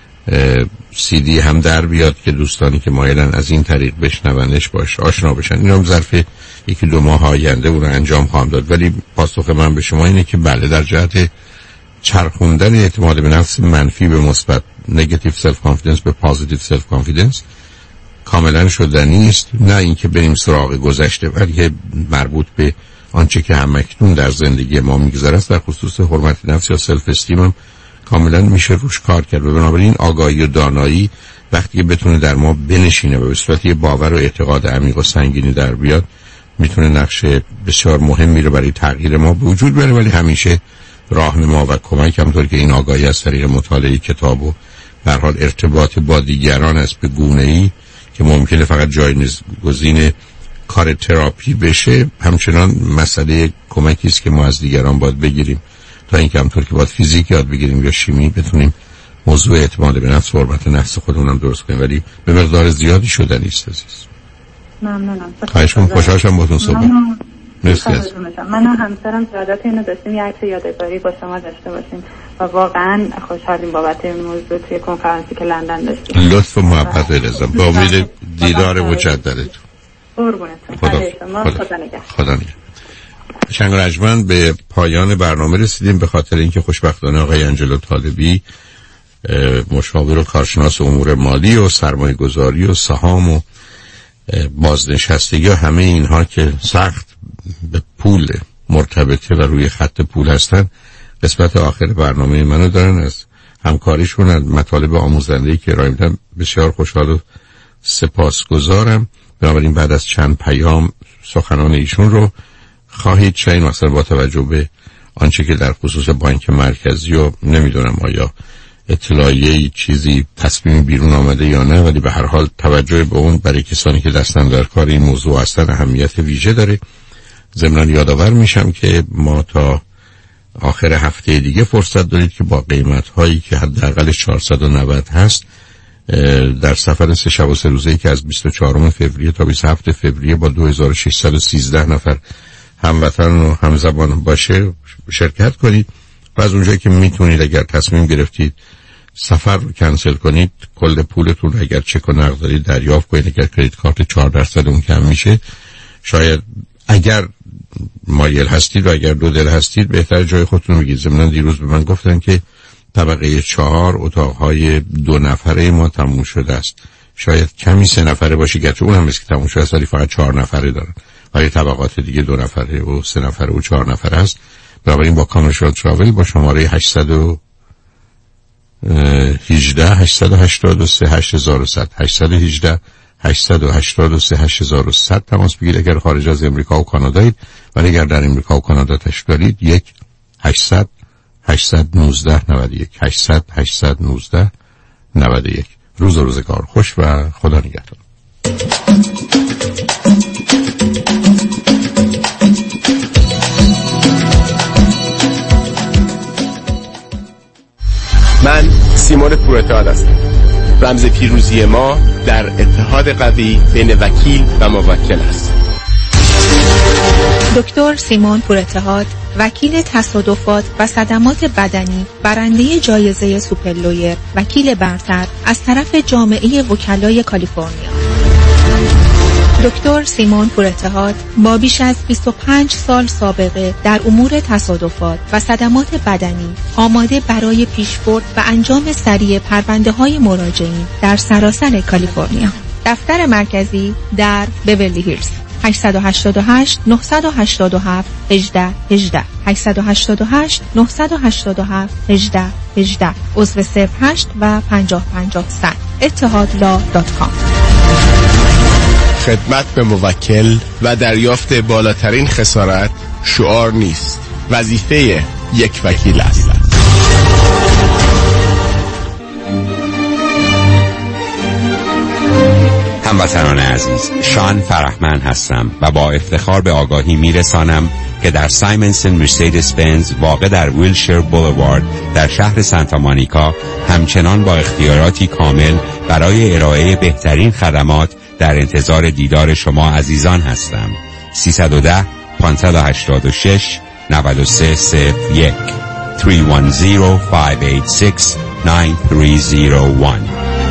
Speaker 5: سی دی هم در بیاد که دوستانی که مایلن از این طریق بشنونش باش آشنا بشن. این هم ظرف یکی دو ماه آینده اون رو انجام خواهم داد، ولی پاسخ من به شما اینه که بله در جهت چرخوندن اعتماد به نفس منفی به مثبت، نگاتیو سلف کانفیدنس به پوزیتیو سلف کانفیدنس کاملا شدنی است. نه اینکه بریم سراغ گذشته، ولی که مربوط به آنچه که همکنون در زندگی ما میگذره است در خصوص حرمت نفس یا سلف استیم هم کاملا میشه روش کار کرد. و بنابراین آگاهی و دانایی وقتی بتونه در ما بنشینه و به صورت یه باور و اعتقاد عمیق و سنگینی در بیاد، میتونه نقش بسیار مهمی رو برای تغییر ما به وجود بیاره. ولی همیشه راهنما و کمک، همونطور که این آگاهی از طریق مطالعه کتاب و به هر حال ارتباط با دیگران است به گونه‌ای که ممکنه فقط جایگزین کار تراپی بشه، همچنان مسئله کمکی است که ما از دیگران باید بگیریم تا اینکه همونطور که باید فیزیک یاد بگیریم یا شیمی بتونیم موضوع اعتماد به نفس و حرمت نفس خودمونم درست کنیم، ولی به مقدار زیادی شدنی است عزیز.
Speaker 22: ممنونم.
Speaker 5: خواهش می‌کنم، خوشحال شدم باهاتون صحبت. مرسی.
Speaker 22: من و همسرم سعادت اینو داشتیم یه عکس یادگاری با شما داشته باشیم و واقعا خوشحالیم بابت این موضوع توی کنفرانسی که لندن داشتیم.
Speaker 5: لطف و محبت دلتون. با امید دیدار مجددتون.
Speaker 22: قربونتون.
Speaker 5: خدا
Speaker 22: خدا نگهدار.
Speaker 5: خدا نگهدار.
Speaker 3: شنگرجمن به پایان برنامه رسیدیم به خاطر اینکه خوشبختانه آقای انجلو طالبی مشاور و کارشناس امور مالی و سرمایه گذاری و سهام و بازنشستگی و همه اینها که سخت به پول مرتبطه و روی خط پول هستن قسمت آخر برنامه منو دارن. از همکاریشون، از مطالب آموزنده‌ای که ارائه میدن بسیار خوشحال و سپاسگزارم. بنابراین بعد از چند پیام سخنان ایشون رو خواهید شنید، مثلا با توجه به آنچه که در خصوص بانک مرکزی و نمیدونم آیا اطلاعیه چیزی تصمیم بیرون آمده یا نه، ولی به هر حال توجه به اون برای کسانی که دستن در کار این موضوع هستن اهمیت ویژه داره. ضمناً یادآور میشم که ما تا آخر هفته دیگه فرصت دارید که با قیمت هایی که حداقل چهارصد و نود هست در سفر سه شب و سه روزه‌ای که از بیست و چهارم فوریه تا بیست و هفتم فوریه با دو هزار و ششصد و سیزده نفر هموطن و همزبان باشه شرکت کنید و از اونجایی که میتونید اگر تصمیم گرفتید سفر رو کنسل کنید، کل پولتون رو اگر چک و نقد دارید دریافت کنید. اگر کریدیت کارت چهار درصد اون کم میشه، شاید اگر مایل هستید و اگر دو دل هستید بهتر جای خودتون رو بگید. ضمناً دیروز به من گفتن که طبقه چهار اتاقهای دو نفره ما تموم شده است. شاید کمی سه نفره باشه، گرچه اون هم است که تموم شده است ولی فقط چهار نفره دارن، ولی طبقات دیگه دو نفره و سه نفره و چهار نفره است. بنابراین با کامرشال تراول با شماره هشتصد و هجده هشتصد و هشتاد و سه هشت هزار و صد هشتصد و هجده هشتصد و هشتاد و سه هشت هزار و صد تماس بگیرید اگر خارج از امریکا و کانادایید، ولی اگر در امریکا و کانادا تشریف دارید یک هشتصد هشتصد و نوزده نود و یک هشتصد هشتصد و نوزده نود و یک. روز و روزگار خوش و خدا نگهدار.
Speaker 6: من سیمون پورتال هستم. رمز پیروزی ما در اتحاد قوی بین وکیل و موکل است.
Speaker 8: دکتر سیمون پورتهاد، وکیل تصادفات و صدمات بدنی، برنده جایزه سوپرلویر، وکیل برتر از طرف جامعه وکلای کالیفرنیا. دکتر سیمون پورتهاد با بیش از بیست و پنج سال سابقه در امور تصادفات و صدمات بدنی آماده برای پیشبرد و انجام سریع پرونده‌های مراجعین در سراسر کالیفرنیا. دفتر مرکزی در بیورلی هیلز. هشت هشت هشت نه هشت هفت یک هشت یک هشت هشت هشت نه هشت هفت یک هشت یک هشت عضو صفر هشت و پنجاه پنجاه صد اتحادلا دات کام.
Speaker 6: خدمت به موکل و دریافت بالاترین خسارت شعار نیست، وظیفه یک وکیل است.
Speaker 9: هموطنان عزیز، شان فرحمند هستم و با افتخار به آگاهی میرسانم که در سایمنسن مرسدس بنز واقع در ویلشیر بولوارد در شهر سانتا مونیکا همچنان با اختیاراتی کامل برای ارائه بهترین خدمات در انتظار دیدار شما عزیزان هستم. سیصد و ده پانصد و هشتاد و شش نود و سه صفر یک سه یک صفر پنج هشت شش نه سه صفر یک.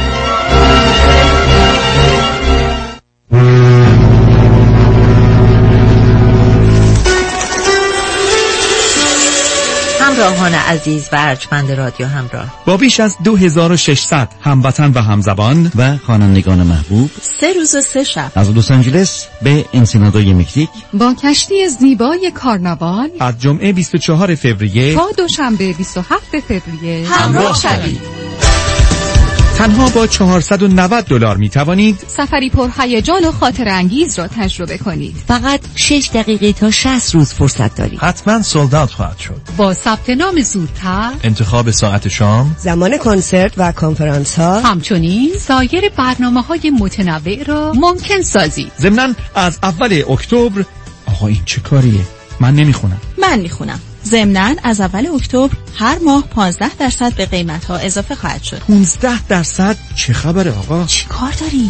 Speaker 10: همراهان عزیز و ارجمند رادیو همراه،
Speaker 11: با بیش از دو هزار و ششصد هموطن و همزبان
Speaker 19: و خوانندگان محبوب
Speaker 10: سه روز و سه شب
Speaker 19: از لس آنجلس به انسینادوی مکزیک
Speaker 12: با کشتی زیبای کارناوال
Speaker 11: از جمعه بیست و چهارم فوریه
Speaker 12: تا دوشنبه بیست و هفتم فوریه
Speaker 10: همراه شوید.
Speaker 11: تنها با چهارصد و نود دلار می توانید
Speaker 12: سفری پر هیجان و خاطر انگیز را تجربه کنید.
Speaker 23: فقط شش دقیقه تا شصت روز فرصت دارید.
Speaker 2: حتما سولد اوت خواهد شد.
Speaker 12: با ثبت نام زودتر،
Speaker 2: انتخاب ساعت شام،
Speaker 13: زمان کنسرت و کنفرانس ها،
Speaker 12: همچنین سایر برنامه‌های متنوع را ممکن سازید.
Speaker 11: ضمناً از اول اکتبر. آقا این چه کاریه؟ من نمیخونم.
Speaker 7: من میخونم. ضمناً از اول اکتبر هر ماه پانزده درصد به قیمت‌ها اضافه خواهد شد.
Speaker 11: پانزده درصد؟ چه خبره آقا؟
Speaker 7: چی کار داری؟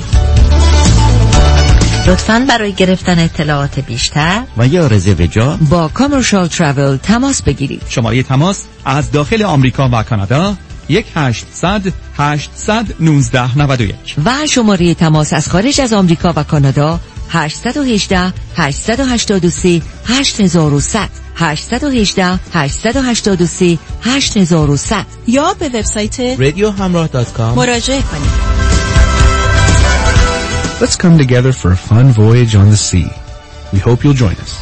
Speaker 10: لطفاً برای گرفتن اطلاعات بیشتر
Speaker 19: و یا رزرو جا
Speaker 23: با کامرشال تراول تماس بگیرید.
Speaker 11: شماره تماس از داخل آمریکا و کانادا یک هشتصد هشتصد و نوزده نود و یک
Speaker 23: و شماره تماس از خارج از آمریکا و کانادا هشت یک هشت هشت هشت سه هشت صفر صفر صفر هشت یک هشت هشت هشت سه هشت صفر صفر صفر
Speaker 8: یا به وبسایت
Speaker 21: رادیو همراه دات کام
Speaker 8: مراجعه کنید.
Speaker 21: Let's come together for a fun voyage on the sea. We hope you'll join us.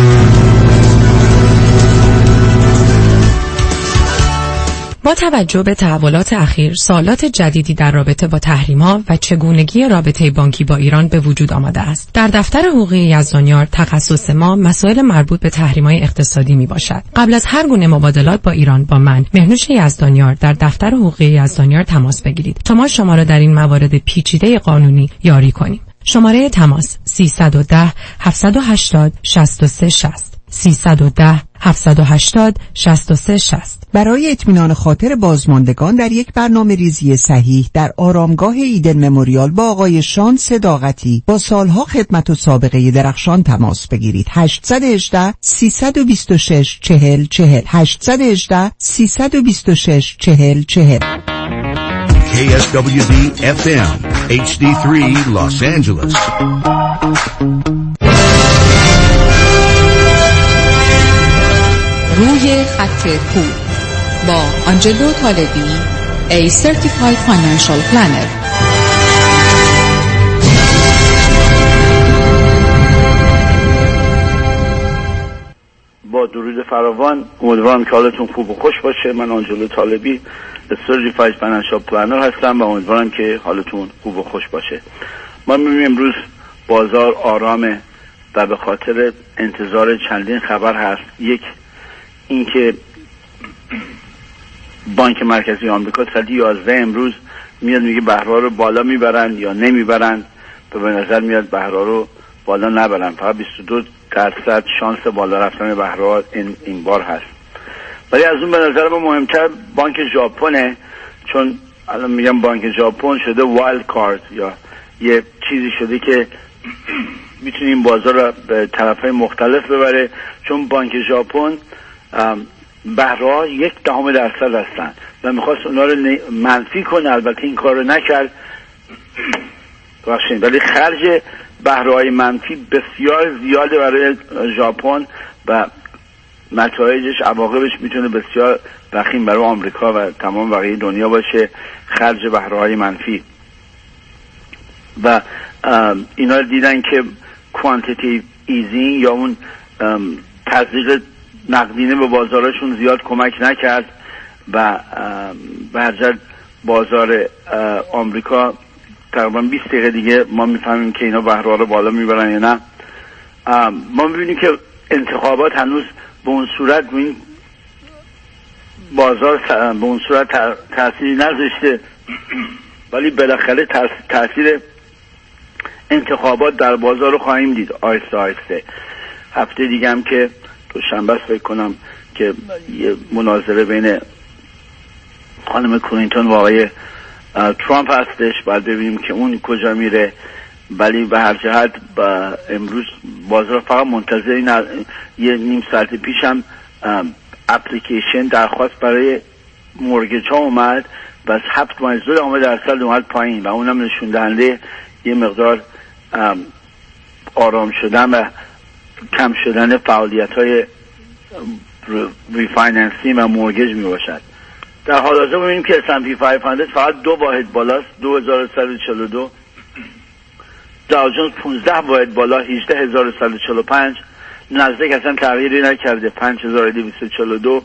Speaker 14: با توجه به تحولات اخیر، سوالات جدیدی در رابطه با تحریم‌ها و چگونگی رابطه بانکی با ایران به وجود آمده است. در دفتر حقوقی یزدانیار تخصص ما مسائل مربوط به تحریم‌های اقتصادی میباشد. قبل از هر گونه مبادلات با ایران با من، مهنوش یزدانیار، در دفتر حقوقی یزدانیار تماس بگیرید تا ما شما را در این موارد پیچیده قانونی یاری کنیم. شماره تماس سیصد و ده هفتصد و هشتاد شصت و سه شصت سیصد و ده هفتصد و هشتاد شصت و سه شصت.
Speaker 16: برای اطمینان خاطر بازماندگان در یک برنامه ریزی صحیح در آرامگاه ایدن مموریال با آقای شان صداقتی با سالها خدمت و سابقه درخشان تماس بگیرید. هشت یک هشت سیصد و بیست و شش چهل چهل هشت یک هشت سیصد و بیست و شش چهل چهل.
Speaker 17: K S W D F M H D three Los Angeles.
Speaker 12: روی خط پول با آنجلو طالبی، A Certified Financial Planner.
Speaker 18: با درود فراوان، امیدوارم که حالتون خوب و خوش باشه. من آنجلو طالبی، Certified Financial Planner هستم و امیدوارم که حالتون خوب و خوش باشه. ما می‌بینیم امروز بازار آرامه و به خاطر انتظار چندین خبر هست. یک، اینکه بانک مرکزی آمریکا ساعت یازده امروز میاد میگه بهرها رو بالا میبرن یا نمیبرن. به نظر میاد بهرها رو بالا نبرن، فقط بیست و دو درصد شانس بالا رفتن بهرها این این بار هست. ولی از اون به نظر من مهمتر بانک ژاپنه، چون الان میگم بانک ژاپن شده وایلد کارت یا یه چیزی شده که میتونه این بازار رو به طرفهای مختلف ببره، چون بانک ژاپن بهرها یک دهم درصد هستن و میخواست اونا رو منفی کنه. البته این کار رو نکرد بخشید، ولی خرج بهرهای منفی بسیار زیاده برای ژاپن و نتایجش، عواقبش میتونه بسیار وخیم برای آمریکا و تمام بقیه دنیا باشه. خرج بهرهای منفی و اینا دیدن که کوانتیتیو ایزینگ یا اون تزریق نقدینه به بازارشون زیاد کمک نکرد و به هر جهت بازار آمریکا تقریبا بیست دقیقه دیگه ما میفهمیم که اینا بهرها رو بالا میبرن یا نه. ما میبینیم که انتخابات هنوز به اون صورت رو این بازار به اون صورت تأثیری نذاشته، ولی بالاخره تأثیر انتخابات در بازار رو خواهیم دید آهسته آهسته. هفته دیگه هم که دوشنبه است فکر کنم که یه مناظره بین خانم کلینتون و آقای ترامپ هستش، باید ببینیم که اون کجا میره. ولی به هر جهت امروز بازار فقط منتظر این یه نیم ساعت پیش هم اپلیکیشن درخواست برای مورگیج ها اومد و از هفت مایزدور آمد درصد اومد پایین و اونم نشون دهنده یه مقدار آرام شدن و کم شدن فعالیت های ریفایننسی و مورگیج می باشد. در حال حاضر ببینیم که اس اند پی پانصد فقط دو واحد بالاست، دو هزار و صد و چهل و دو. داو جونز پانزده واحد بالا، هجده هزار و صد و چهل و پنج. نزدیک اصلا تغییری نکرده، پنج هزار و دویست و چهل و دو.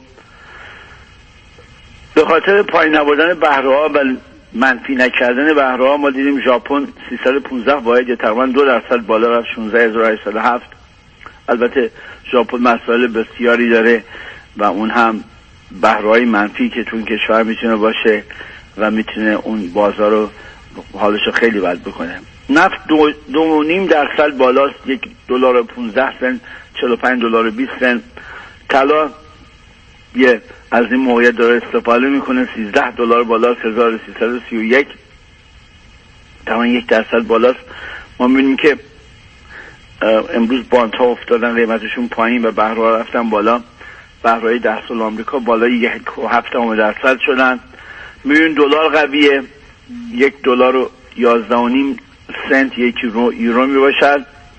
Speaker 18: به خاطر پایین نبردن بهره‌ها و منفی نکردن بهره‌ها ما دیدیم ژاپن سیصد و پانزده واحد یا تقریبا دو درصد بالا رفت، شانزده هزار و هشتصد و هفت. البته ژاپن مسائل بسیاری داره و اون هم بهره‌های منفی که تو این کشور میتونه باشه و میتونه اون بازار رو حالشو خیلی بد بکنه. نفت دو, دو نیم درصد بالاست، یک دلار و پونزده سنت، چهل و پنج دلار و بیست سنت. طلا یه از این موقعیت داره استفاده میکنه، سیزده دلار بالاست، هزار و سیصد و سی و یک، تمام یک درصد بالاست. ما میبینیم که امروز باند ها افتادن قیمتشون پایین و بهرها رفتن بالا. بهرهای ده سال آمریکا بالای یک و هفت درصد شدن. میبینیم دلار قویه، یک دلار و یازده و نیم سنت یک یورو, یورو می باشد.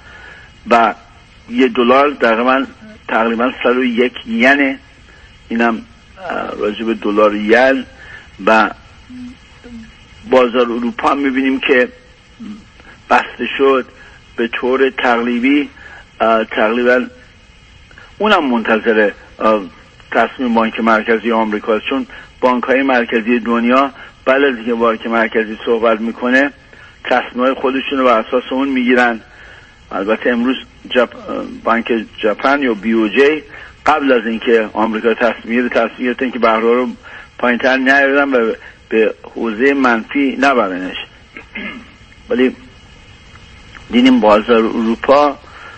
Speaker 18: و یه دلار تقریبا تقریبا صد و یک ین، اینم راجع به دلار ین. و بازار اروپا هم میبینیم که بسته شد به طور تقریبی، تقریبا اونم منتظر تصمیم بانک مرکزی آمریکا، چون بانک های مرکزی دنیا بعد از اینکه بانک مرکزی صحبت میکنه تصمیم خودشون رو بر اساس اون میگیرن. البته امروز جپ... بانک ژاپن یا بی او جی قبل از اینکه آمریکا تصمیم تصمیم گرفتن که بهره رو پایین‌تر نیارن و به حوزه منفی نبرنش، ولی دیدیم بازار اروپا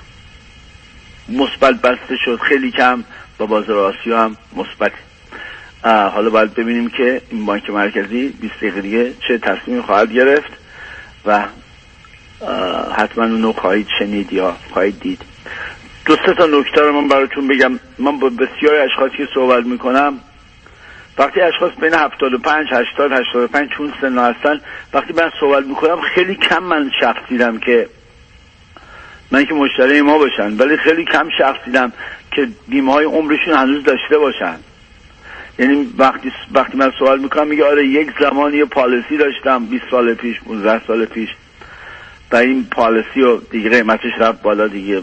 Speaker 18: مثبت بسته شد خیلی کم و بازار آسیا هم مثبت. حالا باید ببینیم که این بانک مرکزی بیست دقیقه دیگه چه تصمیمی خواهد گرفت و حتما اونو خواهید شنید یا خواهید دید. دو سه تا نکته رو من براتون بگم. من با بسیاری اشخاصی که صحبت میکنم، وقتی اشخاص بین هفتاد و پنج هشتاد هشتاد و پنج چون سن هستن، وقتی من صحبت میکنم خیلی کم من شخص دیدم که من که مشتری ما باشن، ولی خیلی کم شخص دیدم که بیمه های عمرشون هنوز داشته باشن. یعنی وقتی وقتی من سوال میکنم میگه آره یک زمانی یه پالیسی داشتم بیست سال پیش پانزده سال پیش و این پالیسی رو دیگه قیمتش رفت بالا، دیگه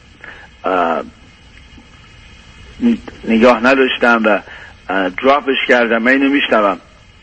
Speaker 18: نگاه نداشتم و دراپش کردم. من اینو میشنوم.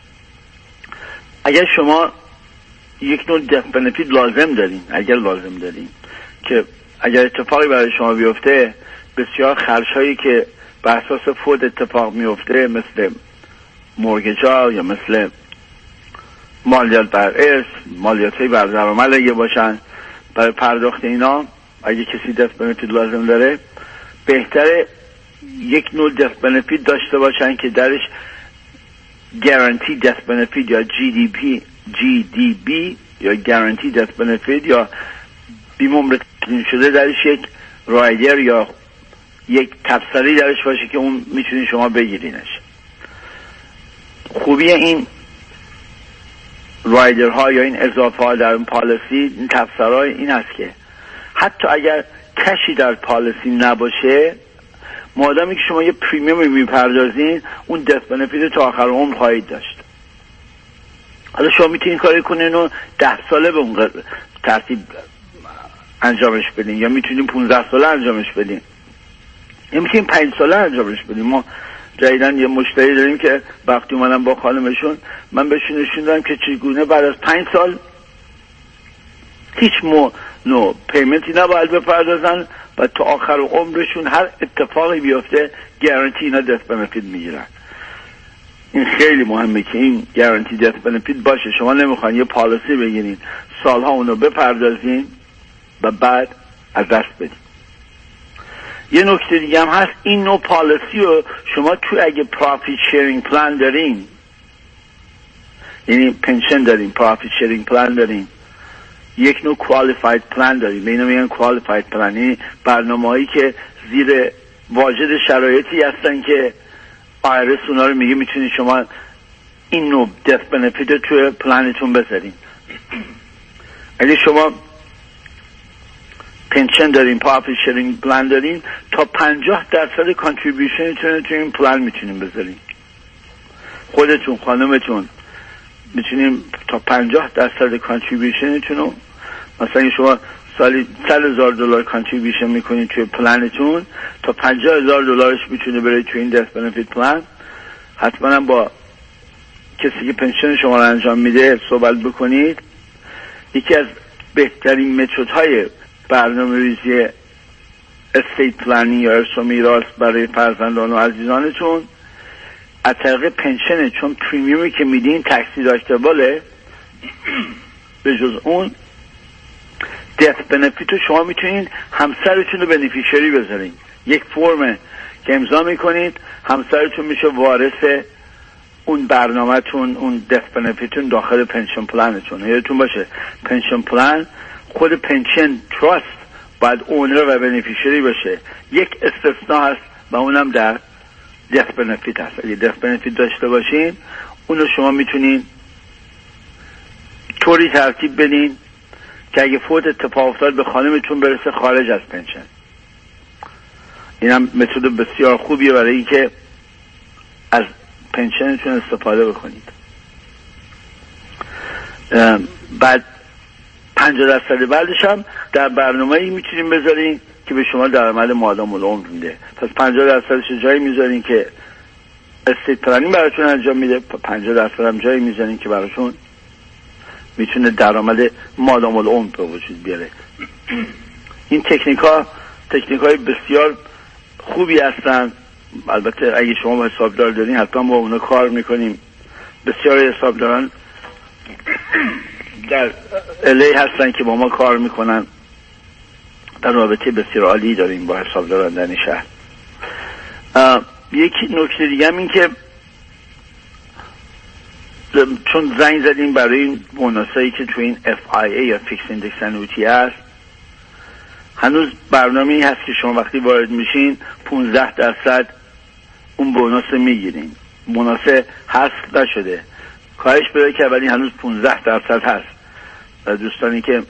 Speaker 18: اگر شما یک نوع دث بنفیت لازم دارین، اگر لازم دارین که اگر اتفاقی برای شما بیفته، بسیار خرج هایی که بر اساس فوت اتفاق میفته مثل مورگیج ها یا مثل مالیات بر ارث، مالیات های بر درآمد اگه باشن، برای پرداخت اینا اگه کسی دث بنفیت لازم داره، بهتره یک نوع دث بنفیت داشته باشن که درش گارانتی دث بنفیت یا جی دی پی جی دی بی یا گارانتی دث بنفیت یا بیمه عمر تعیین شده درش یک رایدر یا یک تبصری درش باشه که اون میتونید شما بگیرینش. خوبی این رایدرها یا این اضافه ها در پالیسی، این تبصرهای این است که حتی اگر کشی در پالیسی نباشه، مادامی که شما یه پریمیوم میپردازین، اون دث بنفیت تا آخر عمر خواهید داشت. حالا شما میتونین کاری کنین و ده ساله به اون ترتیب انجامش بدین، یا میتونین پونزده ساله انجامش بدین، یا میتونین پنج ساله انجامش بدین. ما جدیدن یه مشتری داریم که وقتی اومدم با خانمشون، من بهشون نشون دادم که چگونه بعد از پنج سال هیچ مو نو پیمنتی نباید بپردازن و تا آخر عمرشون هر اتفاقی بیفته گارانتی اینا دث بنفیت میگیرن. این خیلی مهمه که این گارانتی دث بنفیت باشه. شما نمیخواین یه پالیسی بگیرین سالها اونو بپردازین و بعد از دست بدین. یه نکته دیگه هم هست، این نوع پالیسی رو شما تو اگه پرافیت شیرینگ پلان دارین، یعنی پنشن دارین، پرافیت شیرینگ پلان دارین، یک نوع کوالیفاید پلان دارین، به اینا میگن کوالیفاید پلان، یعنی برنامه هایی که زیر واجد شرایطی هستن که آیرس اونا رو میگه میتونید شما این نوع دث بنفیت رو توی پلانتون بذارین. اگه شما پنشن دارین، پرافیت شیرینگ پلان دارین، تا پنجاه درصد کانتریبیوشنتون توی این پلان میتونین بذارین. خودتون، خانمتون میتونین تا پنجاه درصد کانتریبیوشنتون رو، مثلا شما سالی صد هزار دلار کانتریبیوشن میکنین توی پلانتون، تا پنجاه هزار دلارش میتونه بره توی این دث بنفیت پلان. حتما با کسی که پنشن شما رو انجام میده صحبت بکنید. یکی از بهترین متدهای برنامه‌ریزی استیت پلانی یا ارث و میراث برای فرزندان و عزیزانتون از طریق پنشنه، چون پریمیومی که میدین تکس دیداکتیبله. به جز اون دث بنفیت رو شما میتونین همسرتون رو بنفیشری بذارین. یک فرمه که امضا میکنید، همسرتون میشه وارث اون برنامه‌تون، اون دث بنفیتون داخل پنشن پلانتون. یادتون باشه پنشن پلان خود پنشن تراست باید اونر و بنفیشری باشه. یک استثناء هست و اونم در دث بنفیت هست. اگه دث بنفیت داشته باشین، اونو شما میتونین طوری ترتیب بدین که اگه فوت اتفاق افتاد به خانمتون برسه خارج از پنشن. این هم متد بسیار خوبیه برای اینکه از پنشنتون استفاده بکنید. بعد پنجاه درصد بعدش هم در برنامه‌ای میتونیم بذارین که به شما درآمد مادام العمر میده. پس پنجاه درصدش جایی میذارین که استیت پلنینگ براتون انجام میده، پنجاه درصد هم جایی میذارین که براتون میتونه درآمد مادام العمر به وجود بیاره. این تکنیک‌ها تکنیک‌های بسیار خوبی هستن. البته اگه شما حسابدار دارین حتما با اونا کار میکنیم. بسیار حسابداران در الی هستن که با ما کار میکنن. در رابطه بسیار عالی داریم با حسابداران در این شهر. یکی نکته دیگه هم این که چون زنگ زدیم برای این بوناسایی که تو این اف آی ای یا فیکس ایندکس انویتی هست، هنوز برنامه‌ای هست که شما وقتی وارد میشین پانزده درصد اون بوناس میگیرین. بوناس حذف نشده، کاهش پیدا کرد ولی هنوز پانزده درصد هست. دوستانی که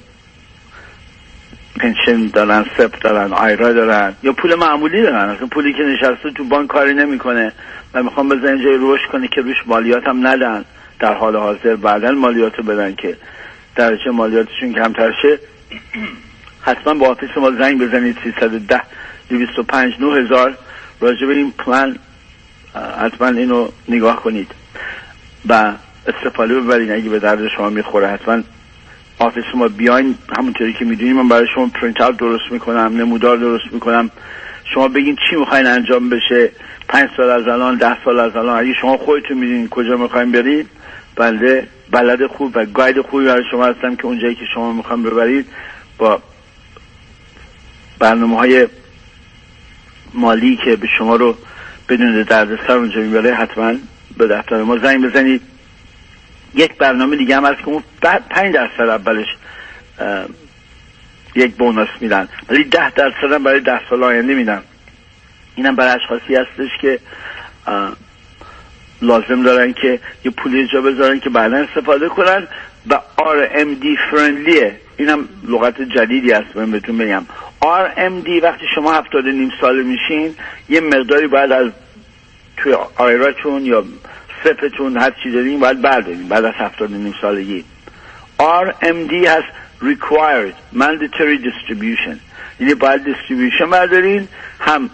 Speaker 18: پنشن دارن، سپ دارن، آیرا دارن یا پول معمولی دارن، اصلا پولی که نشسته تو بانک کاری نمیکنه و میخوام بزنن جای رشد کنه که روش مالیات هم ندن، در حال حاضر بعدن مالیاتو بدن که درجه مالیاتشون کمتر شه، حتما با آفیس ما زنگ بزنید. سیصد و ده دویست و پنج نه هزار راجع به این پلان حتما اینو نگاه کنید و استفاده ببرید. اگه به درد شما میخوره حتما آفیس ما بیاین. همونطوری که میدونیم من برای شما پرینت اوت درست میکنم، نمودار درست میکنم. شما بگین چی میخواین انجام بشه، پنج سال از الان، ده سال از الان. اگه شما خودتون میدونین کجا میخواین برید، بلده بلد خوب و گاید خوبی برای شما هستم که اونجایی که شما میخواین ببرید با برنامه‌های مالی که به شما رو بدون دردسر اونجا میبره، حتما به دفتر ما زنگ بزنید. یک برنامه دیگه هم هست که اون پنج درصد اولش یک بوناس میدن ولی ده درصد هم برای ده سال آینده میدن. اینم برای اشخاصی هستش که لازم دارن که یه پولی جا بذارن که بعدا استفاده کنن و آر ام دی فرندلیه. اینم لغت جدیدی هست من بهتون بگم. آر ام دی وقتی شما هفتاد و نیم ساله میشین یه مقداری باید از توی آیراتون یا سپتون هر چی دارین باید بردارین بعد از هفتاد و نیم سالگی. آر ام دی هست required mandatory distribution، یعنی باید distribution بردارین، هم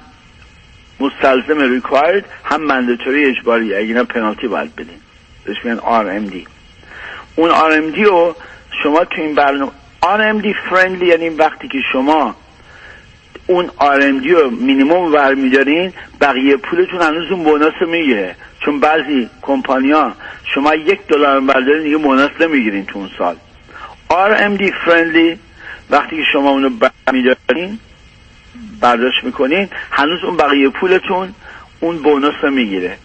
Speaker 18: مستلزم required هم mandatory اجباری، اگه نه پنالتی باید بدین. بهش میگن آر ام دی. اون آر ام دی رو شما تو این برنامه آر ام دی friendly یعنی وقتی که شما اون آر ام دی رو مینیمم برمیدارین بقیه پولتون هنوز اون بوناس میگیره. چون بعضی کمپانی‌ها شما یک دلار بردارین دیگه بوناس نمیگیرین تو اون سال. آر ام دی friendly وقتی که شما اونو برمیدارین برداشت میکنین هنوز اون بقیه پولتون اون بوناس رو میگیره.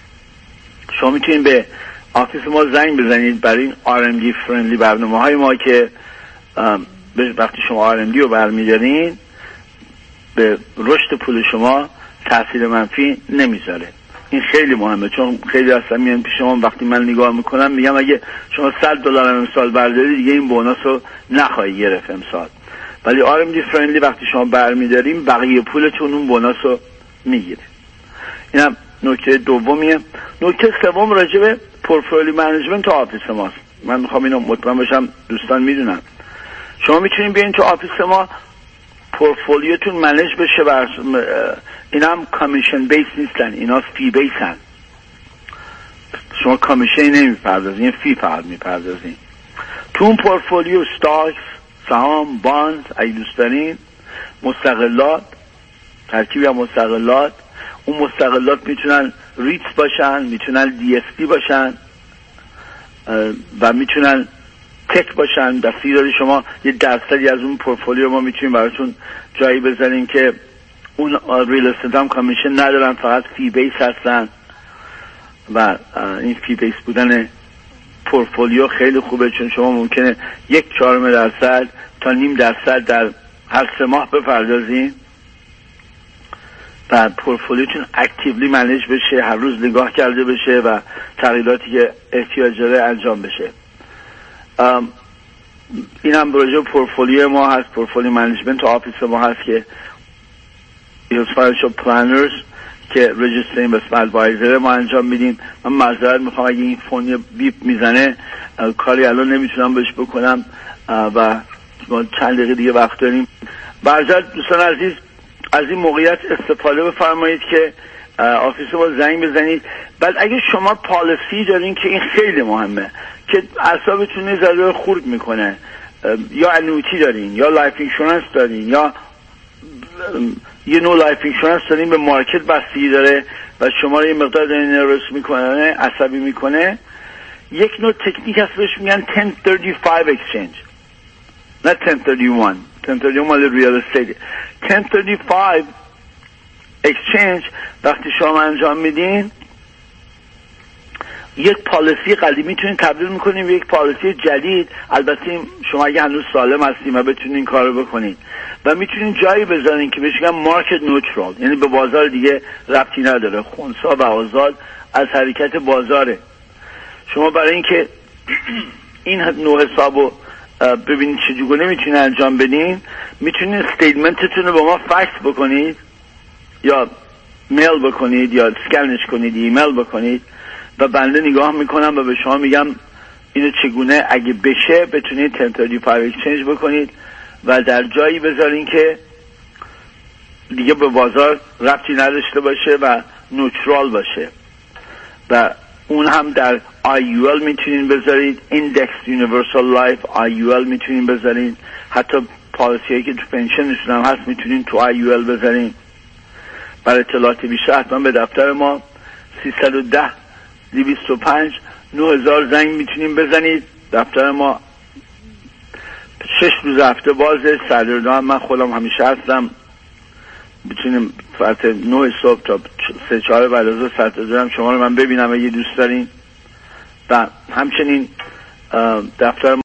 Speaker 18: شما میتونین به آفیس ما زنگ بزنید برای این آر ام دی friendly برنامه های ما که وقتی شما آر ام دی رو برمیدارین به رشد پول شما تاثیر منفی نمیذاره. این خیلی مهمه چون خیلی هستن میان پیش شما وقتی من نگاه میکنم میگم اگه شما صد دلار امسال بردارید دیگه این بوناس رو نخواهی گرفت امسال، ولی آر ام دی فرندلی وقتی شما برمیداریم بقیه پولتون اون بوناس رو میگیره. اینم نکته دومیه. نکته سوم راجع به پورتفولیو منیجمنت تو آفیس ماست. من میخوام اینو مطمئن بشم دوستان میدونن. شما میتونین بیاین تو آفیس ما پورتفولیوتون منیج بشه بر اینا هم کامیشن بیس نیستن، اینا فی بیسن. شما کامیشن نمیپردازین، یه فی فقط میپردازین. تو اون پورتفولیو استاکس، سهام، باند، اگه دوست دارین، مستقلات، ترکیبی از مستقلات. اون مستقلات میتونن ریتس باشن، میتونن دی اس پی باشن و میتونن تک باشن. دستی داری شما یه درصدی از اون پورتفولیو ما میتونیم براتون جایی بذاریم که اون ریل استیت هم کامیشن ندارن، فقط فی بیس هستن و این فی بیس بودن پورتفولیو خیلی خوبه چون شما ممکنه یک چهارم درصد تا نیم درصد در هر سه ماه بپردازین و پورتفولیوتون اکتیولی منیج بشه، هر روز نگاه کرده بشه و تغییراتی که احتیاج داره انجام بشه. این هم راجع پورتفولیو ما هست، پورتفولیو منیجمنت آفیس ما هست که فاینانشال پلانرز که رجیسترینگ به ادوایزر ما انجام میدیم. من معذرت میخوام اگه این فون بیپ میزنه کاری الان نمیتونم بهش بکنم و ما چند دقیقه دیگه وقت داریم. برجت دوستان عزیز از این موقعیت استفاده بفرمایید که آفیس ما زنگ بزنید. بعد اگه شما پالیسی دارین که این خیلی مهمه که اعصابتون یه ذره خورد میکنه، یا انویتی دارین یا لایف اینشورنس دارین یا یه نوع لایف اینشورنس دارین به مارکت بستگی داره و شما رو یه مقدار دارین نروس میکنه، عصبی میکنه، یک نوع تکنیک هست بهش میگن ten thirty-five exchange، نه ten thirty-one. ten thirty-one مال ریال استیت. ten thirty-five exchange وقتی شما انجام میدین یک پالیسی قدیمی میتونین تبدیل میکنین به یک پالیسی جدید. البته شما اگه هنوز سالم هستین و بتونین این کارو بکنین و میتونین جایی بذارین که بهش میگن مارکت نوترال، یعنی به بازار دیگه ربطی نداره، خنثی و آزاد از حرکت بازاره. شما برای اینکه این نوع حسابو ببینید چجوری میتونین انجام بدین، میتونین استیتمنتتون رو به ما فکس بکنید یا میل بکنید یا اسکنش کنید، ایمیل بکنید و بنده نگاه میکنم و به شما میگم اینو چگونه اگه بشه بتونید ten thirty-five exchange بکنید و در جایی بذارین که دیگه به بازار ربطی نداشته باشه و نوترال باشه. و اون هم در آی یو ال میتونین بذارید، Index Universal Life آی یو ال میتونین بذارین، حتی پالیسی هایی که تو پنشنشون هم هست میتونین تو آی یو ال بذارین. برای اطلاعات بیشتر حتما به دفتر ما سیصد و ده دویست و پنج نه هزار زنگ میتونین بزنید. دفتر ما شش روز هفته بازه، سردردا هم من خودم همیشه هستم، میتونیم ساعت نه صبح تا سه چهار بعد از ظهر سردردا هم شما رو من ببینم اگه دوست دارین. و همچنین دفتر